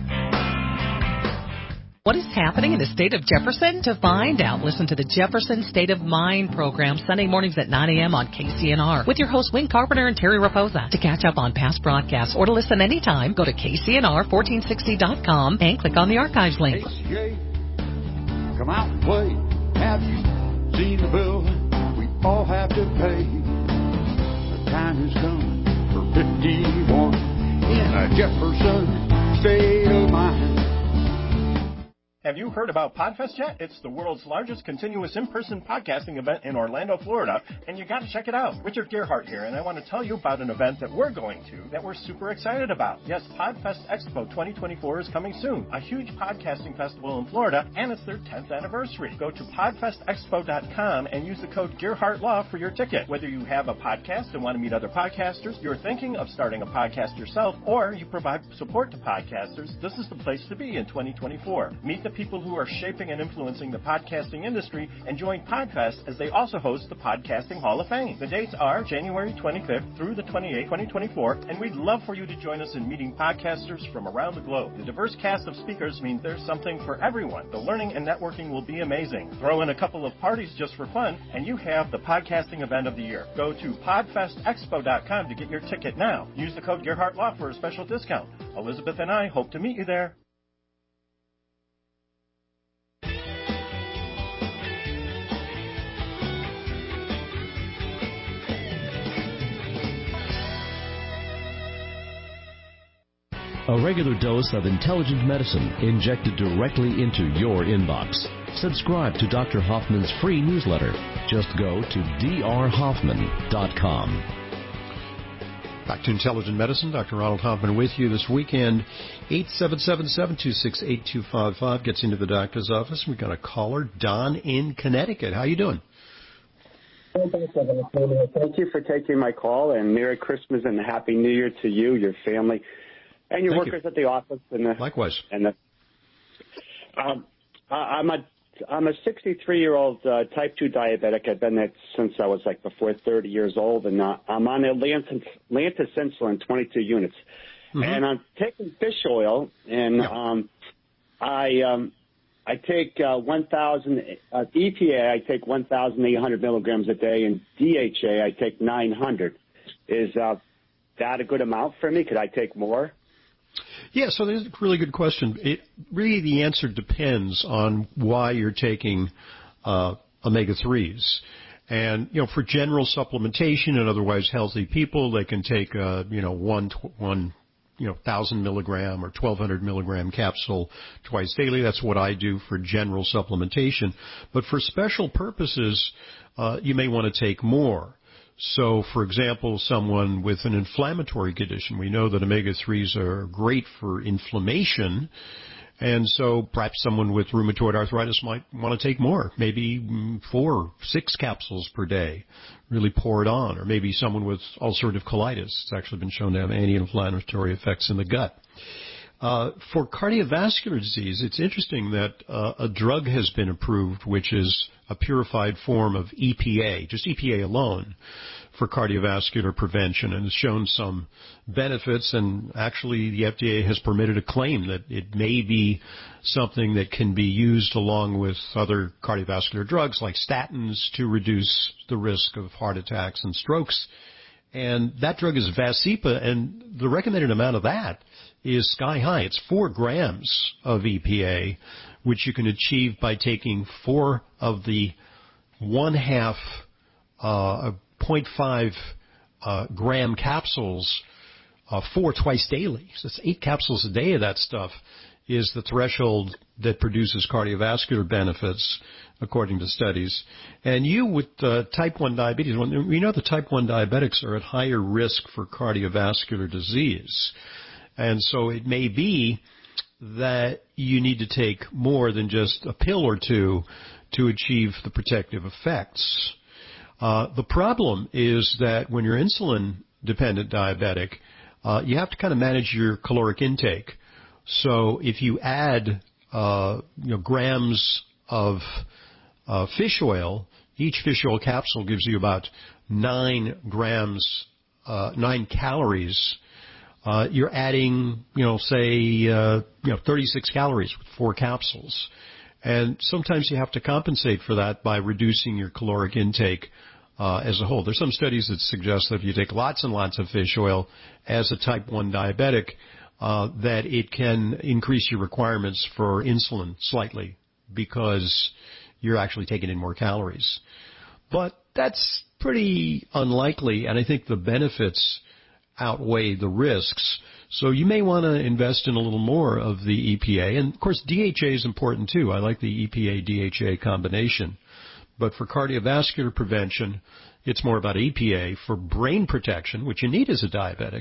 What is happening in the state of Jefferson? To find out, listen to the Jefferson State of Mind program Sunday mornings at 9 a.m. on KCNR with your hosts Wing Carpenter and Terry Raposa. To catch up on past broadcasts or to listen anytime, go to KCNR1460.com and click on the archives link. HCA, come out and play. Have you seen the bill we all have to pay? The time has come for 51 in a Jefferson State of Mind. Have you heard about PodFest yet? It's the world's largest continuous in-person podcasting event in Orlando, Florida, and you got to check it out. Richard Gearhart here, and I want to tell you about an event that we're going to that we're super excited about. Yes, PodFest Expo 2024 is coming soon, a huge podcasting festival in Florida, and it's their 10th anniversary. Go to podfestexpo.com and use the code GearhartLaw for your ticket. Whether you have a podcast and want to meet other podcasters, you're thinking of starting a podcast yourself, or you provide support to podcasters, this is the place to be in 2024. Meet the people who are shaping and influencing the podcasting industry and join PodFest as they also host the Podcasting Hall of Fame. The dates are January 25th through the 28th, 2024, and we'd love for you to join us in meeting podcasters from around the globe. The diverse cast of speakers means there's something for everyone. The learning and networking will be amazing. Throw in a couple of parties just for fun, and you have the podcasting event of the year. Go to podfestexpo.com to get your ticket now. Use the code GearhartLaw for a special discount. Elizabeth and I hope to meet you there. A regular dose of intelligent medicine injected directly into your inbox. Subscribe to Dr. Hoffman's free newsletter. Just go to drhoffman.com. Back to Intelligent Medicine. Dr. Ronald Hoffman with you this weekend. 877-726-8255 gets into the doctor's office. We've got a caller, Don in Connecticut. How you doing? Thank you for taking my call, and Merry Christmas and Happy New Year to you, your family, and your workers at the office. And likewise. And I'm a 63-year-old type 2 diabetic. I've been that since I was like before 30 years old, and I'm on Lantus insulin, 22 units, and I'm taking fish oil, and I take 1,000 EPA. I take 1,800 milligrams a day, and DHA I take 900. Is that a good amount for me? Could I take more? Yeah, so that's a really good question. The answer depends on why you're taking omega-3s. And, for general supplementation and otherwise healthy people, they can take, 1,000 milligram or 1,200 milligram capsule twice daily. That's what I do for general supplementation. But for special purposes, you may want to take more. So, for example, someone with an inflammatory condition, we know that omega-3s are great for inflammation, and so perhaps someone with rheumatoid arthritis might want to take more, maybe 4 or 6 capsules per day, really pour it on, or maybe someone with ulcerative colitis. It's actually been shown to have anti-inflammatory effects in the gut. For cardiovascular disease, it's interesting that a drug has been approved, which is a purified form of EPA, just EPA alone, for cardiovascular prevention, and has shown some benefits. And actually, the FDA has permitted a claim that it may be something that can be used along with other cardiovascular drugs like statins to reduce the risk of heart attacks and strokes. And that drug is Vascepa, and the recommended amount of that is sky high. It's 4 grams of EPA, which you can achieve by taking 4 of the 0.5 gram capsules 4 twice daily. So it's 8 capsules a day of that stuff is the threshold that produces cardiovascular benefits, according to studies. And you with type 1 diabetes, we know the type 1 diabetics are at higher risk for cardiovascular disease. And so it may be that you need to take more than just a pill or two to achieve the protective effects. The problem is that when you're insulin-dependent diabetic, you have to kind of manage your caloric intake. So if you add grams of fish oil, each fish oil capsule gives you about 9 calories. You're adding, 36 calories with 4 capsules. And sometimes you have to compensate for that by reducing your caloric intake as a whole. There's some studies that suggest that if you take lots and lots of fish oil as a type 1 diabetic, that it can increase your requirements for insulin slightly because you're actually taking in more calories. But that's pretty unlikely, and I think the benefits outweigh the risks. So you may want to invest in a little more of the EPA. And, of course, DHA is important, too. I like the EPA-DHA combination. But for cardiovascular prevention, it's more about EPA. For brain protection, which you need as a diabetic,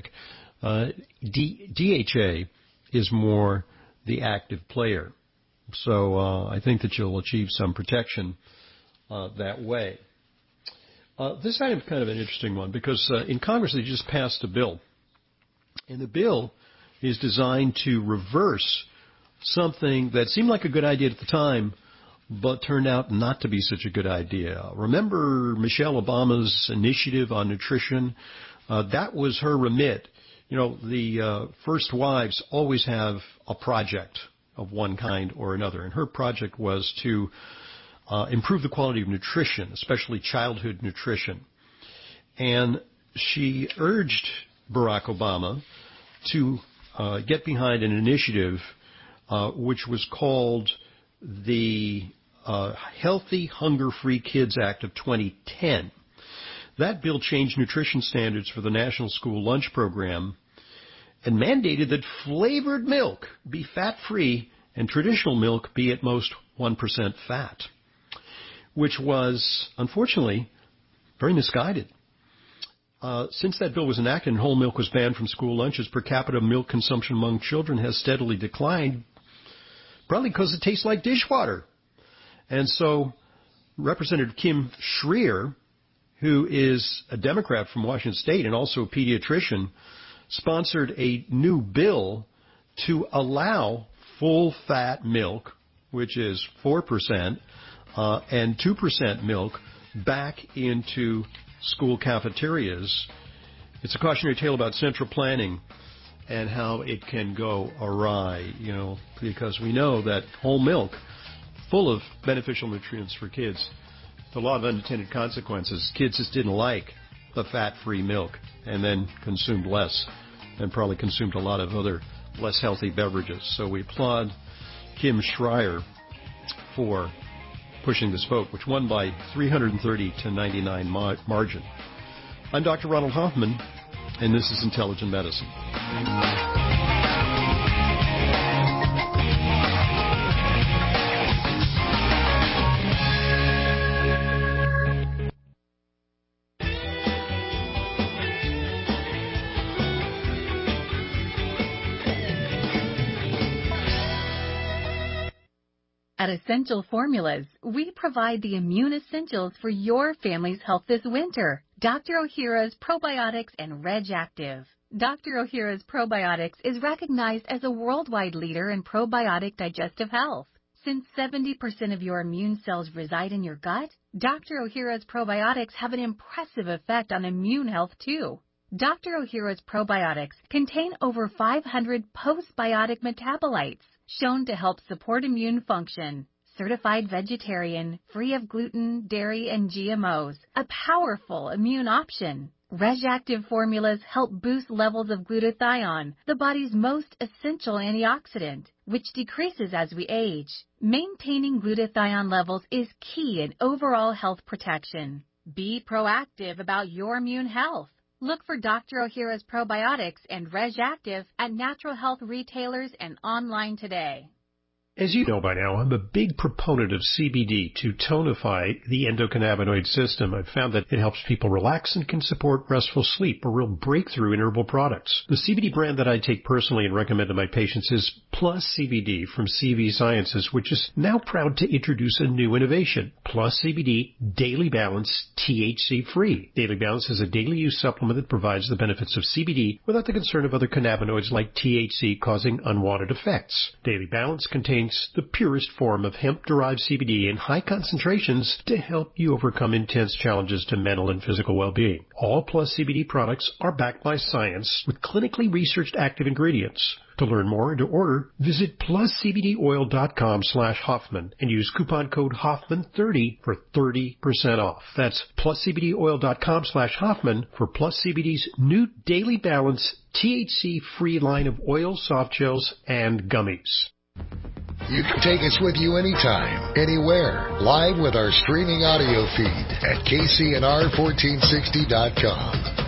DHA is more the active player. So I think that you'll achieve some protection that way. This item is kind of an interesting one because in Congress they just passed a bill. And the bill is designed to reverse something that seemed like a good idea at the time, but turned out not to be such a good idea. Remember Michelle Obama's initiative on nutrition? That was her remit. The first wives always have a project of one kind or another, and her project was to improve the quality of nutrition, especially childhood nutrition. And she urged Barack Obama to get behind an initiative which was called the Healthy Hunger-Free Kids Act of 2010. That bill changed nutrition standards for the National School Lunch Program and mandated that flavored milk be fat-free and traditional milk be at most 1% fat, which was, unfortunately, very misguided. Since that bill was enacted and whole milk was banned from school lunches, per capita milk consumption among children has steadily declined, probably because it tastes like dishwater. And so Representative Kim Schreier, who is a Democrat from Washington State and also a pediatrician, sponsored a new bill to allow full-fat milk, which is 4%, and 2% milk back into school cafeterias. It's a cautionary tale about central planning and how it can go awry, because we know that whole milk, full of beneficial nutrients for kids, a lot of unintended consequences. Kids just didn't like the fat-free milk and then consumed less and probably consumed a lot of other less healthy beverages. So we applaud Kim Schreier for pushing this vote, which won by 330 to 99 margin. I'm Dr. Ronald Hoffman, and this is Intelligent Medicine. At Essential Formulas, we provide the immune essentials for your family's health this winter. Dr. Ohhira's Probiotics and Reg Active. Dr. Ohhira's Probiotics is recognized as a worldwide leader in probiotic digestive health. Since 70% of your immune cells reside in your gut, Dr. Ohhira's Probiotics have an impressive effect on immune health too. Dr. Ohhira's Probiotics contain over 500 postbiotic metabolites shown to help support immune function. Certified vegetarian, free of gluten, dairy, and GMOs, a powerful immune option. RegActive formulas help boost levels of glutathione, the body's most essential antioxidant, which decreases as we age. Maintaining glutathione levels is key in overall health protection. Be proactive about your immune health. Look for Dr. Ohhira's Probiotics and RegActive at natural health retailers and online today. As you know by now, I'm a big proponent of CBD to tonify the endocannabinoid system. I've found that it helps people relax and can support restful sleep, a real breakthrough in herbal products. The CBD brand that I take personally and recommend to my patients is Plus CBD from CV Sciences, which is now proud to introduce a new innovation, Plus CBD Daily Balance THC Free. Daily Balance is a daily use supplement that provides the benefits of CBD without the concern of other cannabinoids like THC causing unwanted effects. Daily Balance contains the purest form of hemp-derived CBD in high concentrations to help you overcome intense challenges to mental and physical well-being. All Plus CBD products are backed by science with clinically researched active ingredients. To learn more and to order, visit pluscbdoil.com/Hoffman and use coupon code Hoffman30 for 30% off. That's pluscbdoil.com/Hoffman for Plus CBD's new Daily Balance THC-free line of oils, soft gels, and gummies. You can take us with you anytime, anywhere, live with our streaming audio feed at KCNR1460.com.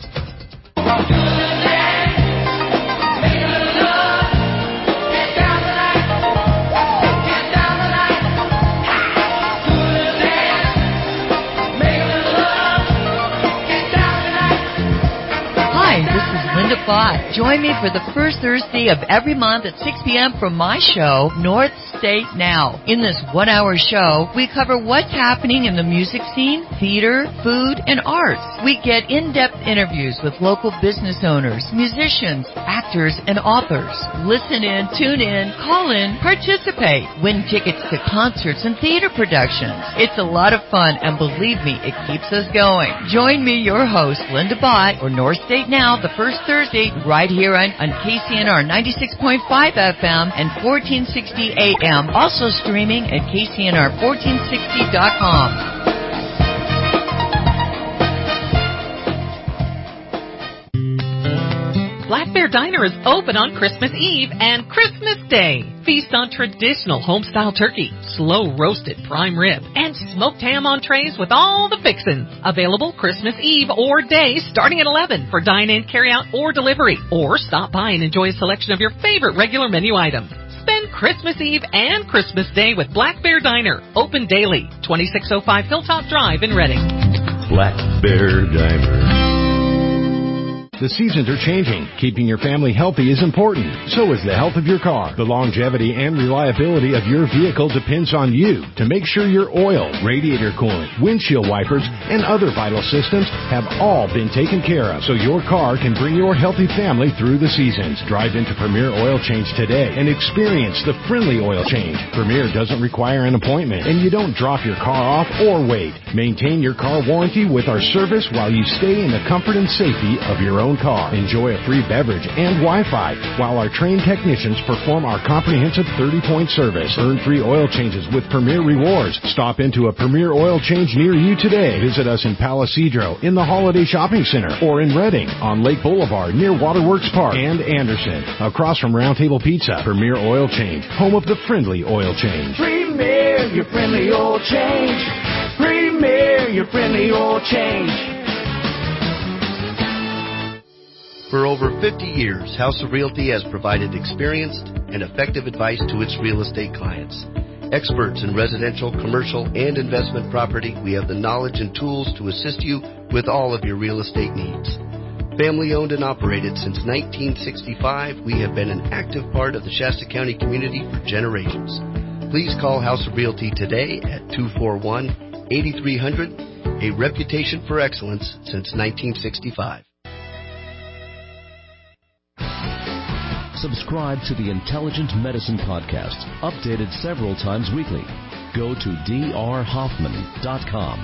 Join me for the first Thursday of every month at 6 p.m. for my show, North State Now. In this one-hour show, we cover what's happening in the music scene, theater, food, and arts. We get in-depth interviews with local business owners, musicians, actors, and authors. Listen in, tune in, call in, participate, win tickets to concerts and theater productions. It's a lot of fun, and believe me, it keeps us going. Join me, your host, Linda Bott, for North State Now, the first Thursday, right here on KCNR 96.5 FM and 1460 AM. Also streaming at KCNR1460.com. Black Bear Diner is open on Christmas Eve and Christmas Day. Feast on traditional home-style turkey, slow-roasted prime rib, and smoked ham entrees with all the fixins. Available Christmas Eve or day starting at 11 for dine-in, carry-out, or delivery. Or stop by and enjoy a selection of your favorite regular menu items. Spend Christmas Eve and Christmas Day with Black Bear Diner. Open daily. 2605 Hilltop Drive in Reading. Black Bear Diner. The seasons are changing. Keeping your family healthy is important. So is the health of your car. The longevity and reliability of your vehicle depends on you to make sure your oil, radiator coolant, windshield wipers, and other vital systems have all been taken care of so your car can bring your healthy family through the seasons. Drive into Premier Oil Change today and experience the friendly oil change. Premier doesn't require an appointment, and you don't drop your car off or wait. Maintain your car warranty with our service while you stay in the comfort and safety of your own car. Enjoy a free beverage and Wi-Fi while our trained technicians perform our comprehensive 30-point service. Earn free oil changes with Premier Rewards. Stop into a Premier Oil Change near you today. Visit us in Palisadro, in the Holiday Shopping Center, or in Reading, on Lake Boulevard near Waterworks Park, and Anderson, across from Round Table Pizza. Premier Oil Change, home of the friendly oil change. Premier, your friendly oil change. Premier, your friendly oil change. For over 50 years, House of Realty has provided experienced and effective advice to its real estate clients. Experts in residential, commercial, and investment property, we have the knowledge and tools to assist you with all of your real estate needs. Family owned and operated since 1965, we have been an active part of the Shasta County community for generations. Please call House of Realty today at 241-8300, a reputation for excellence since 1965. Subscribe to the Intelligent Medicine Podcast, updated several times weekly. Go to drhoffman.com.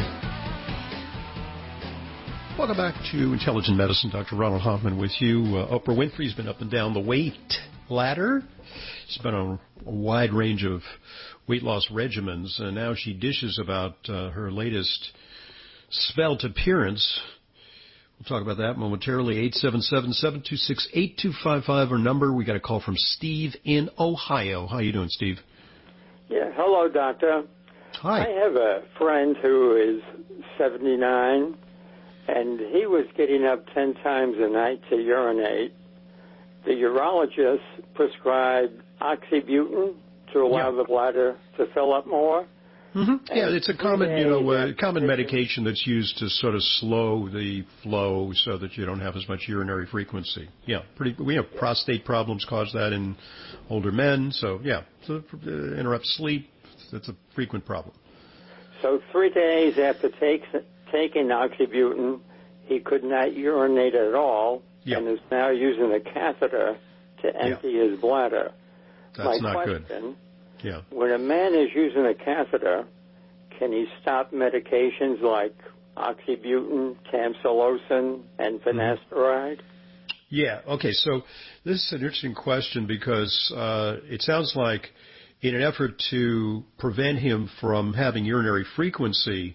Welcome back to Intelligent Medicine. Dr. Ronald Hoffman with you. Oprah Winfrey's been up and down the weight ladder. She's been on a wide range of weight loss regimens, and now she dishes about her latest svelte appearance. We'll talk about that momentarily. 877-726-8255, our number. We got a call from Steve in Ohio. How you doing, Steve? Yeah, hello, doctor. Hi. I have a friend who is 79, and he was getting up 10 times a night to urinate. The urologist prescribed oxybutynin to allow the bladder to fill up more. Mm-hmm. Yeah, it's a common, common medication that's used to sort of slow the flow so that you don't have as much urinary frequency. Yeah, we have prostate problems cause that in older men. So yeah, so interrupts sleep. That's a frequent problem. So 3 days after taking oxybutynin, he could not urinate at all, and is now using a catheter to empty his bladder. That's My not question, good. Yeah. When a man is using a catheter, can he stop medications like oxybutynin, tamsulosin, and finasteride? Yeah, okay, so this is an interesting question because it sounds like in an effort to prevent him from having urinary frequency,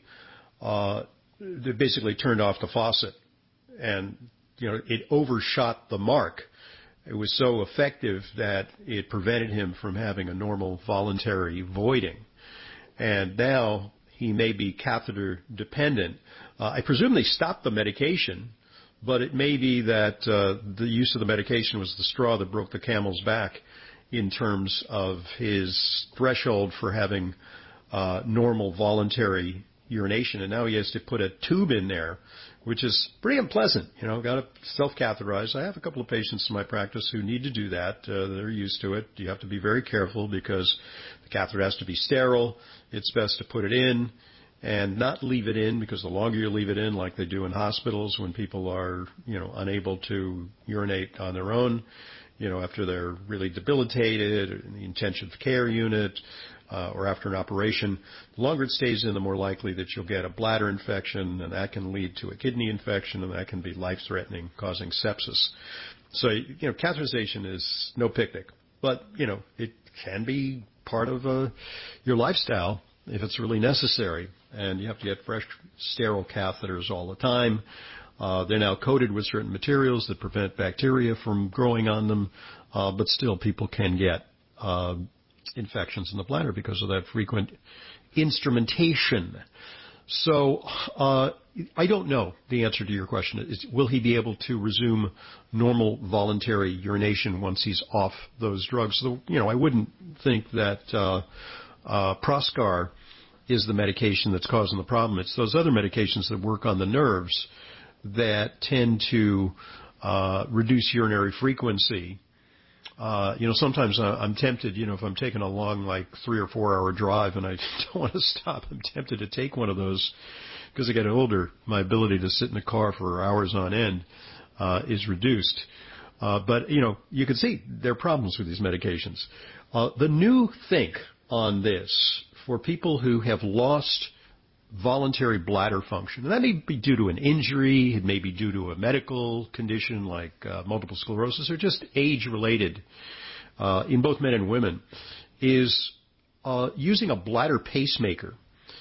they basically turned off the faucet, and it overshot the mark. It was so effective that it prevented him from having a normal voluntary voiding. And now he may be catheter dependent. I presume they stopped the medication, but it may be that the use of the medication was the straw that broke the camel's back in terms of his threshold for having normal voluntary urination. And now he has to put a tube in there, which is pretty unpleasant. Got to self-catheterize. I have a couple of patients in my practice who need to do that. They're used to it. You have to be very careful because the catheter has to be sterile. It's best to put it in and not leave it in, because the longer you leave it in, like they do in hospitals when people are, unable to urinate on their own, after they're really debilitated or in the intensive care unit, or after an operation, the longer it stays in, the more likely that you'll get a bladder infection, and that can lead to a kidney infection, and that can be life-threatening, causing sepsis. So, catheterization is no picnic, but, it can be part of your lifestyle if it's really necessary, and you have to get fresh, sterile catheters all the time. They're now coated with certain materials that prevent bacteria from growing on them, but still people can get infections in the bladder because of that frequent instrumentation. So I don't know the answer to your question. Will he be able to resume normal voluntary urination once he's off those drugs? So, I wouldn't think that Proscar is the medication that's causing the problem. It's those other medications that work on the nerves that tend to reduce urinary frequency. Sometimes I'm tempted, if I'm taking a long, 3 or 4 hour drive and I don't want to stop, I'm tempted to take one of those because I get older. My ability to sit in the car for hours on end is reduced. But you can see there are problems with these medications. The new think on this for people who have lost voluntary bladder function, and that may be due to an injury, it may be due to a medical condition like multiple sclerosis, or just age-related in both men and women, is using a bladder pacemaker,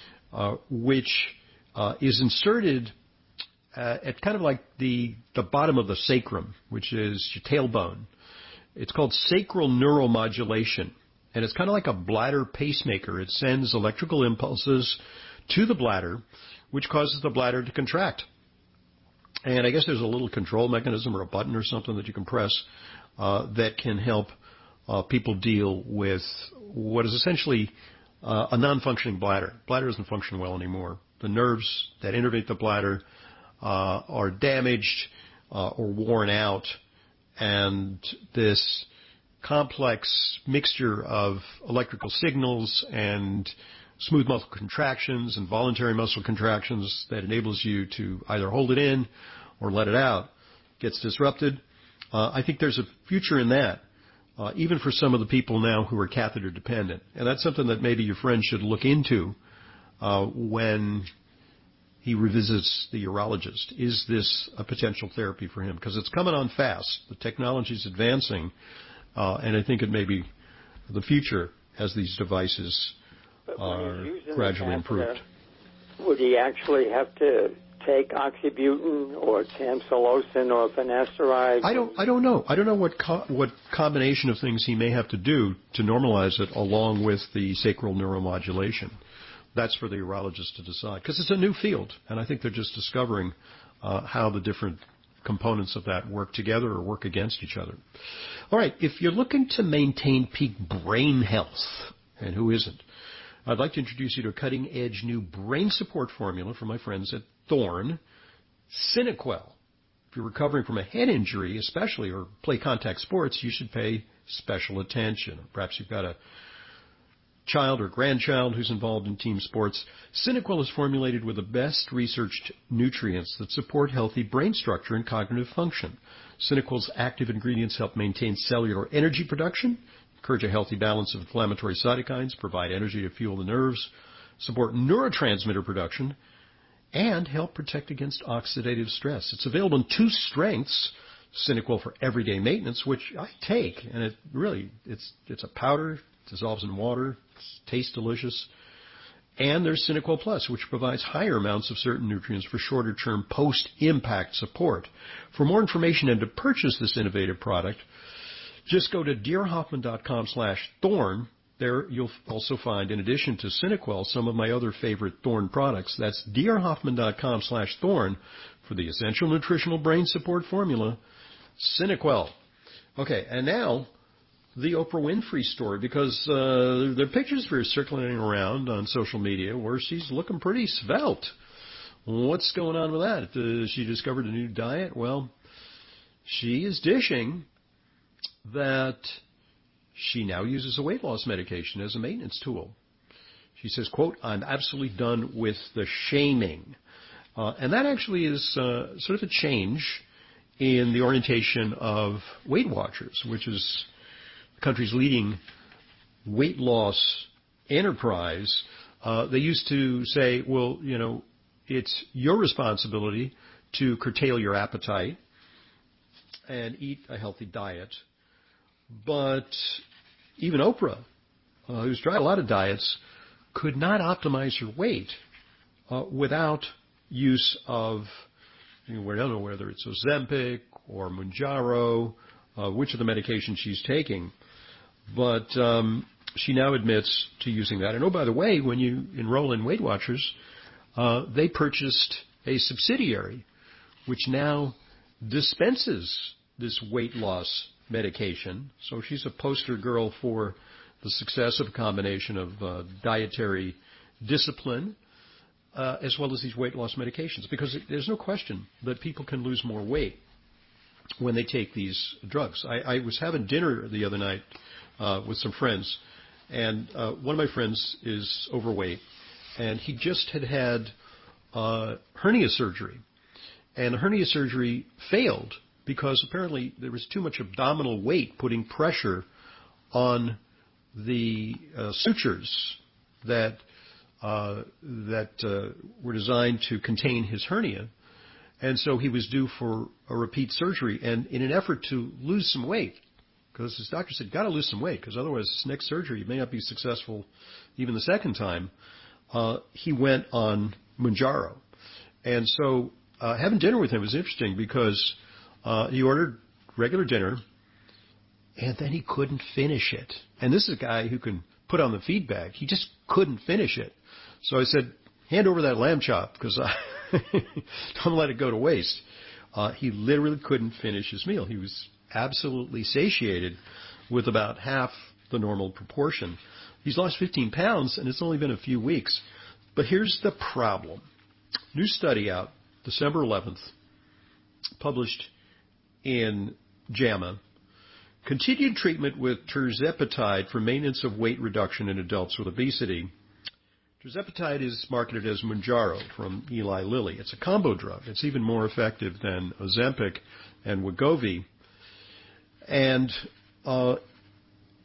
which is inserted at kind of like the bottom of the sacrum, which is your tailbone. It's called sacral neuromodulation, and it's kind of like a bladder pacemaker. It sends electrical impulses to the bladder, which causes the bladder to contract. And I guess there's a little control mechanism or a button or something that you can press that can help people deal with what is essentially a non-functioning bladder. Bladder doesn't function well anymore. The nerves that innervate the bladder are damaged or worn out, and this complex mixture of electrical signals and smooth muscle contractions and voluntary muscle contractions that enables you to either hold it in or let it out gets disrupted. I think there's a future in that. even for some of the people now who are catheter dependent. And that's something that maybe your friend should look into when he revisits the urologist. Is this a potential therapy for him? Because it's coming on fast. The technology is advancing, and I think it may be the future as these devices are gradually improved. Would he actually have to take oxybutynin or tamsulosin or finasteride? I don't know. I don't know what combination of things he may have to do to normalize it along with the sacral neuromodulation. That's for the urologist to decide, because it's a new field, and I think they're just discovering how the different components of that work together or work against each other. All right, if you're looking to maintain peak brain health, and who isn't, I'd like to introduce you to a cutting-edge new brain support formula from my friends at Thorne, SynaQuell. If you're recovering from a head injury, especially, or play contact sports, you should pay special attention. Perhaps you've got a child or grandchild who's involved in team sports. SynaQuell is formulated with the best researched nutrients that support healthy brain structure and cognitive function. SynaQuell's active ingredients help maintain cellular energy production, encourage a healthy balance of inflammatory cytokines, provide energy to fuel the nerves, support neurotransmitter production, and help protect against oxidative stress. It's available in 2 strengths. SynaQuell for everyday maintenance, which I take, and it's a powder, dissolves in water, tastes delicious. And there's SynaQuell Plus, which provides higher amounts of certain nutrients for shorter-term post-impact support. For more information and to purchase this innovative product, just go to dearhoffman.com/thorn. There you'll also find, in addition to SynaQuell, some of my other favorite Thorne products. That's dearhoffman.com/thorn for the essential nutritional brain support formula, SynaQuell. Okay, and now the Oprah Winfrey story, because there are pictures of her circulating around on social media where she's looking pretty svelte. What's going on with that? She discovered a new diet? Well, she is dishing that she now uses a weight loss medication as a maintenance tool. She says, quote, "I'm absolutely done with the shaming." And that actually is sort of a change in the orientation of Weight Watchers, which is the country's leading weight loss enterprise. They used to say, well, you know, it's your responsibility to curtail your appetite and eat a healthy diet. But even Oprah, who's tried a lot of diets, could not optimize her weight without use of, I don't know whether it's Ozempic or Mounjaro, which of the medications she's taking. But she now admits to using that. And oh, by the way, when you enroll in Weight Watchers, they purchased a subsidiary which now dispenses this weight loss medication. So she's a poster girl for the success of a combination of dietary discipline as well as these weight loss medications, because there's no question that people can lose more weight when they take these drugs. I was having dinner the other night with some friends, and one of my friends is overweight, and he just had hernia surgery. And the hernia surgery failed because apparently there was too much abdominal weight putting pressure on the sutures that were designed to contain his hernia. And so he was due for a repeat surgery. And in an effort to lose some weight, because his doctor said, got to lose some weight, because otherwise this next surgery you may not be successful even the second time, he went on Mounjaro. And so having dinner with him was interesting because he ordered regular dinner, and then he couldn't finish it. And this is a guy who can put on the feedback. He just couldn't finish it. So I said, hand over that lamb chop, because don't let it go to waste. He literally couldn't finish his meal. He was absolutely satiated with about half the normal proportion. He's lost 15 pounds, and it's only been a few weeks. But here's the problem. New study out, December 11th, published in JAMA. Continued treatment with tirzepatide for maintenance of weight reduction in adults with obesity. Tirzepatide is marketed as Mounjaro from Eli Lilly. It's a combo drug. It's even more effective than Ozempic and Wegovy. And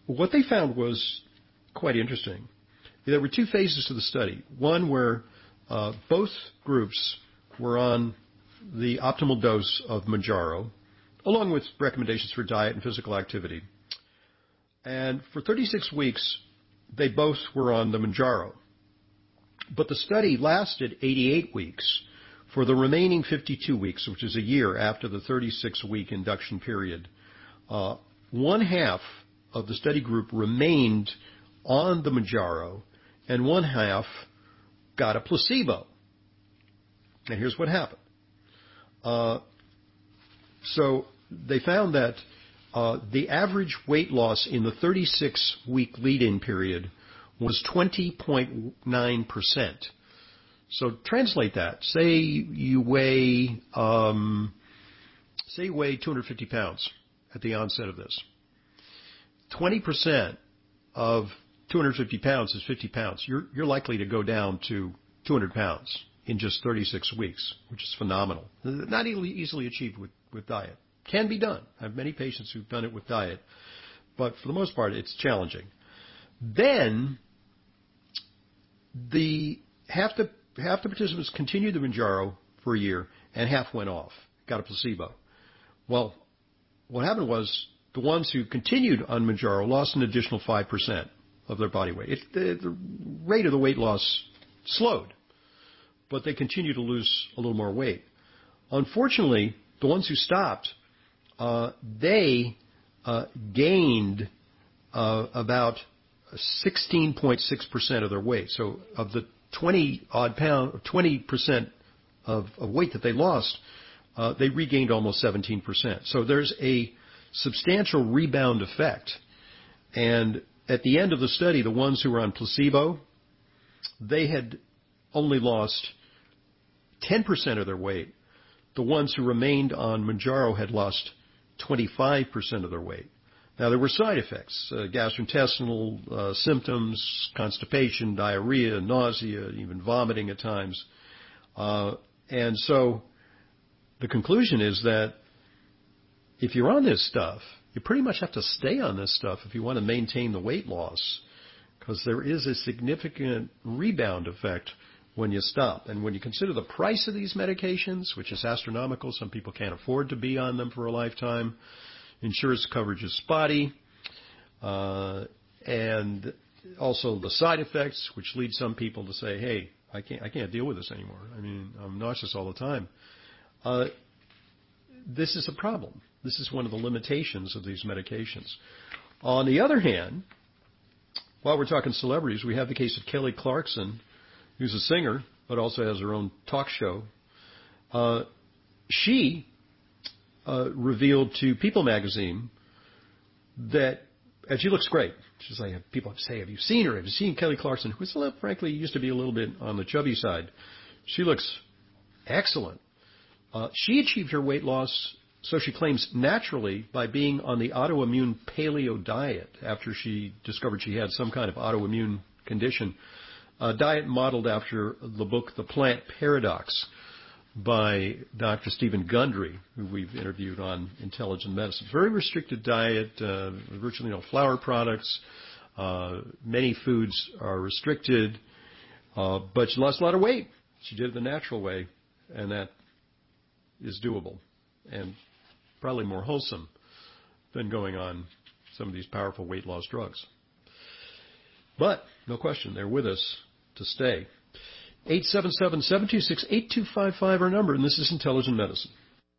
what they found was quite interesting. There were two phases to the study. One where both groups were on the optimal dose of Mounjaro, along with recommendations for diet and physical activity. And for 36 weeks, they both were on the Mounjaro. But the study lasted 88 weeks. For the remaining 52 weeks, which is a year after the 36-week induction period, one half of the study group remained on the Mounjaro, and one half got a placebo. And here's what happened. So they found that the average weight loss in the 36-week lead-in period was 20.9%. So translate that. Say you weigh 250 pounds at the onset of this. 20% of 250 pounds is 50 pounds. You're likely to go down to 200 pounds in just 36 weeks, which is phenomenal. Not easily achieved with diet. Can be done. I have many patients who've done it with diet, but for the most part, it's challenging. Then half the participants continued the Mounjaro for a year, and half went off, got a placebo. Well, what happened was the ones who continued on Mounjaro lost an additional 5% of their body weight. The rate of the weight loss slowed, but they continued to lose a little more weight. Unfortunately, the ones who stopped, they gained about 16.6% of their weight. So of the 20% of weight that they lost, they regained almost 17%. So there's a substantial rebound effect. And at the end of the study, the ones who were on placebo, they had only lost 10% of their weight. The ones who remained on Mounjaro had lost 25% of their weight. Now, there were side effects, gastrointestinal symptoms, constipation, diarrhea, nausea, even vomiting at times. And so the conclusion is that if you're on this stuff, you pretty much have to stay on this stuff if you want to maintain the weight loss, because there is a significant rebound effect when you stop. And when you consider the price of these medications, which is astronomical, some people can't afford to be on them for a lifetime. Insurance coverage is spotty, and also the side effects, which lead some people to say, "Hey, I can't deal with this anymore. I mean, I'm nauseous all the time." This is a problem. This is one of the limitations of these medications. On the other hand, while we're talking celebrities, we have the case of Kelly Clarkson, who's a singer but also has her own talk show. She revealed to People magazine that, and she looks great. She's like, people say, "Have you seen her? Have you seen Kelly Clarkson?" Who's, frankly, used to be a little bit on the chubby side. She looks excellent. She achieved her weight loss, so she claims, naturally by being on the autoimmune paleo diet after she discovered she had some kind of autoimmune condition. A diet modeled after the book The Plant Paradox by Dr. Stephen Gundry, who we've interviewed on Intelligent Medicine. Very restricted diet, virtually no flour products. Many foods are restricted, but she lost a lot of weight. She did it the natural way, and that is doable and probably more wholesome than going on some of these powerful weight loss drugs. But, no question, they're with us to stay. 877-726-8255, our number, and this is Intelligent Medicine.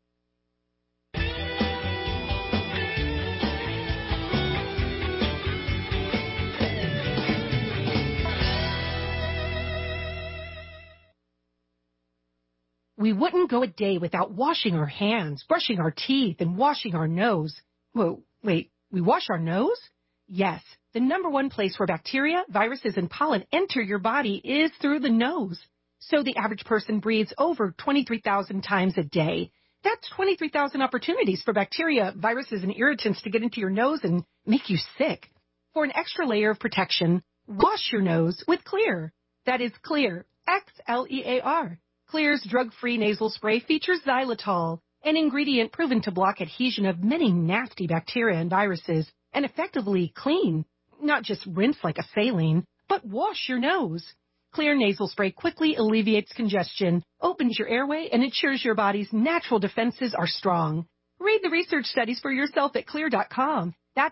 We wouldn't go a day without washing our hands, brushing our teeth, and washing our nose. Whoa, wait, we wash our nose? Yes, the number one place where bacteria, viruses, and pollen enter your body is through the nose. So the average person breathes over 23,000 times a day. That's 23,000 opportunities for bacteria, viruses, and irritants to get into your nose and make you sick. For an extra layer of protection, wash your nose with Xlear. That is Xlear, Xlear. Xlear's drug-free nasal spray features xylitol, an ingredient proven to block adhesion of many nasty bacteria and viruses, and effectively clean. Not just rinse like a saline, but wash your nose. Xlear nasal spray quickly alleviates congestion, opens your airway, and ensures your body's natural defenses are strong. Read the research studies for yourself at Xlear.com. That's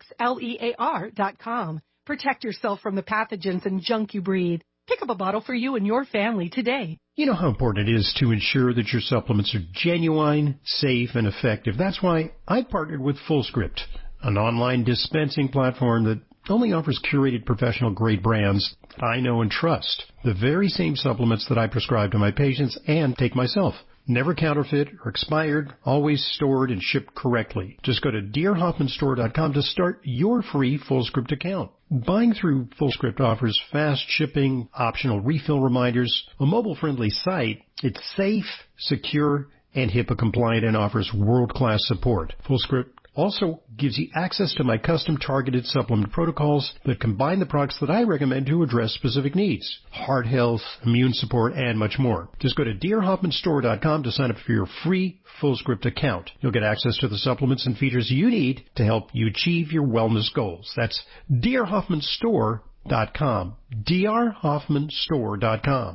XLEAR.com. Protect yourself from the pathogens and junk you breathe. Pick up a bottle for you and your family today. You know how important it is to ensure that your supplements are genuine, safe, and effective. That's why I partnered with Fullscript, an online dispensing platform that only offers curated professional-grade brands that I know and trust. The very same supplements that I prescribe to my patients and take myself. Never counterfeit or expired, always stored and shipped correctly. Just go to DrHoffmanStore.com to start your free Fullscript account. Buying through Fullscript offers fast shipping, optional refill reminders, a mobile-friendly site. It's safe, secure, and HIPAA-compliant and offers world-class support. Fullscript also gives you access to my custom targeted supplement protocols that combine the products that I recommend to address specific needs. Heart health, immune support, and much more. Just go to DrHoffmanStore.com to sign up for your free Fullscript account. You'll get access to the supplements and features you need to help you achieve your wellness goals. That's DrHoffmanStore.com. DrHoffmanStore.com.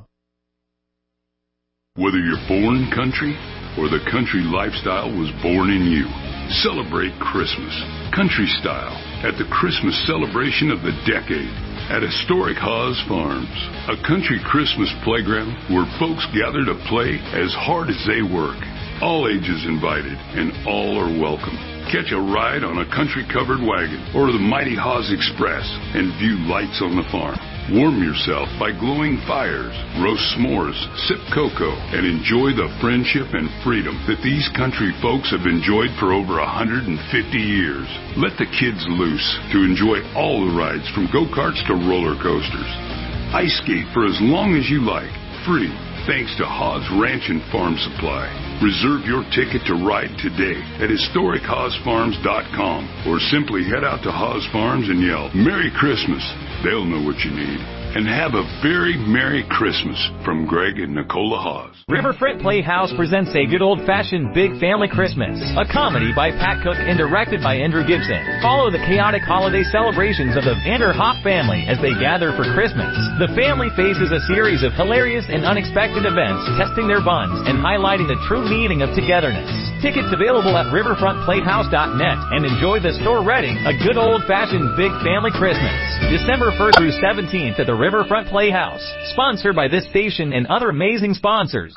Whether you're born country or the country lifestyle was born in you, celebrate Christmas country style at the Christmas celebration of the decade at Historic Haas Farms, a country Christmas playground where folks gather to play as hard as they work. All ages invited and all are welcome. Catch a ride on a country-covered wagon or the mighty Haas Express and view lights on the farm. Warm yourself by glowing fires, roast s'mores, sip cocoa, and enjoy the friendship and freedom that these country folks have enjoyed for over 150 years. Let the kids loose to enjoy all the rides from go-karts to roller coasters. Ice skate for as long as you like, free, thanks to Haas Ranch and Farm Supply. Reserve your ticket to ride today at HistoricHaasFarms.com or simply head out to Haas Farms and yell, "Merry Christmas." They'll know what you need. And have a very Merry Christmas from Greg and Nicola Haas. Riverfront Playhouse presents a good old-fashioned Big Family Christmas, a comedy by Pat Cook and directed by Andrew Gibson. Follow the chaotic holiday celebrations of the Vanderhoff family as they gather for Christmas. The family faces a series of hilarious and unexpected events, testing their bonds and highlighting the true meaning of togetherness. Tickets available at riverfrontplayhouse.net and enjoy the store Reading, a good old-fashioned Big Family Christmas. December 1st through 17th at the Riverfront Playhouse. Sponsored by this station and other amazing sponsors.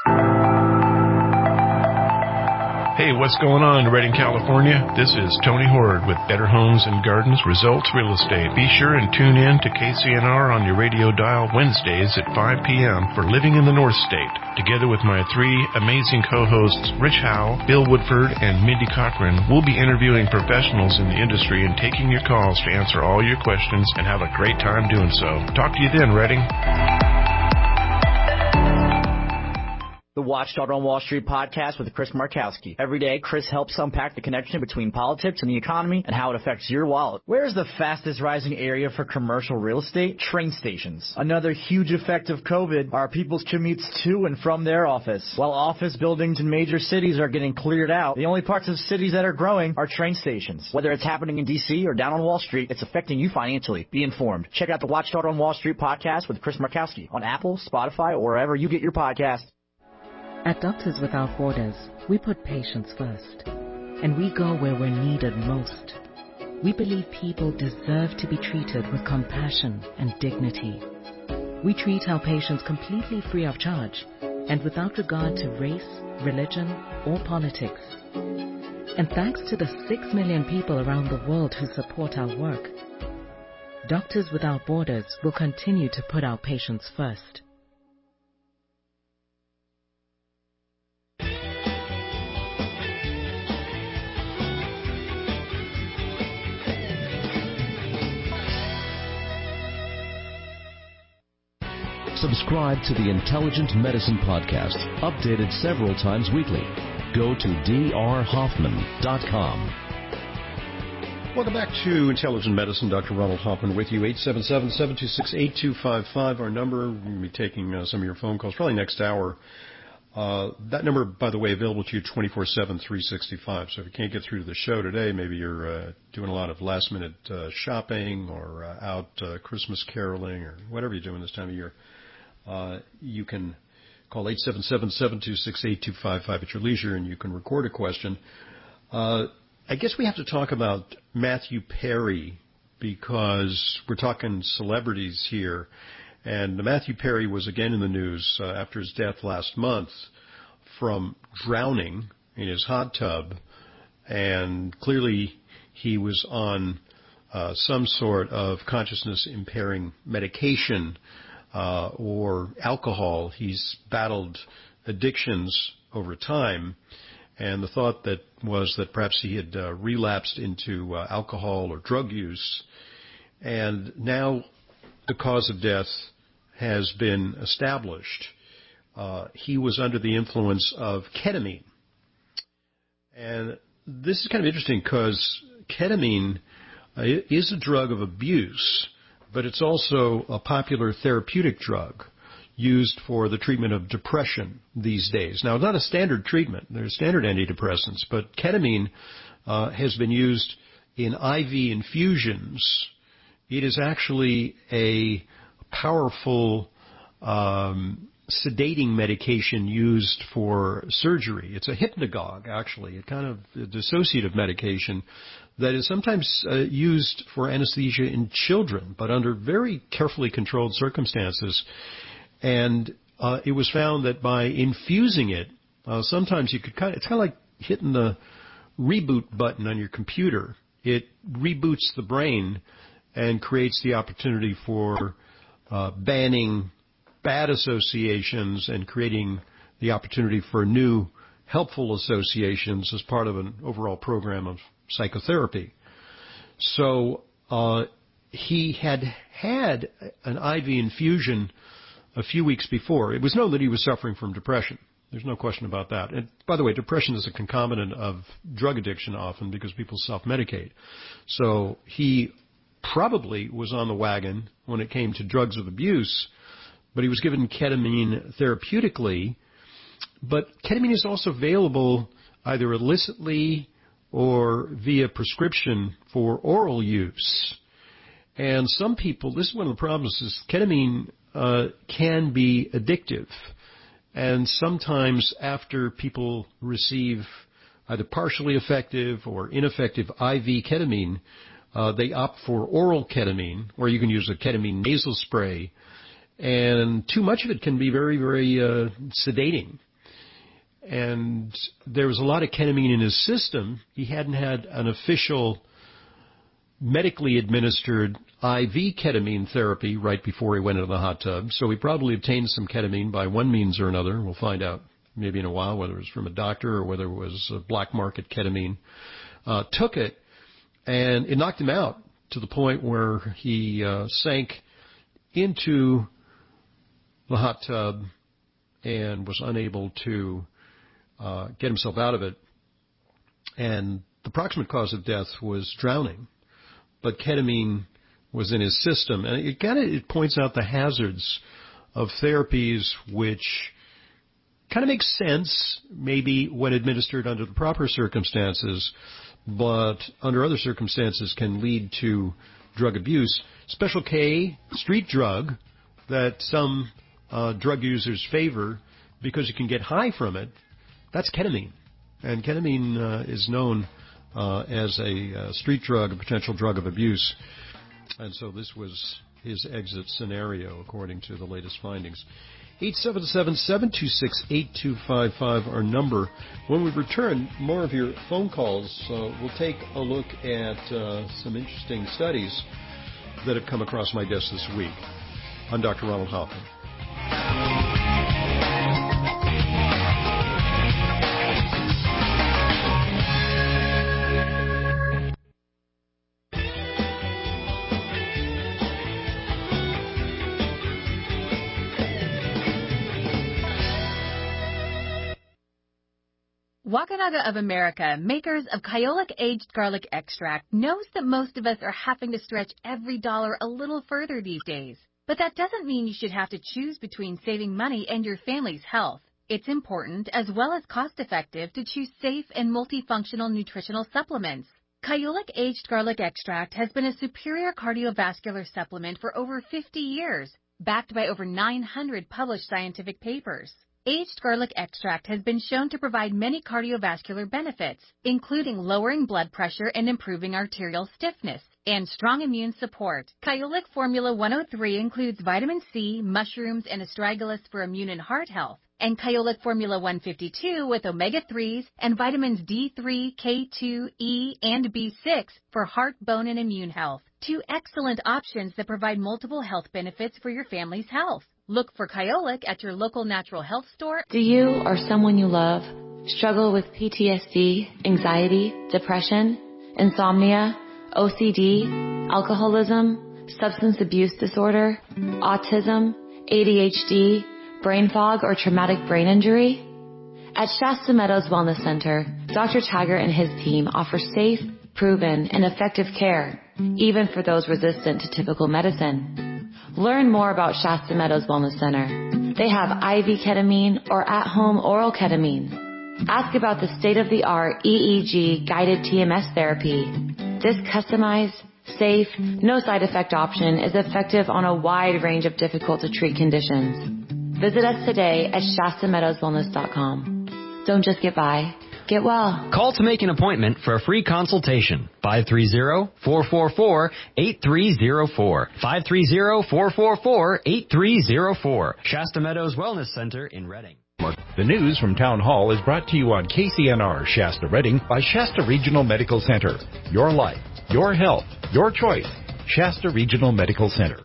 Hey, what's going on in Redding, California? This is Tony Horde with Better Homes and Gardens Results Real Estate. Be sure and tune in to KCNR on your radio dial Wednesdays at 5 p.m. for Living in the North State. Together with my three amazing co-hosts, Rich Howe, Bill Woodford, and Mindy Cochran, we'll be interviewing professionals in the industry and taking your calls to answer all your questions and have a great time doing so. Talk to you then, Redding. The Watchdog on Wall Street podcast with Chris Markowski. Every day, Chris helps unpack the connection between politics and the economy and how it affects your wallet. Where is the fastest rising area for commercial real estate? Train stations. Another huge effect of COVID are people's commutes to and from their office. While office buildings in major cities are getting cleared out, the only parts of cities that are growing are train stations. Whether it's happening in D.C. or down on Wall Street, it's affecting you financially. Be informed. Check out the Watchdog on Wall Street podcast with Chris Markowski on Apple, Spotify, or wherever you get your podcasts. At Doctors Without Borders, we put patients first, and we go where we're needed most. We believe people deserve to be treated with compassion and dignity. We treat our patients completely free of charge and without regard to race, religion, or politics. And thanks to the 6 million people around the world who support our work, Doctors Without Borders will continue to put our patients first. Subscribe to the Intelligent Medicine Podcast, updated several times weekly. Go to drhoffman.com. Welcome back to Intelligent Medicine. Dr. Ronald Hoffman with you. 877-726-8255, our number. We're going to be taking some of your phone calls probably next hour. That number, by the way, available to you 24/7, 365. So if you can't get through to the show today, maybe you're doing a lot of last-minute shopping or out Christmas caroling or whatever you're doing this time of year, you can call 877-726-8255 at your leisure, and you can record a question. I guess we have to talk about Matthew Perry because we're talking celebrities here. And Matthew Perry was again in the news after his death last month from drowning in his hot tub. And clearly he was on some sort of consciousness-impairing medication or alcohol. He's battled addictions over time. And the thought that was that perhaps he had relapsed into alcohol or drug use. And now the cause of death has been established. He was under the influence of ketamine. And this is kind of interesting because ketamine is a drug of abuse, but it's also a popular therapeutic drug used for the treatment of depression these days. Now, it's not a standard treatment. There's standard antidepressants, but ketamine has been used in IV infusions. It is actually a powerful sedating medication used for surgery. It's a hypnagogue, actually, a kind of dissociative medication that is sometimes used for anesthesia in children, but under very carefully controlled circumstances. And it was found that by infusing it, sometimes you could it's kind of like hitting the reboot button on your computer. It reboots the brain and creates the opportunity for banning bad associations and creating the opportunity for new helpful associations as part of an overall program of psychotherapy. So he had an IV infusion a few weeks before. It was known that he was suffering from depression. There's no question about that. And by the way, depression is a concomitant of drug addiction often because people self-medicate. So he probably was on the wagon when it came to drugs of abuse, but he was given ketamine therapeutically. But ketamine is also available either illicitly or via prescription for oral use. And some people, this is one of the problems, is ketamine can be addictive. And sometimes after people receive either partially effective or ineffective IV ketamine, they opt for oral ketamine, or you can use a ketamine nasal spray. And too much of it can be very, very sedating. And there was a lot of ketamine in his system. He hadn't had an official medically administered IV ketamine therapy right before he went into the hot tub. So he probably obtained some ketamine by one means or another. We'll find out maybe in a while whether it was from a doctor or whether it was black market ketamine. Took it, and it knocked him out to the point where he sank into the hot tub and was unable to get himself out of it. And the proximate cause of death was drowning. But ketamine was in his system. And it points out the hazards of therapies which kind of make sense maybe when administered under the proper circumstances, but under other circumstances can lead to drug abuse. Special K, street drug, that some drug users favor because you can get high from it, that's ketamine. And ketamine is known as a street drug, a potential drug of abuse. And so this was his exit scenario, according to the latest findings. 877-726-8255, our number. When we return, more of your phone calls. We'll take a look at some interesting studies that have come across my desk this week. I'm Dr. Ronald Hoffman. Wakunaga of America, makers of Kyolic Aged Garlic Extract, knows that most of us are having to stretch every dollar a little further these days. But that doesn't mean you should have to choose between saving money and your family's health. It's important, as well as cost-effective, to choose safe and multifunctional nutritional supplements. Kyolic Aged Garlic Extract has been a superior cardiovascular supplement for over 50 years, backed by over 900 published scientific papers. Aged garlic extract has been shown to provide many cardiovascular benefits, including lowering blood pressure and improving arterial stiffness, and strong immune support. Kyolic Formula 103 includes vitamin C, mushrooms, and astragalus for immune and heart health, and Kyolic Formula 152 with omega-3s and vitamins D3, K2, E, and B6 for heart, bone, and immune health. 2 excellent options that provide multiple health benefits for your family's health. Look for Kyolic at your local natural health store. Do you or someone you love struggle with PTSD, anxiety, depression, insomnia, OCD, alcoholism, substance abuse disorder, autism, ADHD, brain fog, or traumatic brain injury? At Shasta Meadows Wellness Center, Dr. Taggart and his team offer safe, proven, and effective care, even for those resistant to typical medicine. Learn more about Shasta Meadows Wellness Center. They have IV ketamine or at-home oral ketamine. Ask about the state-of-the-art EEG guided TMS therapy. This customized, safe, no side effect option is effective on a wide range of difficult to treat conditions. Visit us today at ShastaMeadowsWellness.com. Don't just get by, get well. Call to make an appointment for a free consultation. 530-444-8304. 530-444-8304. Shasta Meadows Wellness Center in Reading. The news from Town Hall is brought to you on KCNR Shasta Reading by Shasta Regional Medical Center. Your life, your health, your choice. Shasta Regional Medical Center.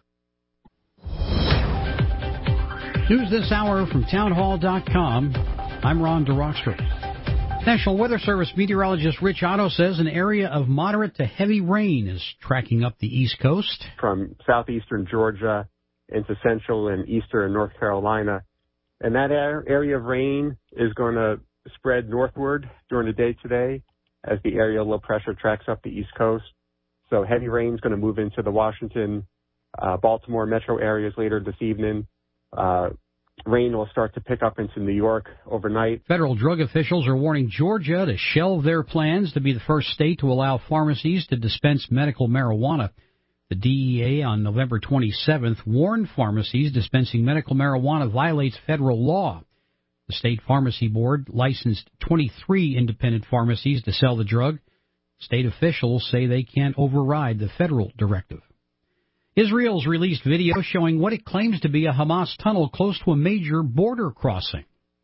News this hour from townhall.com. I'm Ron DeRockstra. National Weather Service meteorologist Rich Otto says an area of moderate to heavy rain is tracking up the East Coast. From southeastern Georgia into central and eastern North Carolina. And that area of rain is going to spread northward during the day today as the area of low pressure tracks up the East Coast. So heavy rain is going to move into the Washington, Baltimore metro areas later this evening. Rain will start to pick up into New York overnight. Federal drug officials are warning Georgia to shelve their plans to be the first state to allow pharmacies to dispense medical marijuana. The DEA on November 27th warned pharmacies dispensing medical marijuana violates federal law. The state pharmacy board licensed 23 independent pharmacies to sell the drug. State officials say they can't override the federal directive. Israel's released video showing what it claims to be a Hamas tunnel close to a major border crossing.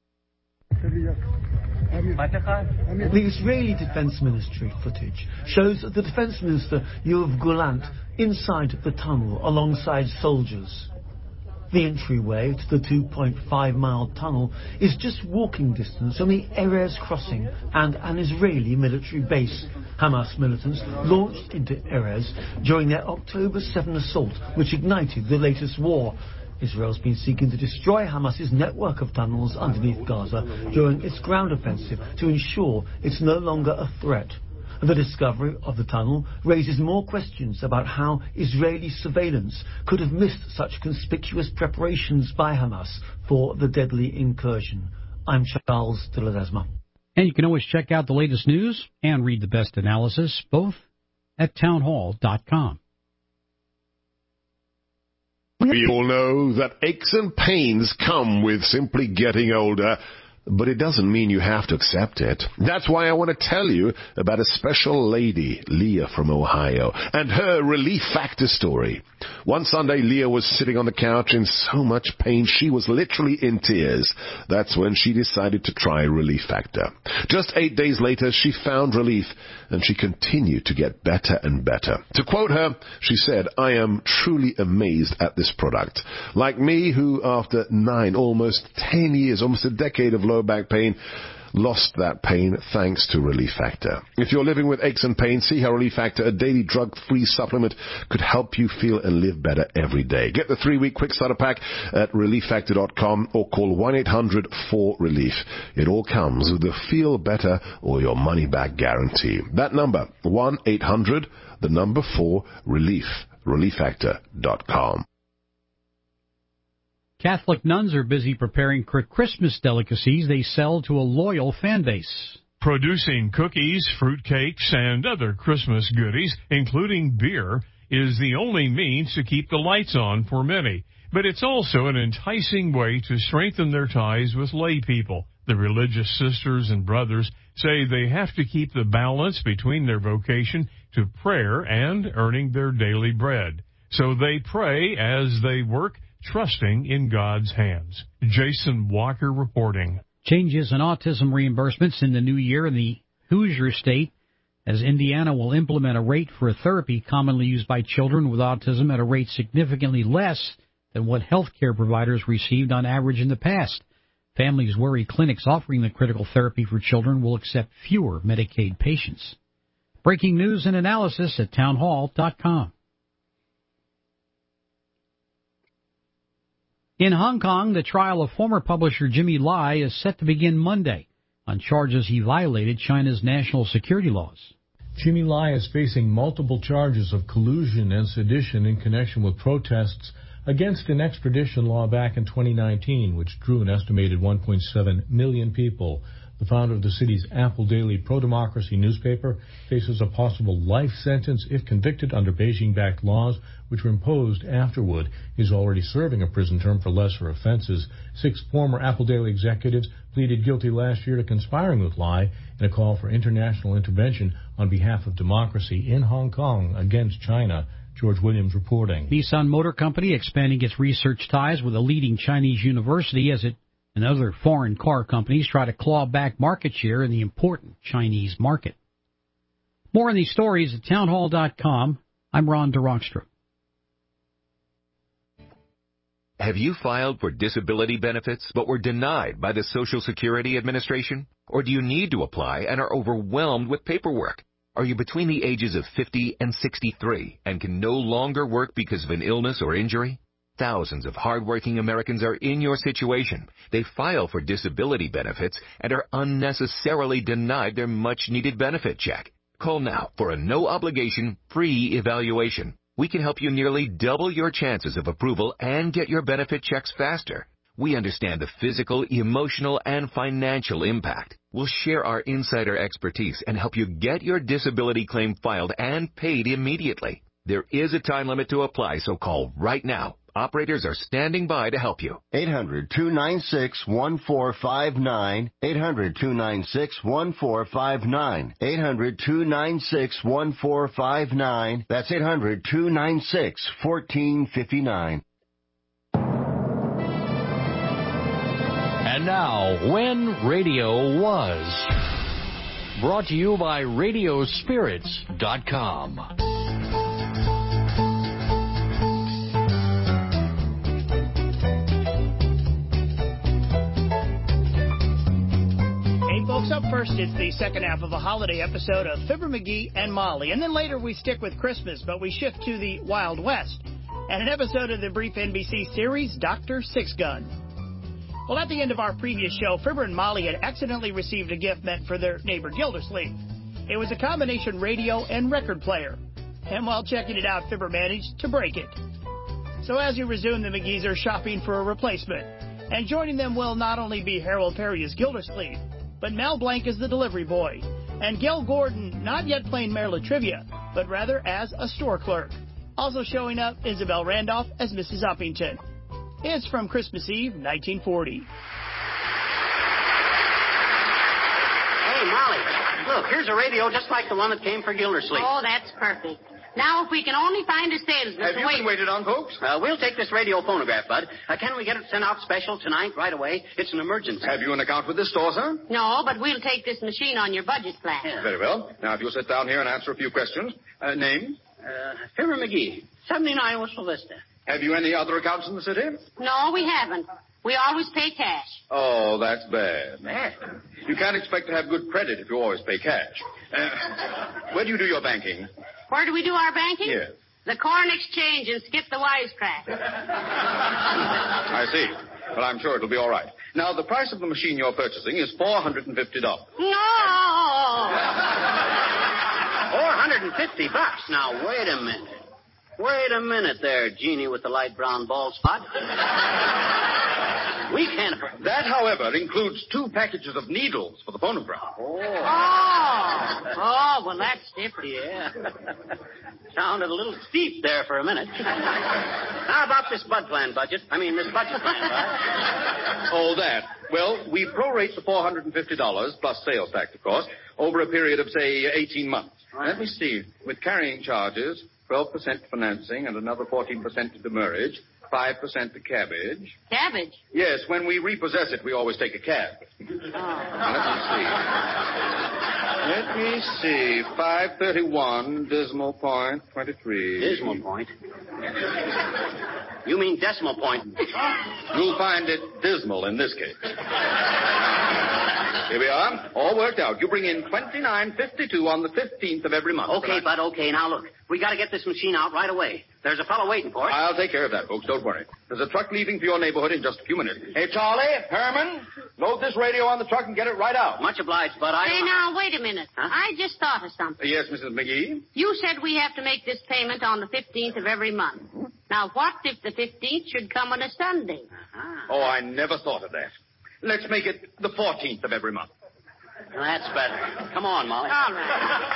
The Israeli Defense Ministry footage shows the Defense Minister Yoav Gallant inside the tunnel alongside soldiers. The entryway to the 2.5-mile tunnel is just walking distance from the Erez crossing and an Israeli military base. Hamas militants launched into Erez during their October 7 assault, which ignited the latest war. Israel's been seeking to destroy Hamas's network of tunnels underneath Gaza during its ground offensive to ensure it's no longer a threat. The discovery of the tunnel raises more questions about how Israeli surveillance could have missed such conspicuous preparations by Hamas for the deadly incursion. I'm Charles de Ledesma. And you can always check out the latest news and read the best analysis, both at townhall.com. We all know that aches and pains come with simply getting older, but it doesn't mean you have to accept it. That's why I want to tell you about a special lady, Leah from Ohio, and her Relief Factor story. One Sunday, Leah was sitting on the couch in so much pain she was literally in tears. That's when she decided to try Relief Factor. Just 8 days later, she found relief, and she continued to get better and better. To quote her, she said, "I am truly amazed at this product. Like me, who after 9, almost 10 years, almost a decade of low back pain, lost that pain thanks to Relief Factor. If you're living with aches and pains, see how Relief Factor, a daily drug-free supplement, could help you feel and live better every day. Get the 3-week quick starter pack at ReliefFactor.com or call 1-800-4RELIEF. It all comes with the feel better or your money back guarantee. That number, 1-800-4RELIEF. ReliefFactor.com. Catholic nuns are busy preparing Christmas delicacies they sell to a loyal fan base. Producing cookies, fruitcakes, and other Christmas goodies, including beer, is the only means to keep the lights on for many. But it's also an enticing way to strengthen their ties with lay people. The religious sisters and brothers say they have to keep the balance between their vocation to prayer and earning their daily bread. So they pray as they work, trusting in God's hands. Jason Walker reporting. Changes in autism reimbursements in the new year in the Hoosier State, as Indiana will implement a rate for a therapy commonly used by children with autism at a rate significantly less than what health care providers received on average in the past. Families worry clinics offering the critical therapy for children will accept fewer Medicaid patients. Breaking news and analysis at townhall.com. In Hong Kong, the trial of former publisher Jimmy Lai is set to begin Monday on charges he violated China's national security laws. Jimmy Lai is facing multiple charges of collusion and sedition in connection with protests against an extradition law back in 2019, which drew an estimated 1.7 million people. The founder of the city's Apple Daily pro-democracy newspaper faces a possible life sentence if convicted under Beijing-backed laws, which were imposed afterward. He's already serving a prison term for lesser offenses. 6 former Apple Daily executives pleaded guilty last year to conspiring with Lai in a call for international intervention on behalf of democracy in Hong Kong against China. George Williams reporting. Nissan Motor Company expanding its research ties with a leading Chinese university as it and other foreign car companies try to claw back market share in the important Chinese market. More on these stories at townhall.com. I'm Ron DeRockstra. Have you filed for disability benefits but were denied by the Social Security Administration? Or do you need to apply and are overwhelmed with paperwork? Are you between the ages of 50 and 63 and can no longer work because of an illness or injury? Thousands of hardworking Americans are in your situation. They file for disability benefits and are unnecessarily denied their much-needed benefit check. Call now for a no-obligation, free evaluation. We can help you nearly double your chances of approval and get your benefit checks faster. We understand the physical, emotional, and financial impact. We'll share our insider expertise and help you get your disability claim filed and paid immediately. There is a time limit to apply, so call right now. Operators are standing by to help you. 800-296-1459. 800-296-1459. 800-296-1459. That's 800-296-1459. And now, When Radio Was. Brought to you by Radiospirits.com. Folks, up first, it's the second half of a holiday episode of Fibber McGee and Molly. And then later we stick with Christmas, but we shift to the Wild West and an episode of the brief NBC series, Dr. Six Gun. Well, at the end of our previous show, Fibber and Molly had accidentally received a gift meant for their neighbor Gildersleeve. It was a combination radio and record player. And while checking it out, Fibber managed to break it. So as we resume, the McGees are shopping for a replacement. And joining them will not only be Harold Perry as Gildersleeve, but Mel Blanc as the delivery boy, and Gil Gordon not yet playing Mayor Latrivia, but rather as a store clerk. Also showing up, Isabel Randolph as Mrs. Uppington. It's from Christmas Eve, 1940. Hey, Molly, look, here's a radio just like the one that came for Gildersleeve. Oh, that's perfect. Now, if we can only find a salesman... Have you been waited on, folks? We'll take this radio phonograph, Bud. Can we get it sent out special tonight, right away? It's an emergency. Have you an account with this store, sir? No, but we'll take this machine on your budget plan. Yeah. Very well. Now, if you'll sit down here and answer a few questions. Name? Fibber McGee, 79 Whistle Vista. Have you any other accounts in the city? No, we haven't. We always pay cash. Oh, that's bad. You can't expect to have good credit if you always pay cash. Where do you do your banking? Where do we do our banking? Yes. The Corn Exchange and Skip the Wisecrack. I see. Well, I'm sure it'll be all right. Now, the price of the machine you're purchasing is $450. No! $450? Now, wait a minute. Wait a minute there, Genie with the light brown bald spot. We can't afford... That, however, includes 2 packages of needles for the phonograph. Oh, well, that's different. Yeah. Sounded a little steep there for a minute. How about this budget plan, Bud? Oh, that. Well, we prorate the $450, plus sales tax, of course, over a period of, say, 18 months. Right. Let me see. With carrying charges, 12% financing, and another 14% to demurrage, 5% to cabbage. Cabbage? Yes, when we repossess it, we always take a cab. Let me see. 531, Decimal Point, 23. Decimal Point? You mean decimal point? You'll find it dismal in this case. Here we are. All worked out. You bring in $29.52 on the 15th of every month. Okay, Bud, okay. Now, look. We got to get this machine out right away. There's a fellow waiting for it. I'll take care of that, folks. Don't worry. There's a truck leaving for your neighborhood in just a few minutes. Hey, Charlie, Herman, load this radio on the truck and get it right out. Much obliged, Bud. Hey, now, wait a minute. Huh? I just thought of something. Yes, Mrs. McGee? You said we have to make this payment on the 15th of every month. Now, what if the 15th should come on a Sunday? Oh, I never thought of that. Let's make it the 14th of every month. Well, that's better. Come on, Molly. All right.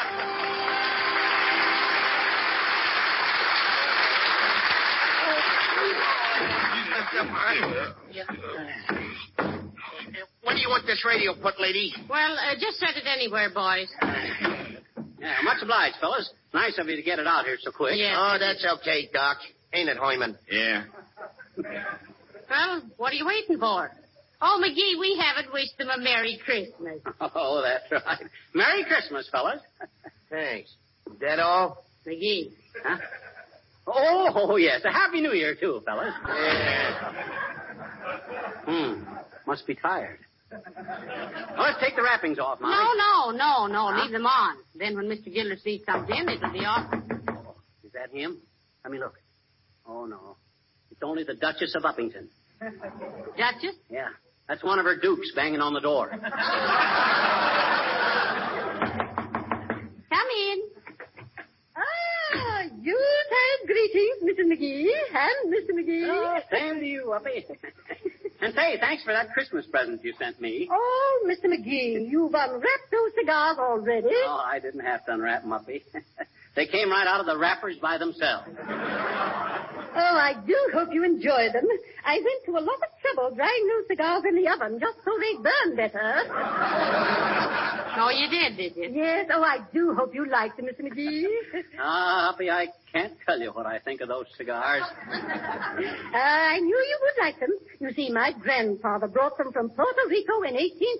When do you want this radio put, lady? Well, just set it anywhere, boys. Yeah, much obliged, fellas. Nice of you to get it out here so quick. Yeah. Oh, that's okay, Doc. Ain't it, Hoyman? Yeah. Well, what are you waiting for? Oh, McGee, we haven't wished them a Merry Christmas. Oh, that's right. Merry Christmas, fellas. Thanks. Is that all? McGee. Huh? Oh, yes. A Happy New Year, too, fellas. Yeah. Must be tired. Well, let's take the wrappings off, Molly. No. Leave them on. Then when Mr. Gildersleeve comes in, it'll be off. Is that him? Let me look. Oh, no. It's only the Duchess of Uppington. Duchess? Yeah. That's one of her dukes banging on the door. Come in. Yuletide greetings, Mrs. McGee and Mr. McGee. Oh, same to you, Uppy. And say, thanks for that Christmas present you sent me. Oh, Mr. McGee, you've unwrapped those cigars already. Oh, I didn't have to unwrap them, Uppy. They came right out of the wrappers by themselves. Oh, I do hope you enjoy them. I went to a lot of trouble drying those cigars in the oven just so they burn better. Oh, you did you? Yes. Oh, I do hope you liked them, Mr. McGee. Uppy, I can't tell you what I think of those cigars. I knew you would like them. You see, my grandfather brought them from Puerto Rico in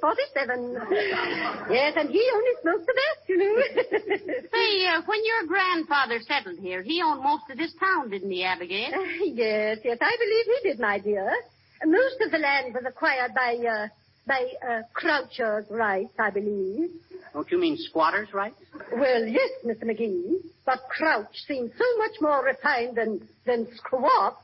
1847. Yes, and he only smoked the best, you know. Hey, when your grandfather settled here, he owned most of this town, didn't he, Abigail? Yes, I believe he did, my dear. Most of the land was acquired by Croucher's rights, I believe. Don't you mean squatters' rights? Well, yes, Mr. McGee. But Crouch seems so much more refined than Squat.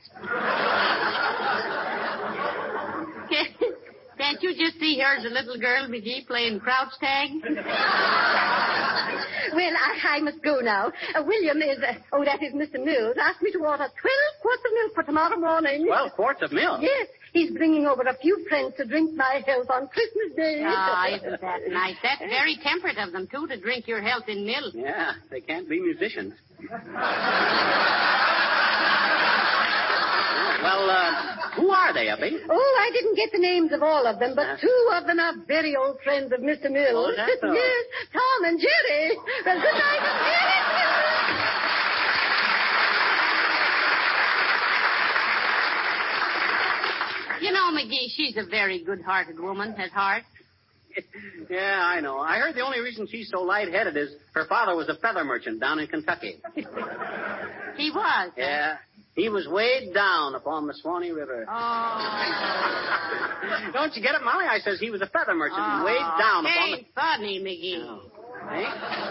Can't you just see her as a little girl, McGee, playing crouch tag? Well, I must go now. William is, that is Mr. Mills, asked me to order 12 quarts of milk for tomorrow morning. 12 quarts of milk? Yes. He's bringing over a few friends to drink my health on Christmas Day. Ah, isn't that nice? That's very temperate of them, too, to drink your health in milk. Yeah, they can't be musicians. Well, who are they, Uppy? Oh, I didn't get the names of all of them, but two of them are very old friends of Mr. Mills. Oh, is that so? Yes, Tom and Jerry. Well, good night, Jerry. You know, McGee, she's a very good-hearted woman at heart. Yeah, I know. I heard the only reason she's so lightheaded is her father was a feather merchant down in Kentucky. He was? Yeah. He was weighed down upon the Swanee River. Oh. Don't you get it, Molly? I says he was a feather merchant and weighed down upon the... Hey, funny, McGee. Oh. Hey?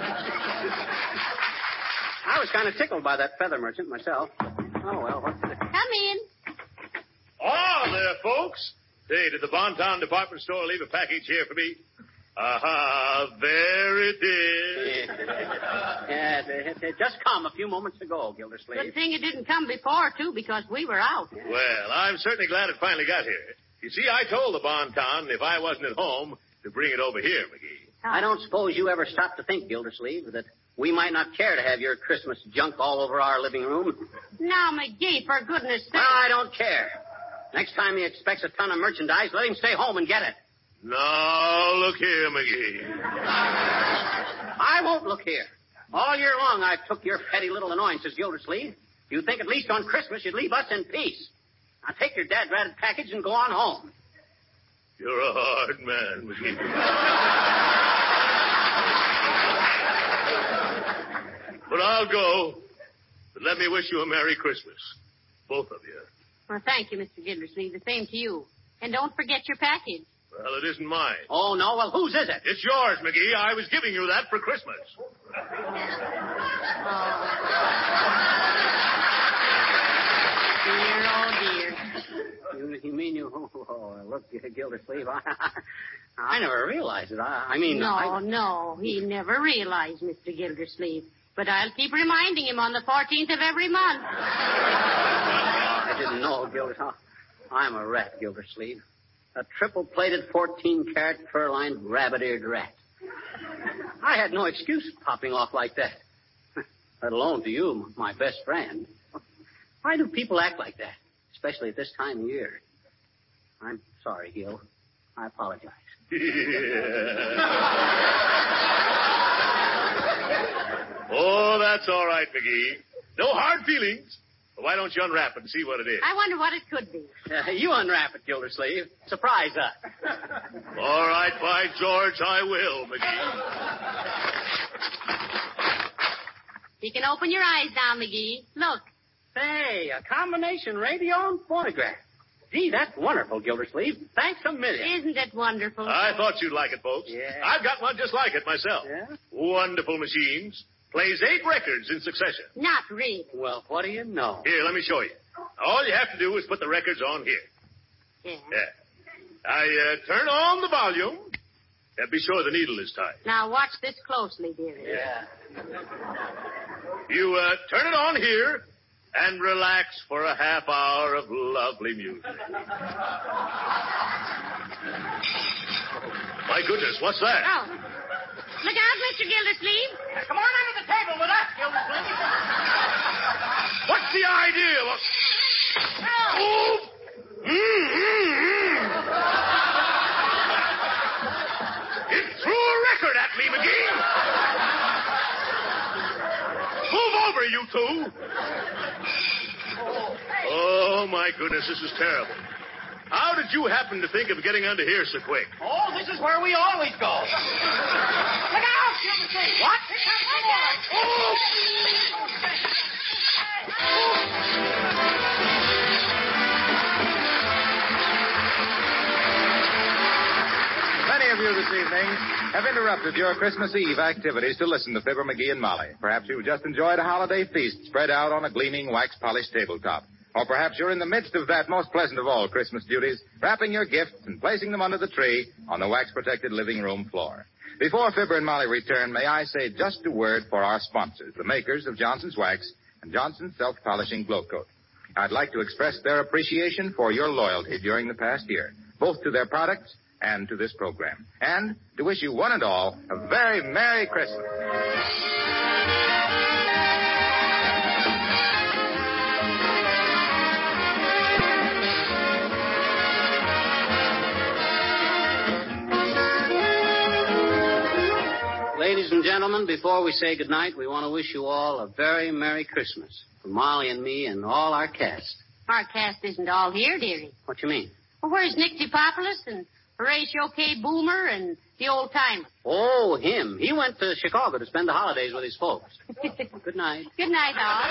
I was kind of tickled by that feather merchant myself. Oh, well, what's the... Come in. Oh, there, folks. Hey, did the Bonton Department Store leave a package here for me? Aha, there it is. Yes, it just come a few moments ago, Gildersleeve. Good thing it didn't come before, too, because we were out. Well, I'm certainly glad it finally got here. You see, I told the Bon-Ton if I wasn't at home to bring it over here, McGee. I don't suppose you ever stopped to think, Gildersleeve, that we might not care to have your Christmas junk all over our living room. Now, McGee, for goodness sake. Well, I don't care. Next time he expects a ton of merchandise, let him stay home and get it. No, look here, McGee. I won't look here. All year long I've took your petty little annoyances, Gildersleeve. You'd think at least on Christmas you'd leave us in peace. Now take your dad-ratted package and go on home. You're a hard man, McGee. But I'll go. But let me wish you a Merry Christmas. Both of you. Well, thank you, Mr. Gildersleeve. The same to you. And don't forget your package. Well, it isn't mine. Oh, no? Well, whose is it? It's yours, McGee. I was giving you that for Christmas. Dear, oh, dear. You mean you... Oh, look, Gildersleeve, I never realized it. I mean... No, he never realized, Mr. Gildersleeve. But I'll keep reminding him on the 14th of every month. I didn't know, Gildersleeve. I'm a rat, Gildersleeve. A triple-plated 14-carat fur-lined rabbit-eared rat. I had no excuse popping off like that. Let alone to you, my best friend. Why do people act like that, especially at this time of year? I'm sorry, Gil. I apologize. Oh, that's all right, McGee. No hard feelings. Well, why don't you unwrap it and see what it is? I wonder what it could be. You unwrap it, Gildersleeve. Surprise us. All right, by George, I will, McGee. You can open your eyes now, McGee. Look. Say, a combination radio and phonograph. Gee, that's wonderful, Gildersleeve. Thanks a million. Isn't it wonderful? I thought you'd like it, folks. Yeah. I've got one just like it myself. Yeah? Wonderful machines. Plays 8 records in succession. Not really. Well, what do you know? Here, let me show you. All you have to do is put the records on here. Yeah. I turn on the volume and be sure the needle is tight. Now, watch this closely, dearie. Yeah. You turn it on here and relax for a half hour of lovely music. My goodness, what's that? Oh. Look out, Mr. Gildersleeve. Come on under the table with us, Gildersleeve. What's the idea? Oh! It threw a record at me, McGee. Move over, you two. Oh, my goodness, this is terrible. How did you happen to think of getting under here so quick? Oh, this is where we always go. Look out, Gildersleeve. What? Here comes the water. Oh! Many of you this evening have interrupted your Christmas Eve activities to listen to Fibber, McGee, and Molly. Perhaps you've just enjoyed a holiday feast spread out on a gleaming wax-polished tabletop. Or perhaps you're in the midst of that most pleasant of all Christmas duties, wrapping your gifts and placing them under the tree on the wax-protected living room floor. Before Fibber and Molly return, may I say just a word for our sponsors, the makers of Johnson's Wax and Johnson's Self-Polishing Glow Coat. I'd like to express their appreciation for your loyalty during the past year, both to their products and to this program. And to wish you one and all a very Merry Christmas. Ladies and gentlemen, before we say goodnight, we want to wish you all a very Merry Christmas. From Molly and me and all our cast. Our cast isn't all here, dearie. What you mean? Well, where's Nick DePopoulos and Horatio K. Boomer and the old timer? Oh, him. He went to Chicago to spend the holidays with his folks. Good night. Good night, all.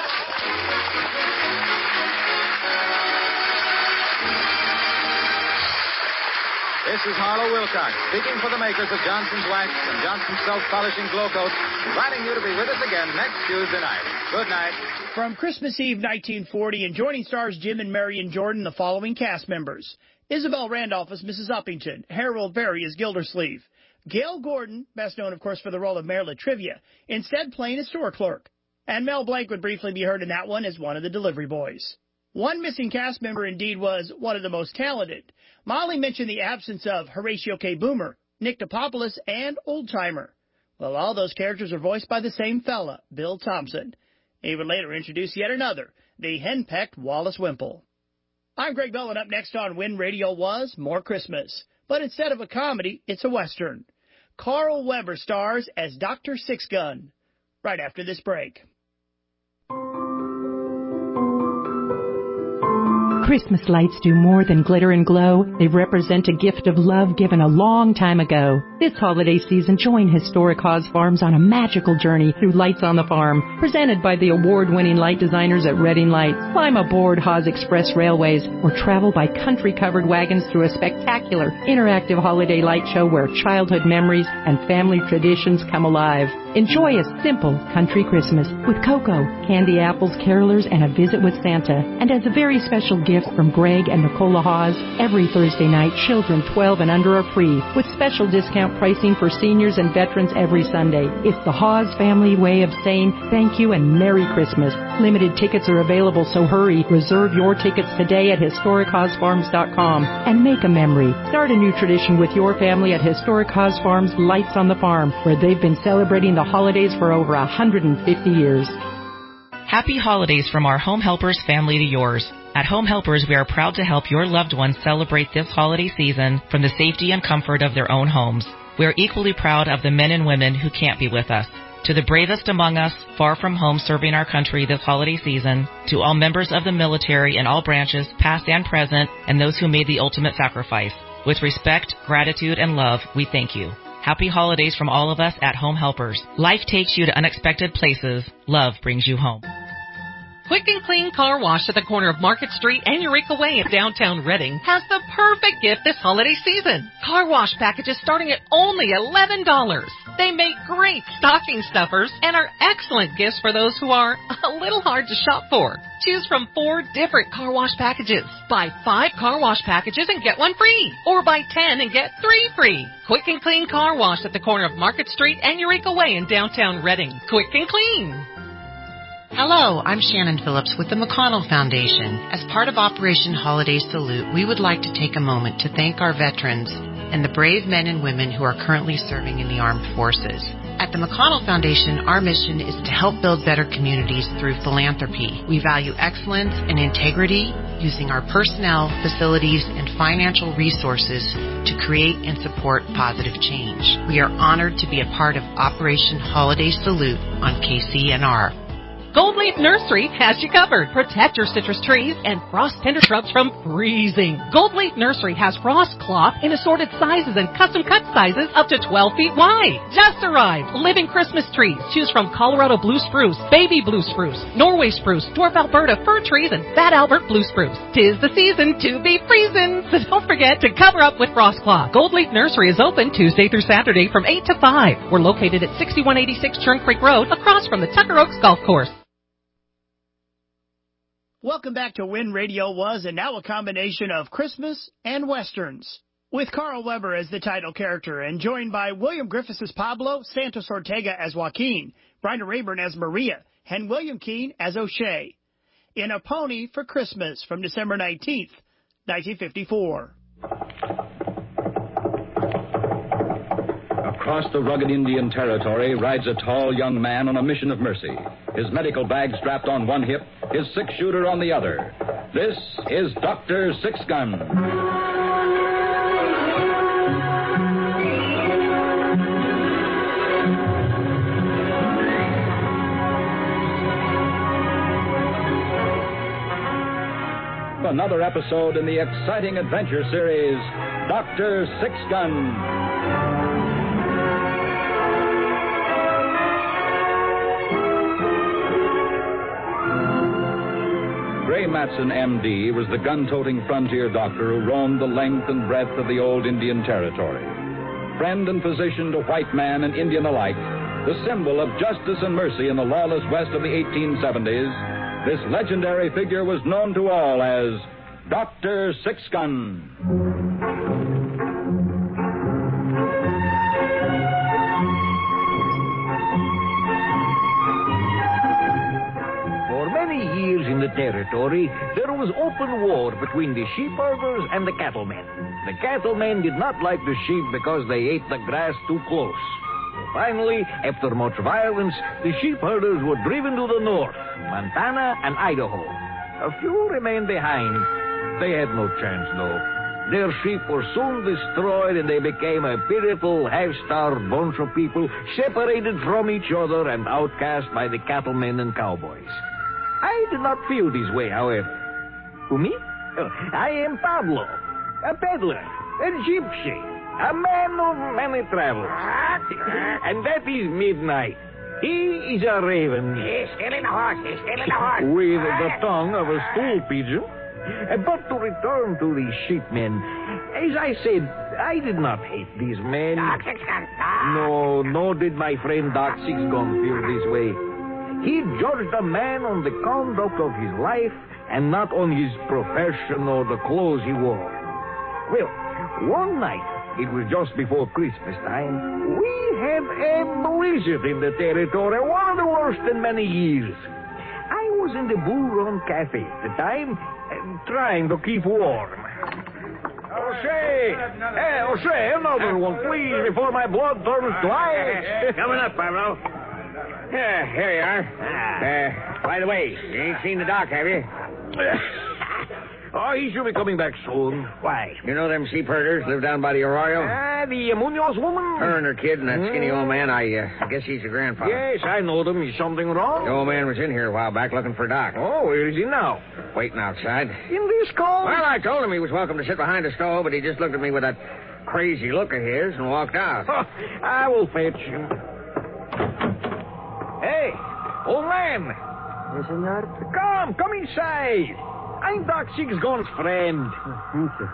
This is Harlow Wilcox, speaking for the makers of Johnson's Wax and Johnson's Self-Polishing Glow Coat, inviting you to be with us again next Tuesday night. Good night. From Christmas Eve 1940 and joining stars Jim and Marion Jordan, the following cast members: Isabel Randolph as Mrs. Uppington. Harold Berry as Gildersleeve. Gail Gordon, best known, of course, for the role of Mayor Latrivia, instead playing a store clerk. And Mel Blanc would briefly be heard in that one as one of the delivery boys. One missing cast member, indeed, was one of the most talented. Molly mentioned the absence of Horatio K. Boomer, Nick Topopoulos, and Old Timer. Well, all those characters are voiced by the same fella, Bill Thompson. He would later introduce yet another, the henpecked Wallace Wimple. I'm Greg Bell, and up next on When Radio Was, more Christmas. But instead of a comedy, it's a Western. Carl Weber stars as Dr. Sixgun. Right after this break. Christmas lights do more than glitter and glow. They represent a gift of love given a long time ago. This holiday season, join Historic Haas Farms on a magical journey through Lights on the Farm, presented by the award-winning light designers at Reading Lights. Climb aboard Haas Express Railways or travel by country-covered wagons through a spectacular, interactive holiday light show where childhood memories and family traditions come alive. Enjoy a simple country Christmas with cocoa, candy apples, carolers, and a visit with Santa. And as a very special gift from Greg and Nicola Haas, every Thursday night, children 12 and under are free, with special discount pricing for seniors and veterans every Sunday. It's the Haas family way of saying thank you and Merry Christmas. Limited tickets are available, so hurry. Reserve your tickets today at HistoricHaasFarms.com and make a memory. Start a new tradition with your family at Historic Haas Farms Lights on the Farm, where they've been celebrating the holidays for over 150 years. Happy holidays from our Home Helpers family to yours. At Home Helpers, we are proud to help your loved ones celebrate this holiday season from the safety and comfort of their own homes. We are equally proud of the men and women who can't be with us. To the bravest among us, far from home serving our country this holiday season, to all members of the military in all branches, past and present, and those who made the ultimate sacrifice. With respect, gratitude, and love, we thank you. Happy holidays from all of us at Home Helpers. Life takes you to unexpected places. Love brings you home. Quick and Clean Car Wash at the corner of Market Street and Eureka Way in downtown Reading has the perfect gift this holiday season. Car wash packages starting at only $11. They make great stocking stuffers and are excellent gifts for those who are a little hard to shop for. Choose from 4 different car wash packages. Buy 5 car wash packages and get 1 free. Or buy 10 and get 3 free. Quick and Clean Car Wash at the corner of Market Street and Eureka Way in downtown Reading. Quick and clean. Hello, I'm Shannon Phillips with the McConnell Foundation. As part of Operation Holiday Salute, we would like to take a moment to thank our veterans and the brave men and women who are currently serving in the armed forces. At the McConnell Foundation, our mission is to help build better communities through philanthropy. We value excellence and integrity, using our personnel, facilities, and financial resources to create and support positive change. We are honored to be a part of Operation Holiday Salute on KCNR. Gold Leaf Nursery has you covered. Protect your citrus trees and frost tender shrubs from freezing. Gold Leaf Nursery has frost cloth in assorted sizes and custom cut sizes up to 12 feet wide. Just arrived. Living Christmas trees. Choose from Colorado blue spruce, baby blue spruce, Norway spruce, dwarf Alberta fir trees, and fat Albert blue spruce. 'Tis the season to be freezing, so don't forget to cover up with frost cloth. Gold Leaf Nursery is open Tuesday through Saturday from 8 to 5. We're located at 6186 Churn Creek Road, across from the Tucker Oaks Golf Course. Welcome back to When Radio Was, and now a combination of Christmas and Westerns. With Carl Weber as the title character, and joined by William Griffiths as Pablo, Santos Ortega as Joaquin, Bryna Rayburn as Maria, and William Keane as O'Shea. In A Pony for Christmas from December 19th, 1954. Across the rugged Indian territory rides a tall young man on a mission of mercy. His medical bag strapped on one hip, his six-shooter on the other. This is Dr. Sixgun. Another episode in the exciting adventure series, Dr. Sixgun. Ray Matson, M.D., was the gun-toting frontier doctor who roamed the length and breadth of the old Indian territory. Friend and physician to white man and Indian alike, the symbol of justice and mercy in the lawless West of the 1870s, this legendary figure was known to all as Dr. Six-Gun. Years in the territory, there was open war between the sheep herders and the cattlemen. The cattlemen did not like the sheep because they ate the grass too close. Finally, after much violence, the sheep herders were driven to the north, Montana and Idaho. A few remained behind. They had no chance, though. Their sheep were soon destroyed, and they became a pitiful, half-starved bunch of people separated from each other and outcast by the cattlemen and cowboys. I did not feel this way, however. Who, me? I am Pablo, a peddler, a gypsy, a man of many travels. And that is Midnight. He is a raven. He's stealing the horse. He's stealing the horse. With the tongue of a stool pigeon. But to return to the sheepmen, as I said, I did not hate these men. Doc Six-Gun. No, nor did my friend Doc Six-Gun feel this way. He judged a man on the conduct of his life and not on his profession or the clothes he wore. Well, one night, it was just before Christmas time, we had a blizzard in the territory, one of the worst in many years. I was in the Bull Run Cafe at the time, trying to keep warm. O'Shea! Hey, O'Shea, another one, please, before my blood turns to ice. Coming up, Pablo. Yeah, here you are. By the way, you ain't seen the doc, have you? Oh, he should be coming back soon. Why? You know them sheep herders live down by the arroyo? The Munoz woman? Her and her kid and that skinny old man, I guess he's your grandfather. Yes, I know them. Is something wrong? The old man was in here a while back looking for Doc. Oh, where is he now? Waiting outside. In this cold? Well, I told him he was welcome to sit behind the stove, but he just looked at me with that crazy look of his and walked out. I will fetch him. Hey, old man. Yes, senor? Come inside. I'm Doc Six-Gun's friend. Thank you.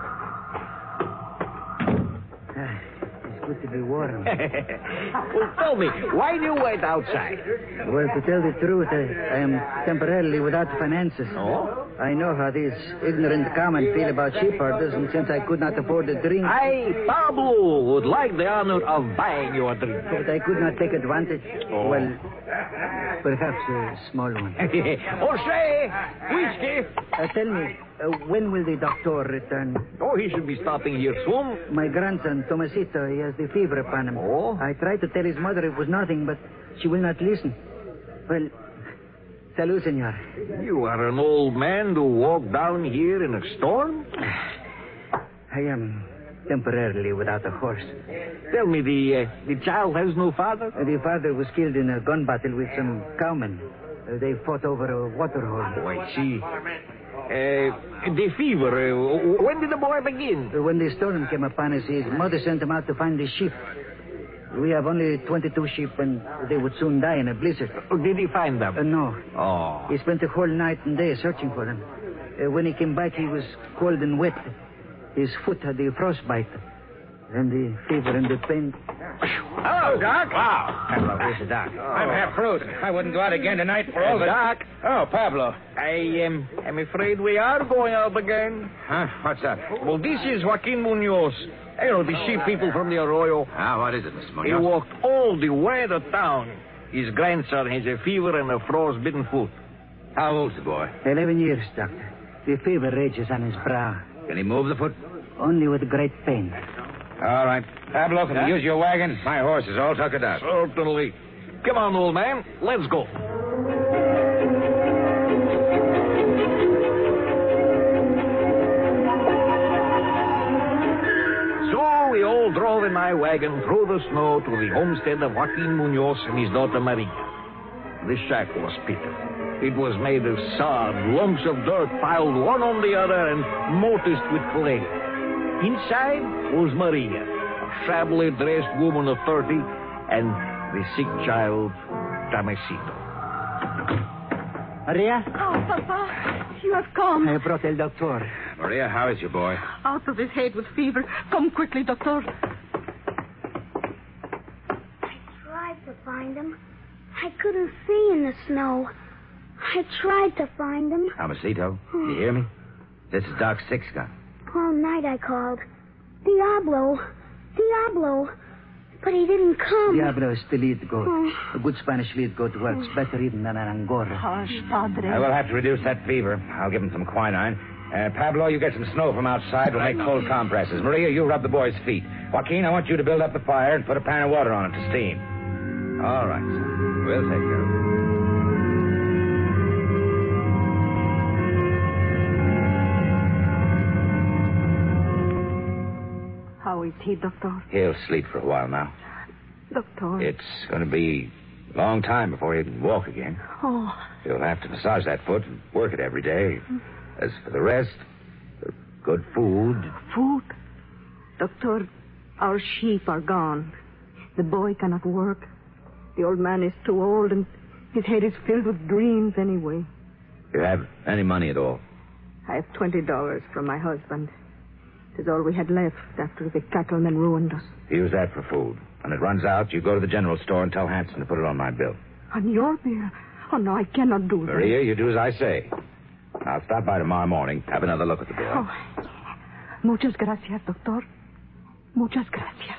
It's good to be warm. Well, tell me, why do you wait outside? Well, to tell the truth, I am temporarily without finances. Oh? I know how these ignorant cowmen feel about sheep herders, and since I could not afford a drink... Pablo, would like the honor of buying you a drink. But I could not take advantage. Oh. Well, perhaps a small one. O'Shea, whiskey. Tell me, when will the doctor return? Oh, he should be stopping here soon. My grandson, Tomasito, he has the fever upon him. Oh? I tried to tell his mother it was nothing, but she will not listen. Well, salut, senor. You are an old man to walk down here in a storm? I am temporarily without a horse. Tell me, the child has no father? The father was killed in a gun battle with some cowmen. They fought over a water hole. Oh, I see. The fever, when did the boy begin? When the storm came upon us, his mother sent him out to find the sheep. We have only 22 sheep, and they would soon die in a blizzard. Did he find them? No. Oh. He spent the whole night and day searching for them. When he came back, he was cold and wet. His foot had the frostbite. And the fever and the pain. Hello, Doc. Wow. Pablo, here's the Doc. I'm half frozen. I wouldn't go out again tonight for all the... Doc. Oh, Pablo. I'm afraid we are going out again. Huh? What's that? Well, this is Joaquin Munoz. You know, the sheep people from the arroyo. Ah, what is it, Mr. Munoz? He walked all the way to town. His grandson has a fever and a frostbitten foot. How old's the boy? 11 years, Doctor. The fever rages on his brow. Can he move the foot? Only with great pain. All right. Pablo, can you use your wagon? My horse is all tuckered out. Certainly. Come on, old man. Let's go. So we all drove in my wagon through the snow to the homestead of Joaquin Munoz and his daughter Maria. The shack was pitiful. It was made of sod, lumps of dirt piled one on the other and mortised with clay. Inside was Maria, a shabbily dressed woman of 30, and the sick child, Tomasito. Maria? Oh, Papa, you have come. I brought el doctor. Maria, how is your boy? Out of his head with fever. Come quickly, doctor. I tried to find him. I couldn't see in the snow. I tried to find him. Tomasito, you hear me? This is Doc Sixgun. All night I called. Diablo. But he didn't come. Diablo is the lead goat. A good Spanish lead goat works better even than an Angora. Hush, Padre. I will have to reduce that fever. I'll give him some quinine. Pablo, you get some snow from outside. We'll make cold compresses. Maria, you rub the boy's feet. Joaquin, I want you to build up the fire and put a pan of water on it to steam. All right, son. We'll take care of it. How is he, Doctor? He'll sleep for a while now. Doctor. It's going to be a long time before he can walk again. Oh. He'll have to massage that foot and work it every day. As for the rest, good food. Food? Doctor, our sheep are gone. The boy cannot work. The old man is too old, and his head is filled with dreams anyway. Do you have any money at all? I have $20 from my husband. It is all we had left after the cattlemen ruined us. Use that for food. When it runs out, you go to the general store and tell Hanson to put it on my bill. On your bill? Oh, no, I cannot do that. Maria, you do as I say. I'll stop by tomorrow morning, have another look at the bill. Oh. Muchas gracias, doctor. Muchas gracias.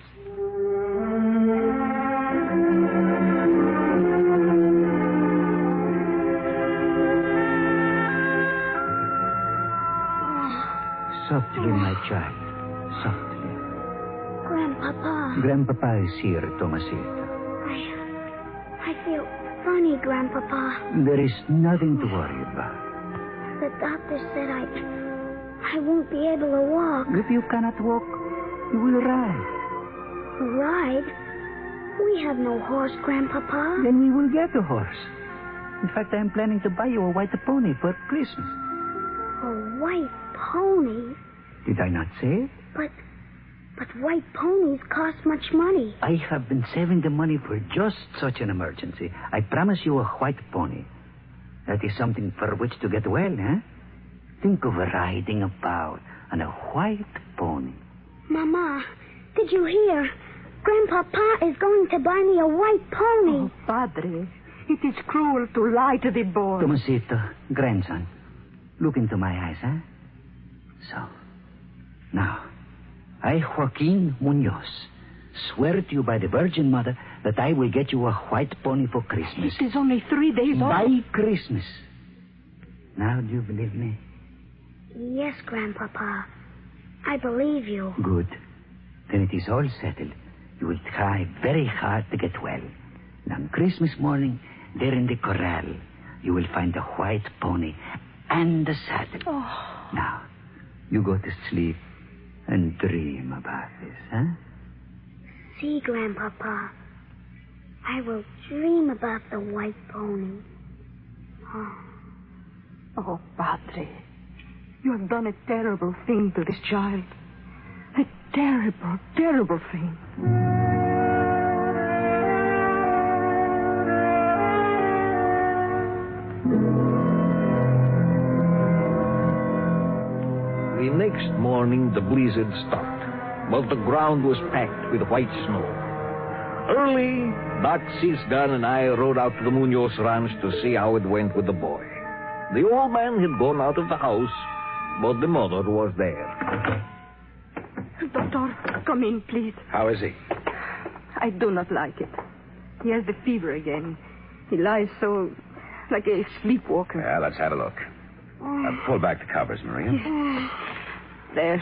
Softly, my child. Softly. Grandpapa. Grandpapa is here, Tomasito. I feel funny, Grandpapa. There is nothing to worry about. The doctor said I won't be able to walk. If you cannot walk, you will ride. Ride? We have no horse, Grandpapa. Then we will get a horse. In fact, I am planning to buy you a white pony for Christmas. A white pony? Did I not say it? But white ponies cost much money. I have been saving the money for just such an emergency. I promise you a white pony. That is something for which to get well, eh? Think of riding about on a white pony. Mama, did you hear? Grandpapa is going to buy me a white pony. Oh, Padre, it is cruel to lie to the boy. Tomasito, grandson, look into my eyes, eh? So, now, I, Joaquin Munoz, swear to you by the Virgin Mother that I will get you a white pony for Christmas. It is only 3 days old. By Christmas. Now, do you believe me? Yes, Grandpapa. I believe you. Good. Then it is all settled. You will try very hard to get well. And on Christmas morning, there in the corral, you will find a white pony and a saddle. Oh. Now, you go to sleep and dream about this, huh? See, Grandpapa. I will dream about the white pony. Oh, Padre. You have done a terrible thing to this child. A terrible, terrible thing. The next morning, the blizzard stopped, but the ground was packed with white snow. Early, Doc Sixgun and I rode out to the Munoz ranch to see how it went with the boy. The old man had gone out of the house, but the mother was there. Doctor, come in, please. How is he? I do not like it. He has the fever again. He lies so like a sleepwalker. Yeah, let's have a look. Pull back the covers, Maria. There.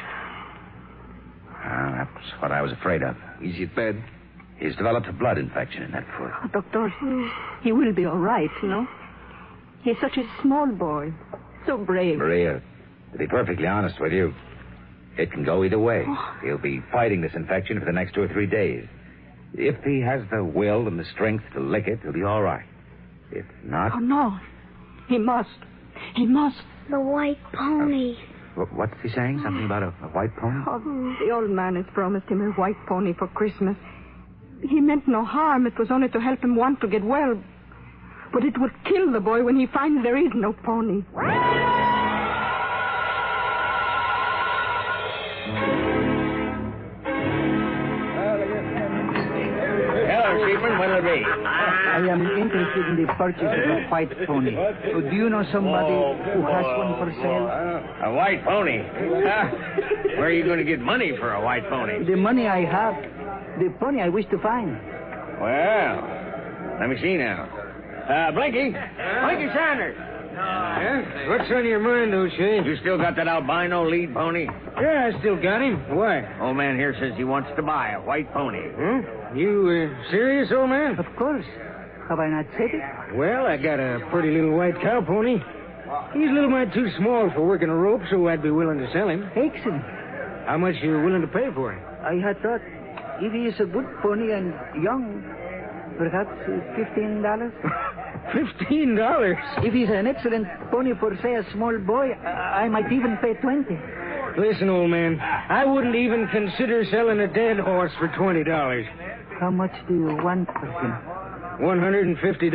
That's what I was afraid of. Is it bad? He's developed a blood infection in that foot. Oh, Doctor, he will be all right, you know. He's such a small boy. So brave. Maria, to be perfectly honest with you, it can go either way. He'll be fighting this infection for the next 2 or 3 days. If he has the will and the strength to lick it, he'll be all right. If not... Oh, no. He must. He must. The white pony. What's he saying? Something about a white pony? Oh, the old man has promised him a white pony for Christmas. He meant no harm. It was only to help him want to get well. But it would kill the boy when he finds there is no pony. Hello, sheepman. What'll it be? I am interested in the purchase of a white pony. Do you know somebody who has one for sale? A white pony? Where are you going to get money for a white pony? The money I have. The pony I wish to find. Well, let me see now. Blinky. Blinky Sanders. Yeah? What's on your mind, O'Shea? You still got that albino lead pony? Yeah, I still got him. Why? Old man here says he wants to buy a white pony. You serious, old man? Of course. Have I not said it? Well, I got a pretty little white cow pony. He's a little mite too small for working a rope, so I'd be willing to sell him. Excellent. How much are you willing to pay for him? I had thought, if he is a good pony and young, perhaps $15. $15? If he's an excellent pony for, say, a small boy, I might even pay $20. Listen, old man, I wouldn't even consider selling a dead horse for $20. How much do you want for him? $150?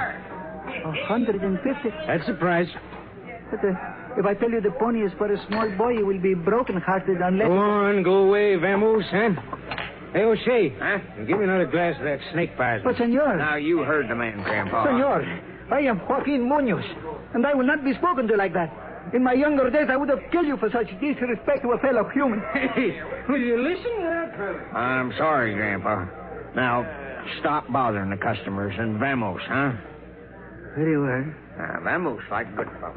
$150? That's the price. But if I tell you the pony is for a small boy, you will be broken-hearted unless... Go on, go away, Vamos, huh? Hey, O'Shea, give me another glass of that snake pie. But, senor... Now, you heard the man, Grandpa. Senor, I am Joaquin Munoz, and I will not be spoken to like that. In my younger days, I would have killed you for such disrespect to a fellow human. Hey, will you listen to that, fella? I'm sorry, Grandpa. Now, stop bothering the customers and vamos, huh? Very well. Vamos, like good fellow.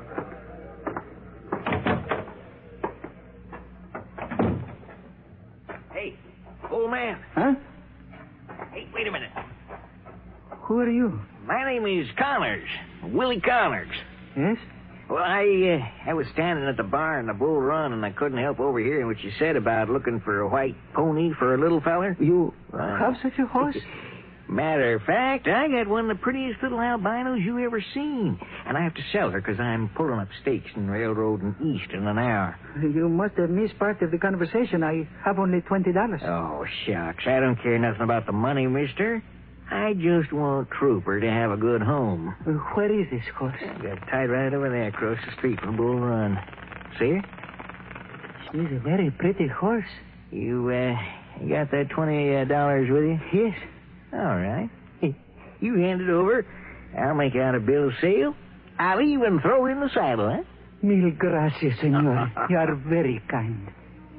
Hey, old man. Huh? Hey, wait a minute. Who are you? My name is Connors. Willie Connors. Yes? Well, I was standing at the bar in the Bull Run, and I couldn't help overhearing what you said about looking for a white pony for a little feller. You have such a horse? Matter of fact, I got one of the prettiest little albinos you ever seen. And I have to sell her because I'm pulling up stakes in railroading east in an hour. You must have missed part of the conversation. I have only $20. Oh, shucks. I don't care nothing about the money, mister. I just want Trooper to have a good home. Where is this horse? I got it tied right over there across the street from Bull Run. See her? She's a very pretty horse. You got that $20 with you? Yes. All right. You hand it over. I'll make out a bill of sale. I'll even throw in the saddle, huh? Mil gracias, senor. You are very kind.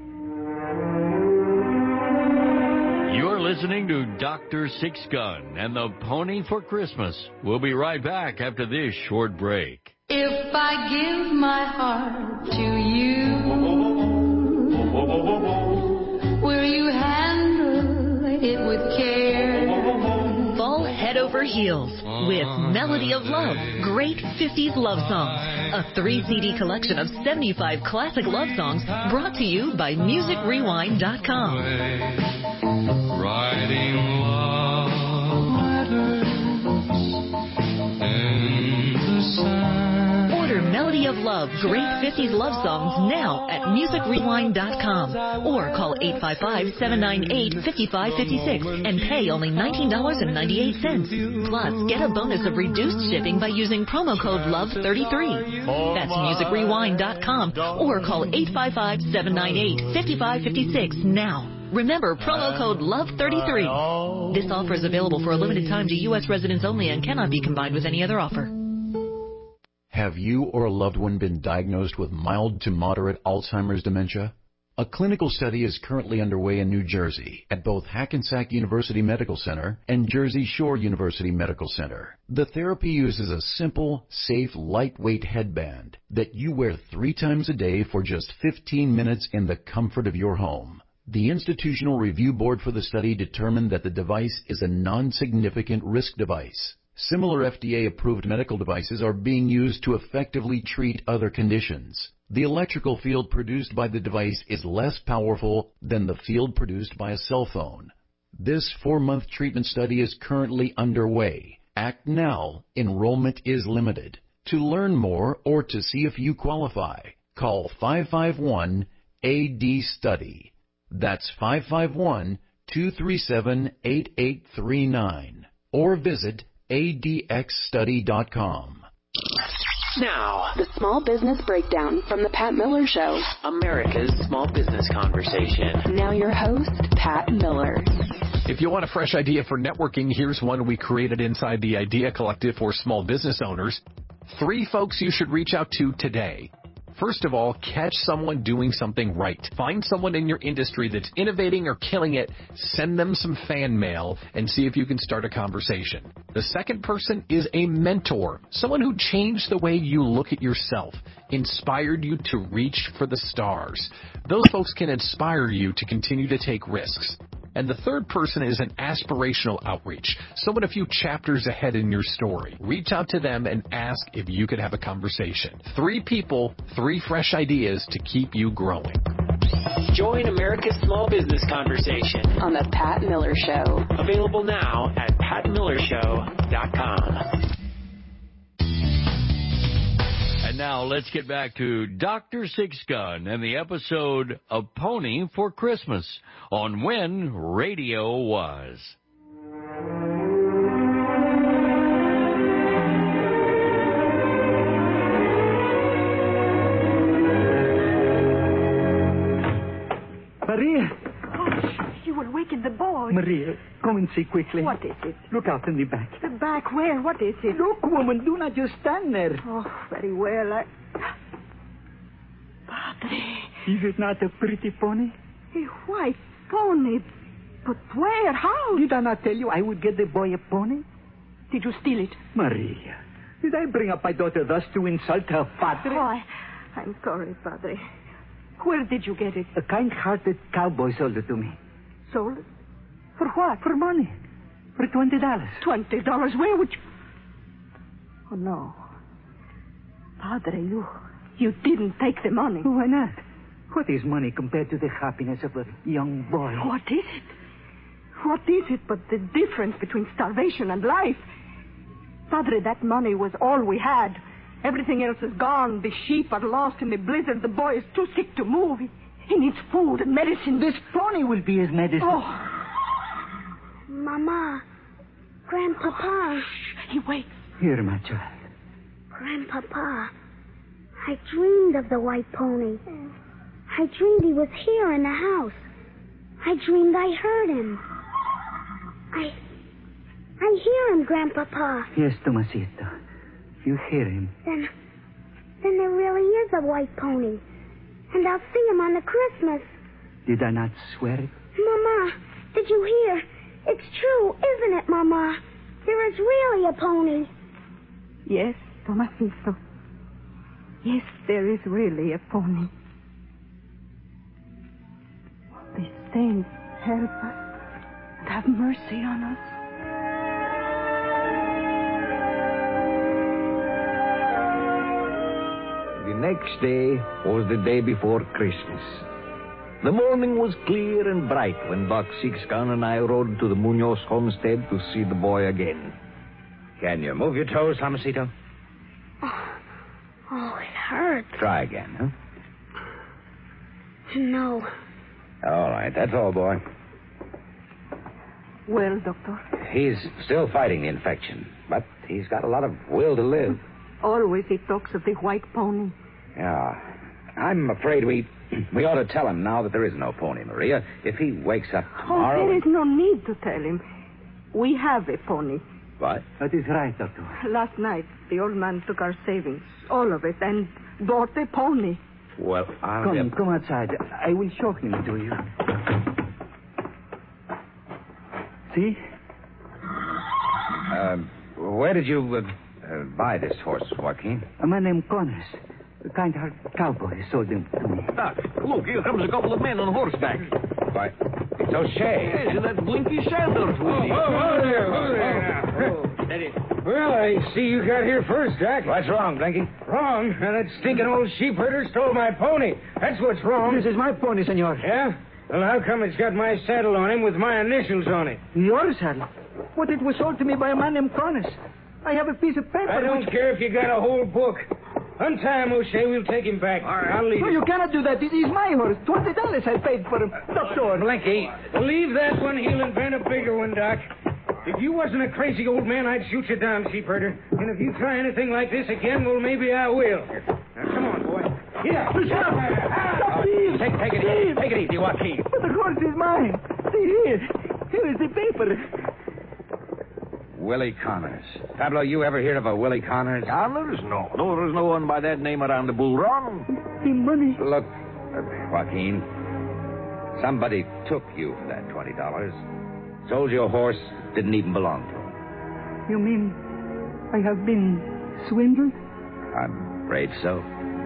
You're listening to Dr. Six Gun and the Pony for Christmas. We'll be right back after this short break. If I give my heart to you, will you handle it with care? Fall head over heels with Melody of Love, Great 50s Love Songs, a 3-CD collection of 75 classic love songs brought to you by MusicRewind.com. Writing love letters in the sun. Order Melody of Love, Great 50s Love Songs now at MusicRewind.com or call 855-798-5556 and pay only $19.98. Plus, get a bonus of reduced shipping by using promo code LOVE33. That's MusicRewind.com or call 855-798-5556 now. Remember, promo code LOVE33. This offer is available for a limited time to U.S. residents only and cannot be combined with any other offer. Have you or a loved one been diagnosed with mild to moderate Alzheimer's dementia? A clinical study is currently underway in New Jersey at both Hackensack University Medical Center and Jersey Shore University Medical Center. The therapy uses a simple, safe, lightweight headband that you wear 3 times a day for just 15 minutes in the comfort of your home. The Institutional Review Board for the study determined that the device is a non-significant risk device. Similar FDA-approved medical devices are being used to effectively treat other conditions. The electrical field produced by the device is less powerful than the field produced by a cell phone. This 4-month treatment study is currently underway. Act now. Enrollment is limited. To learn more or to see if you qualify, call 551-AD-STUDY. That's 551-237-8839 or visit adxstudy.com. Now, the Small Business Breakdown from the Pat Miller Show. America's small business conversation. Now your host, Pat Miller. If you want a fresh idea for networking, here's one we created inside the Idea Collective for small business owners. 3 folks you should reach out to today. First of all, catch someone doing something right. Find someone in your industry that's innovating or killing it, send them some fan mail, and see if you can start a conversation. The second person is a mentor, someone who changed the way you look at yourself, inspired you to reach for the stars. Those folks can inspire you to continue to take risks. And the third person is an aspirational outreach, someone a few chapters ahead in your story. Reach out to them and ask if you could have a conversation. 3 people, 3 fresh ideas to keep you growing. Join America's Small Business Conversation on The Pat Miller Show. Available now at patmillershow.com. And now let's get back to Dr. Six Gun and the episode of Pony for Christmas on When Radio Was. Maria! You will waken the boy. Maria, go and see quickly. What is it? Look out in the back. The back where? What is it? Look, woman, do not just stand there. Oh, very well. Padre. Is it not a pretty pony? A white pony? But where? How? Did I not tell you I would get the boy a pony? Did you steal it? Maria, did I bring up my daughter thus to insult her father? Oh, I'm sorry, Padre. Where did you get it? A kind-hearted cowboy sold it to me. Sold it? For what? For money. For $20. $20? Where would you... Oh, no. Padre, you didn't take the money. Why not? What is money compared to the happiness of a young boy? What is it? What is it but the difference between starvation and life? Padre, that money was all we had. Everything else is gone. The sheep are lost in the blizzard. The boy is too sick to move. He needs food and medicine. This pony will be his medicine. Oh. Mama. Grandpapa. Shh. He wakes. Here, my child. Grandpapa. I dreamed of the white pony. I dreamed he was here in the house. I dreamed I heard him. I hear him, Grandpapa. Yes, Tomasito. You hear him. Then there really is a white pony. And I'll see him on the Christmas. Did I not swear it? Mama, did you hear? It's true, isn't it, Mama? There is really a pony. Yes, Tomasito. Yes, there is really a pony. The saints help us and have mercy on us. The next day was the day before Christmas. The morning was clear and bright when Doc Six-Gun and I rode to the Munoz homestead to see the boy again. Can you move your toes, Tomasito? Oh, it hurts. Try again, huh? No. All right, that's all, boy. Well, Doctor? He's still fighting the infection, but he's got a lot of will to live. Always he talks of the white pony. Yeah. I'm afraid we ought to tell him now that there is no pony, Maria. If he wakes up tomorrow... Oh, there is no need to tell him. We have a pony. What? That is right, Doctor. Last night, the old man took our savings, all of it, and bought a pony. Well, Come outside. I will show him to you. See? Where did you buy this horse, Joaquin? A man named Connors. A kind-hearted cowboy sold him to me. Doc, look, here comes a couple of men on horseback. Why, it's O'Shea. Yes, and that Blinky Sanders with you. Whoa there. Steady. Well, I see you got here first, Jack. What's wrong, Blinky? Wrong? That stinking old sheep herder stole my pony. That's what's wrong. This is my pony, senor. Yeah? Well, how come it's got my saddle on him with my initials on it? Your saddle? But it was sold to me by a man named Connors. I have a piece of paper. I don't care if you got a whole book. Untie him, O'Shea. We'll take him back. All right, I'll leave No, him. you cannot do that. It is my horse. $20 I paid for him. Doctor. Blinky, leave that one. He'll invent a bigger one, Doc. If you wasn't a crazy old man, I'd shoot you down, sheep herder. And if you try anything like this again, well, maybe I will. Now, come on, boy. Here. Stop, please. Take it easy. Take it easy, Joaquin. But the horse is mine. See here. Here is the paper. Willie Connors. Pablo, you ever hear of a Willie Connors? Connors? No. No, there's no one by that name around the Bull Run. The money. Look, Joaquin, somebody took you for that $20. Sold you a horse didn't even belong to him. You mean I have been swindled? I'm afraid so.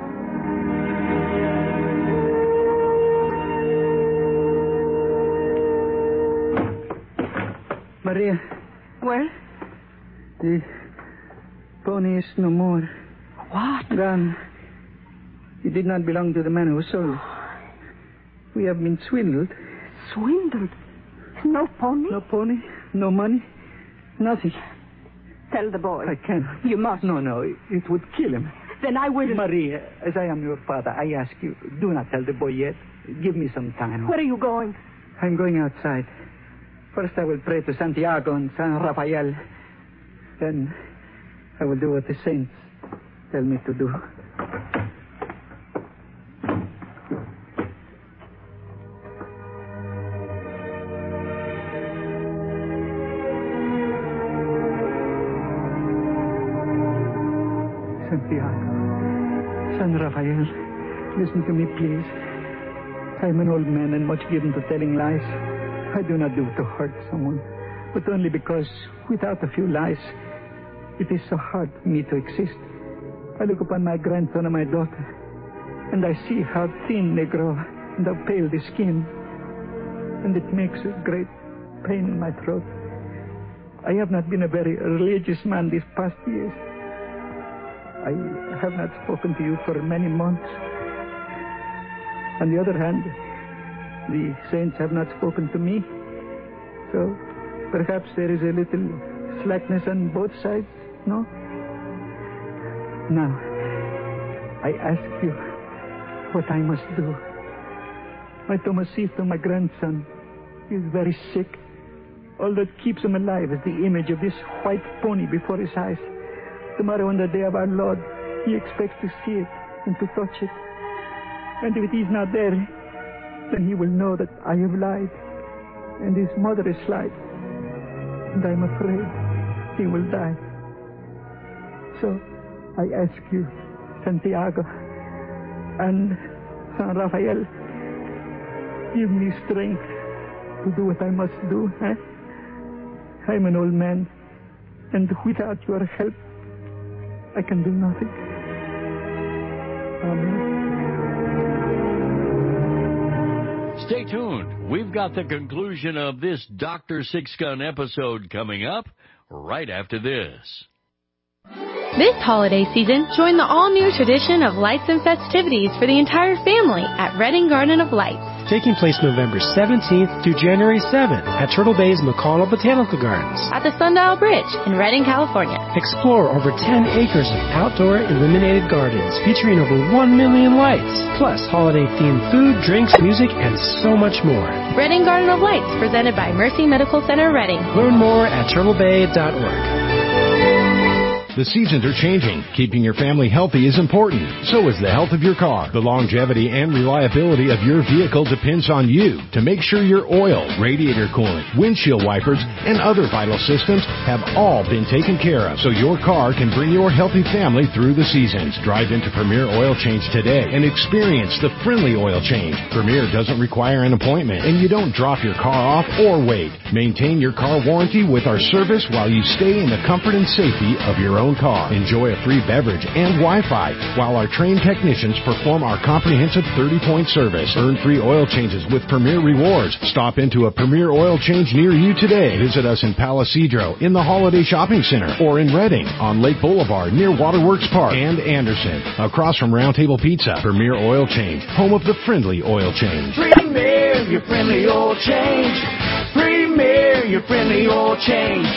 Maria. Well? The pony is no more. What? Gone. It did not belong to the man who sold it. We have been swindled. Swindled? No pony? No pony, no money, nothing. Tell the boy. I can't. You must. No, it would kill him. Then I will. Maria, as I am your father, I ask you, do not tell the boy yet. Give me some time. Where are you going? I'm going outside. First I will pray to Santiago and San Rafael. Then I will do what the saints tell me to do. Santiago, San Rafael, listen to me, please. I'm an old man and much given to telling lies. I do not do it to hurt someone, but only because without a few lies, it is so hard for me to exist. I look upon my grandson and my daughter, and I see how thin they grow and how pale the skin, and it makes a great pain in my throat. I have not been a very religious man these past years. I have not spoken to you for many months. On the other hand, the saints have not spoken to me. So perhaps there is a little slackness on both sides, no? Now, I ask you what I must do. My Tomasito, my grandson, is very sick. All that keeps him alive is the image of this white pony before his eyes. Tomorrow on the day of our Lord, he expects to see it and to touch it. And if it is not there, then he will know that I have lied, and his mother has lied, and I'm afraid he will die. So I ask you, Santiago and San Rafael, give me strength to do what I must do. I'm an old man, and without your help, I can do nothing. Amen. Stay tuned. We've got the conclusion of this Dr. Six-Gun episode coming up right after this. This holiday season, join the all-new tradition of lights and festivities for the entire family at Redding Garden of Lights. Taking place November 17th through January 7th at Turtle Bay's McConnell Botanical Gardens. At the Sundial Bridge in Redding, California. Explore over 10 acres of outdoor illuminated gardens featuring over 1 million lights, plus holiday-themed food, drinks, music, and so much more. Redding Garden of Lights, presented by Mercy Medical Center, Redding. Learn more at turtlebay.org. The seasons are changing. Keeping your family healthy is important. So is the health of your car. The longevity and reliability of your vehicle depends on you to make sure your oil, radiator coolant, windshield wipers, and other vital systems have all been taken care of so your car can bring your healthy family through the seasons. Drive into Premier Oil Change today and experience the friendly oil change. Premier doesn't require an appointment, and you don't drop your car off or wait. Maintain your car warranty with our service while you stay in the comfort and safety of your own car. Enjoy a free beverage and Wi-Fi while our trained technicians perform our comprehensive 30-point service. Earn free oil changes with Premier Rewards. Stop into a Premier Oil Change near you today. Visit us in Palo Cedro, in the Holiday Shopping Center, or in Redding, on Lake Boulevard near Waterworks Park, and Anderson, across from Round Table Pizza. Premier Oil Change, home of the friendly oil change. Premier, your friendly oil change. Premier, your friendly oil change.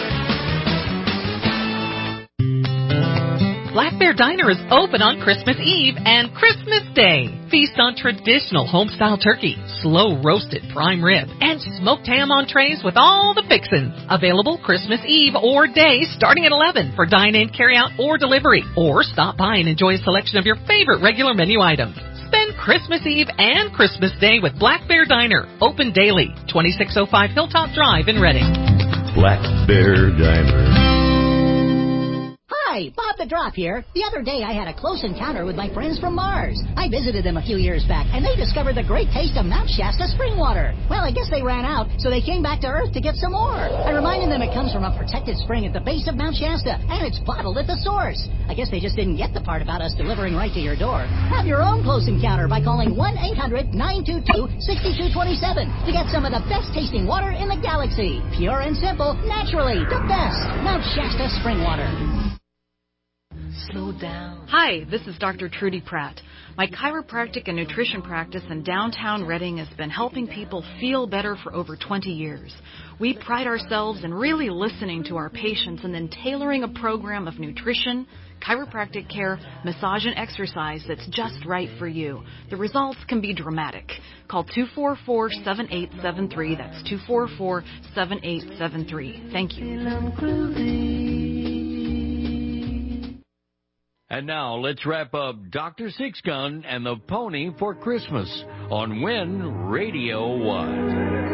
Black Bear Diner is open on Christmas Eve and Christmas Day. Feast on traditional home-style turkey, slow-roasted prime rib, and smoked ham entrees with all the fixins. Available Christmas Eve or day starting at 11 for dine-in, carry-out, or delivery. Or stop by and enjoy a selection of your favorite regular menu items. Spend Christmas Eve and Christmas Day with Black Bear Diner. Open daily. 2605 Hilltop Drive in Reading. Black Bear Diner. Hi, Bob the Drop here. The other day I had a close encounter with my friends from Mars. I visited them a few years back, and they discovered the great taste of Mount Shasta spring water. Well, I guess they ran out, so they came back to Earth to get some more. I reminded them it comes from a protected spring at the base of Mount Shasta, and it's bottled at the source. I guess they just didn't get the part about us delivering right to your door. Have your own close encounter by calling 1-800-922-6227 to get some of the best tasting water in the galaxy. Pure and simple, naturally, the best. Mount Shasta spring water. Slow down. Hi, this is Dr. Trudy Pratt. My chiropractic and nutrition practice in downtown Reading has been helping people feel better for over 20 years. We pride ourselves in really listening to our patients and then tailoring a program of nutrition, chiropractic care, massage, and exercise that's just right for you. The results can be dramatic. Call 244-7873. That's 244-7873. Thank you. And now let's wrap up Dr. Six Gun and the Pony for Christmas on Win Radio 1.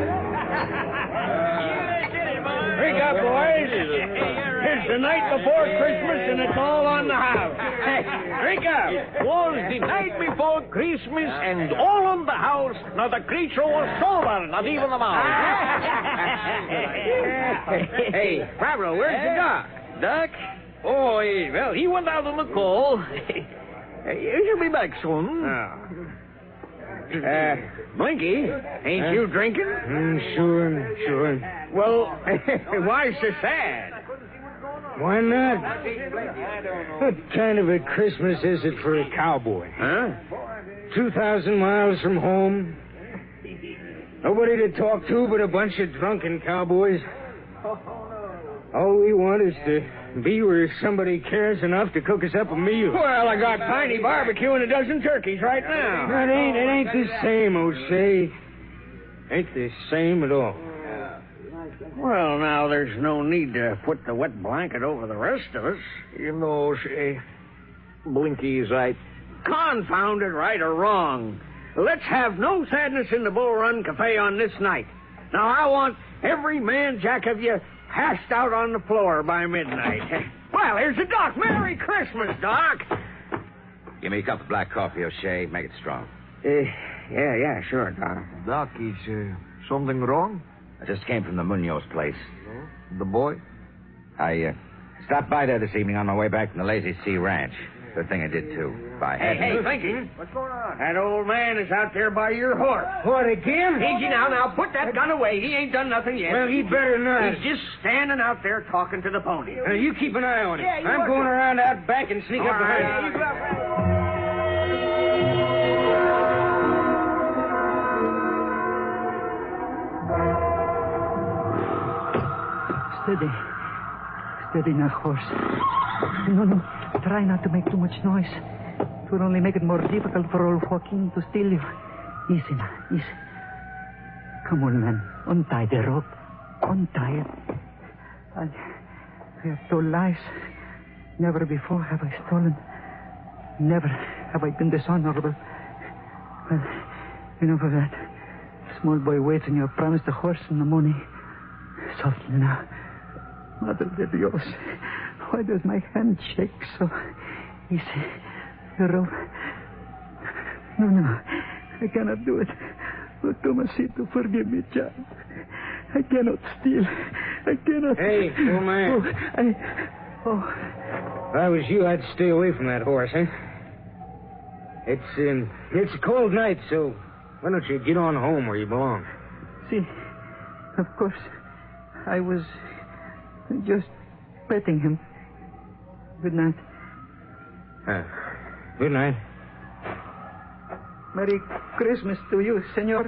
Drink up, boys. It's the night before Christmas and it's all on the house. Drink up. Was the night before Christmas and all on the house. Not a creature was sober, not even the mouse. Hey, Pablo, where's the doc? Doc? Oh, well, he went out on the call. He'll be back soon. Blinky, ain't you drinking? Sure. Well, why so sad? Why not? What kind of a Christmas is it for a cowboy? Huh? 2,000 miles from home. Nobody to talk to but a bunch of drunken cowboys. All we want is to be where somebody cares enough to cook us up a meal. Well, I got Tiny barbecue and a dozen turkeys right now. It ain't the same, O'Shea. Ain't the same at all. Well, now, there's no need to put the wet blanket over the rest of us. You know, Blinky's right. Confound it, right or wrong. Let's have no sadness in the Bull Run Cafe on this night. Now, I want every man jack of you passed out on the floor by midnight. Well, here's the Doc. Merry Christmas, Doc. Give me a cup of black coffee, O'Shea. Make it strong. Yeah, sure, Doc. Doc, is something wrong? I just came from the Munoz place. The boy? I stopped by there this evening on my way back from the Lazy Sea Ranch. Good thing I did, too. Hey, Blinky. What's going on? That old man is out there by your horse. What, again? Easy now, put that gun away. He ain't done nothing yet. Well, he better not. He's just standing out there talking to the pony. You keep an eye on him. Yeah, I'm going around out back and sneak up behind him. Steady now, horse. No. Try not to make too much noise. It will only make it more difficult for old Joaquin to steal you. Easy now, easy. Come on, man. Untie the rope. Untie it. I have told lies. Never before have I stolen. Never have I been dishonorable. Well, enough of that. Small boy waits and you have promised a horse in the morning. Softly now. Madre de Dios. Why does my hand shake so easy? The rope. No. I cannot do it. Oh, Tomasito, forgive me, child. I cannot steal. I cannot. Hey, old man. If I was you, I'd stay away from that horse, huh? It's a cold night, so why don't you get on home where you belong? See, of course, I was just petting him. Good night. Good night. Merry Christmas to you, senor.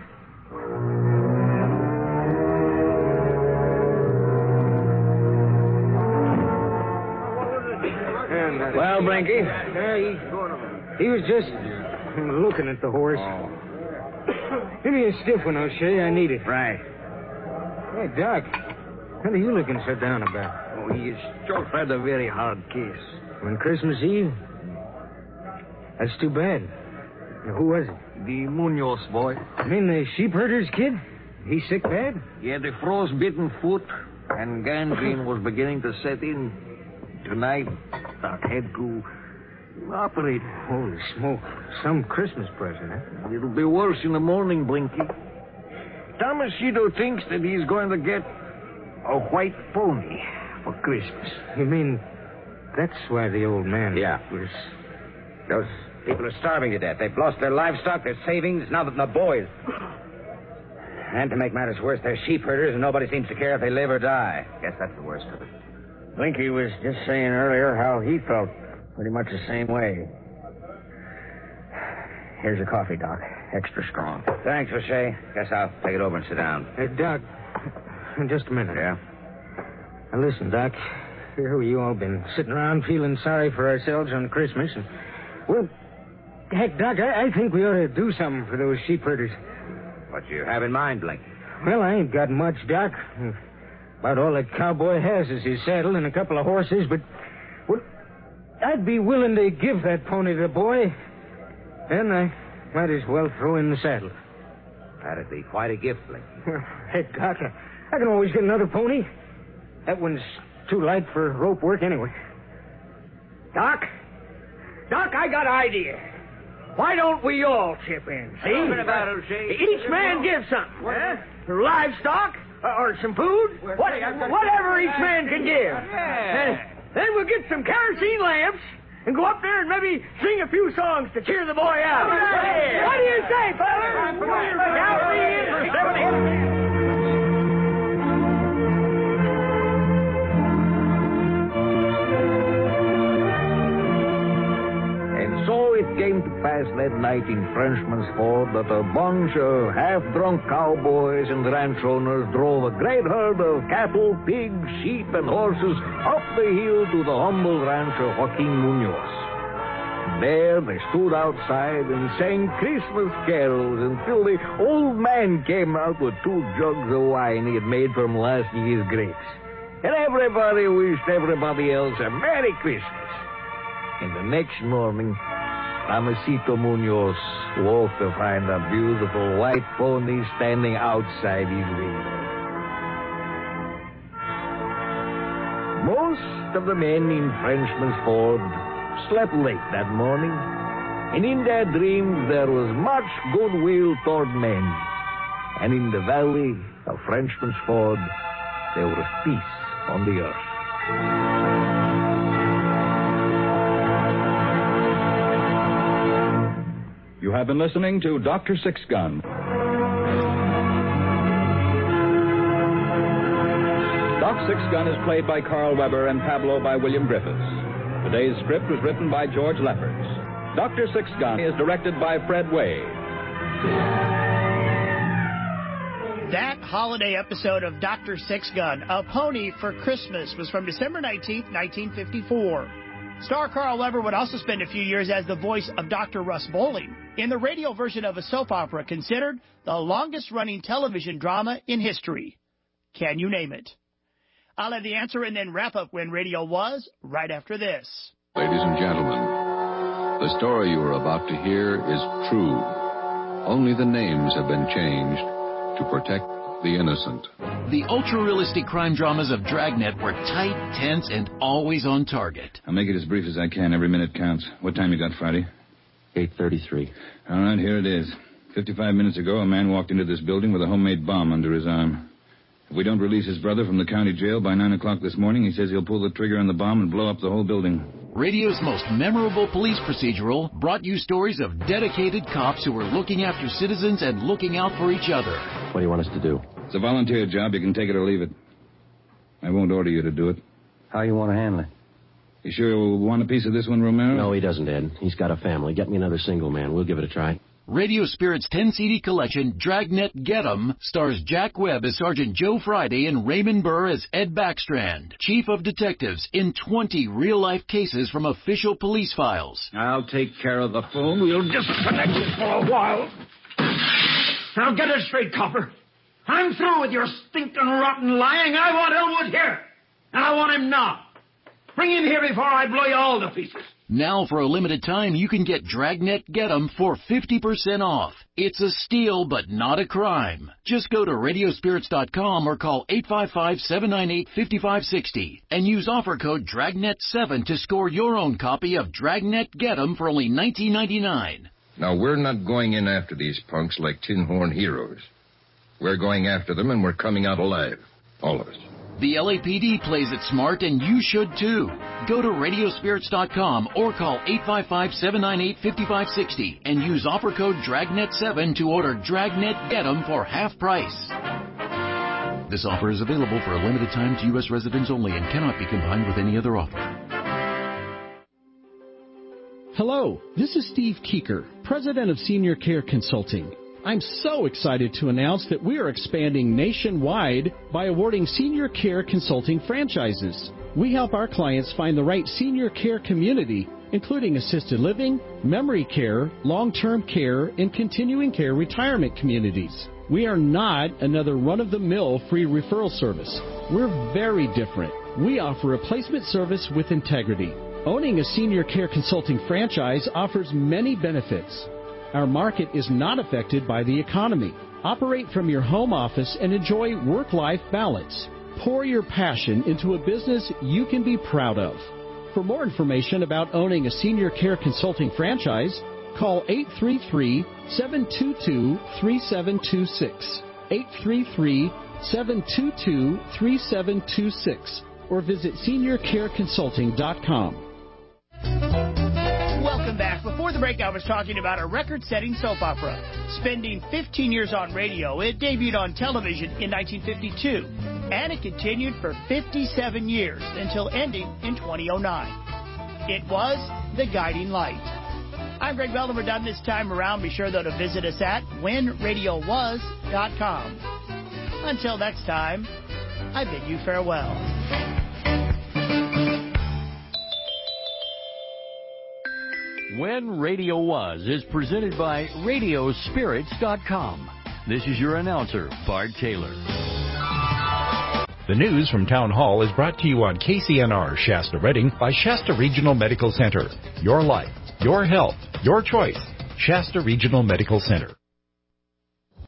Well, Blinky, he was just looking at the horse. Give me a stiff one, O'Shea. I need it. Right. Hey, Doc, what are you looking so down about? Oh, he has just had a very hard case. On Christmas Eve? That's too bad. Who was it? The Munoz boy. You mean the sheep herder's kid? He's sick bad? He had a frostbitten foot, and gangrene was beginning to set in. Tonight, Doc had to operate. Holy smoke. Some Christmas present, huh? It'll be worse in the morning, Blinky. Tomasito thinks that he's going to get a white pony for Christmas. You mean that's why the old man was... Those people are starving to death. They've lost their livestock, their savings, now that the boys... And to make matters worse, they're sheep herders, and nobody seems to care if they live or die. Guess that's the worst of it. Blinky was just saying earlier how he felt pretty much the same way. Here's your coffee, Doc. Extra strong. Thanks, O'Shea. Guess I'll take it over and sit down. Hey, Doc, just a minute. Yeah? Now, listen, Doc. Here we all been sitting around feeling sorry for ourselves on Christmas. And, well, heck, Doc, I think we ought to do something for those sheep herders. What you have in mind, Blinky? Well, I ain't got much, Doc. About all that cowboy has is his saddle and a couple of horses, but... Well, I'd be willing to give that pony to the boy. Then I might as well throw in the saddle. That'd be quite a gift, Blinky. Hey, Doc, I can always get another pony. That one's too light for rope work anyway. Doc, I got an idea. Why don't we all chip in, see? Each man gives something. Livestock, or some food, whatever each man can give. Then we'll get some kerosene lamps and go up there and maybe sing a few songs to cheer the boy out. What do you say, fellas? So it came to pass that night in Frenchman's Ford that a bunch of half-drunk cowboys and ranch owners drove a great herd of cattle, pigs, sheep, and horses up the hill to the humble ranch of Joaquin Munoz. There they stood outside and sang Christmas carols until the old man came out with 2 jugs of wine he had made from last year's grapes. And everybody wished everybody else a Merry Christmas. And the next morning, Tomasito Munoz woke to find a beautiful white pony standing outside his window. Most of the men in Frenchman's Ford slept late that morning, and in their dreams there was much goodwill toward men. And in the valley of Frenchman's Ford, there was peace on the earth. You have been listening to Dr. Six-Gun. Doc Six-Gun is played by Carl Weber and Pablo by William Griffiths. Today's script was written by George Lefferts. Dr. Six-Gun is directed by Fred Wade. That holiday episode of Dr. Six-Gun, A Pony for Christmas, was from December 19th, 1954. Star Carl Weber would also spend a few years as the voice of Dr. Russ Bowling in the radio version of a soap opera considered the longest-running television drama in history. Can you name it? I'll have the answer and then wrap up when radio was right after this. Ladies and gentlemen, the story you are about to hear is true. Only the names have been changed to protect the innocent. The ultra-realistic crime dramas of Dragnet were tight, tense, and always on target. I'll make it as brief as I can. Every minute counts. What time you got, Friday? 8:33. All right, here it is. 55 minutes ago, a man walked into this building with a homemade bomb under his arm. If we don't release his brother from the county jail by 9 o'clock this morning, he says he'll pull the trigger on the bomb and blow up the whole building. Radio's most memorable police procedural brought you stories of dedicated cops who were looking after citizens and looking out for each other. What do you want us to do? It's a volunteer job. You can take it or leave it. I won't order you to do it. How you want to handle it? You sure you want a piece of this one, Romero? No, he doesn't, Ed. He's got a family. Get me another single man. We'll give it a try. Radio Spirit's 10-CD collection, Dragnet Get 'Em, stars Jack Webb as Sergeant Joe Friday and Raymond Burr as Ed Backstrand, Chief of Detectives, in 20 real-life cases from official police files. I'll take care of the phone. We'll disconnect it for a while. Now get it straight, Copper. I'm through with your stinking, rotten lying. I want Elwood here. And I want him now. Bring him here before I blow you all to pieces. Now, for a limited time, you can get Dragnet Get 'em for 50% off. It's a steal, but not a crime. Just go to radiospirits.com or call 855-798-5560 and use offer code Dragnet7 to score your own copy of Dragnet Get 'em for only $19.99. Now, we're not going in after these punks like tin horn heroes. We're going after them, and we're coming out alive. All of us. The LAPD plays it smart, and you should too. Go to radiospirits.com or call 855-798-5560 and use offer code Dragnet7 to order Dragnet Get 'em for half price. This offer is available for a limited time to U.S. residents only and cannot be combined with any other offer. Hello, this is Steve Keeker, President of Senior Care Consulting. I'm so excited to announce that we are expanding nationwide by awarding senior care consulting franchises. We help our clients find the right senior care community, including assisted living, memory care, long-term care, and continuing care retirement communities. We are not another run-of-the-mill free referral service. We're very different. We offer a placement service with integrity. Owning a senior care consulting franchise offers many benefits. Our market is not affected by the economy. Operate from your home office and enjoy work-life balance. Pour your passion into a business you can be proud of. For more information about owning a senior care consulting franchise, call 833-722-3726, 833-722-3726, or visit seniorcareconsulting.com. Welcome back. Before the break, I was talking about a record-setting soap opera. Spending 15 years on radio, it debuted on television in 1952, and it continued for 57 years until ending in 2009. It was The Guiding Light. I'm Greg Belden. We're done this time around. Be sure, though, to visit us at whenradiowas.com. Until next time, I bid you farewell. When Radio Was is presented by Radiospirits.com. This is your announcer, Bart Taylor. The news from Town Hall is brought to you on KCNR Shasta Redding by Shasta Regional Medical Center. Your life, your health, your choice. Shasta Regional Medical Center.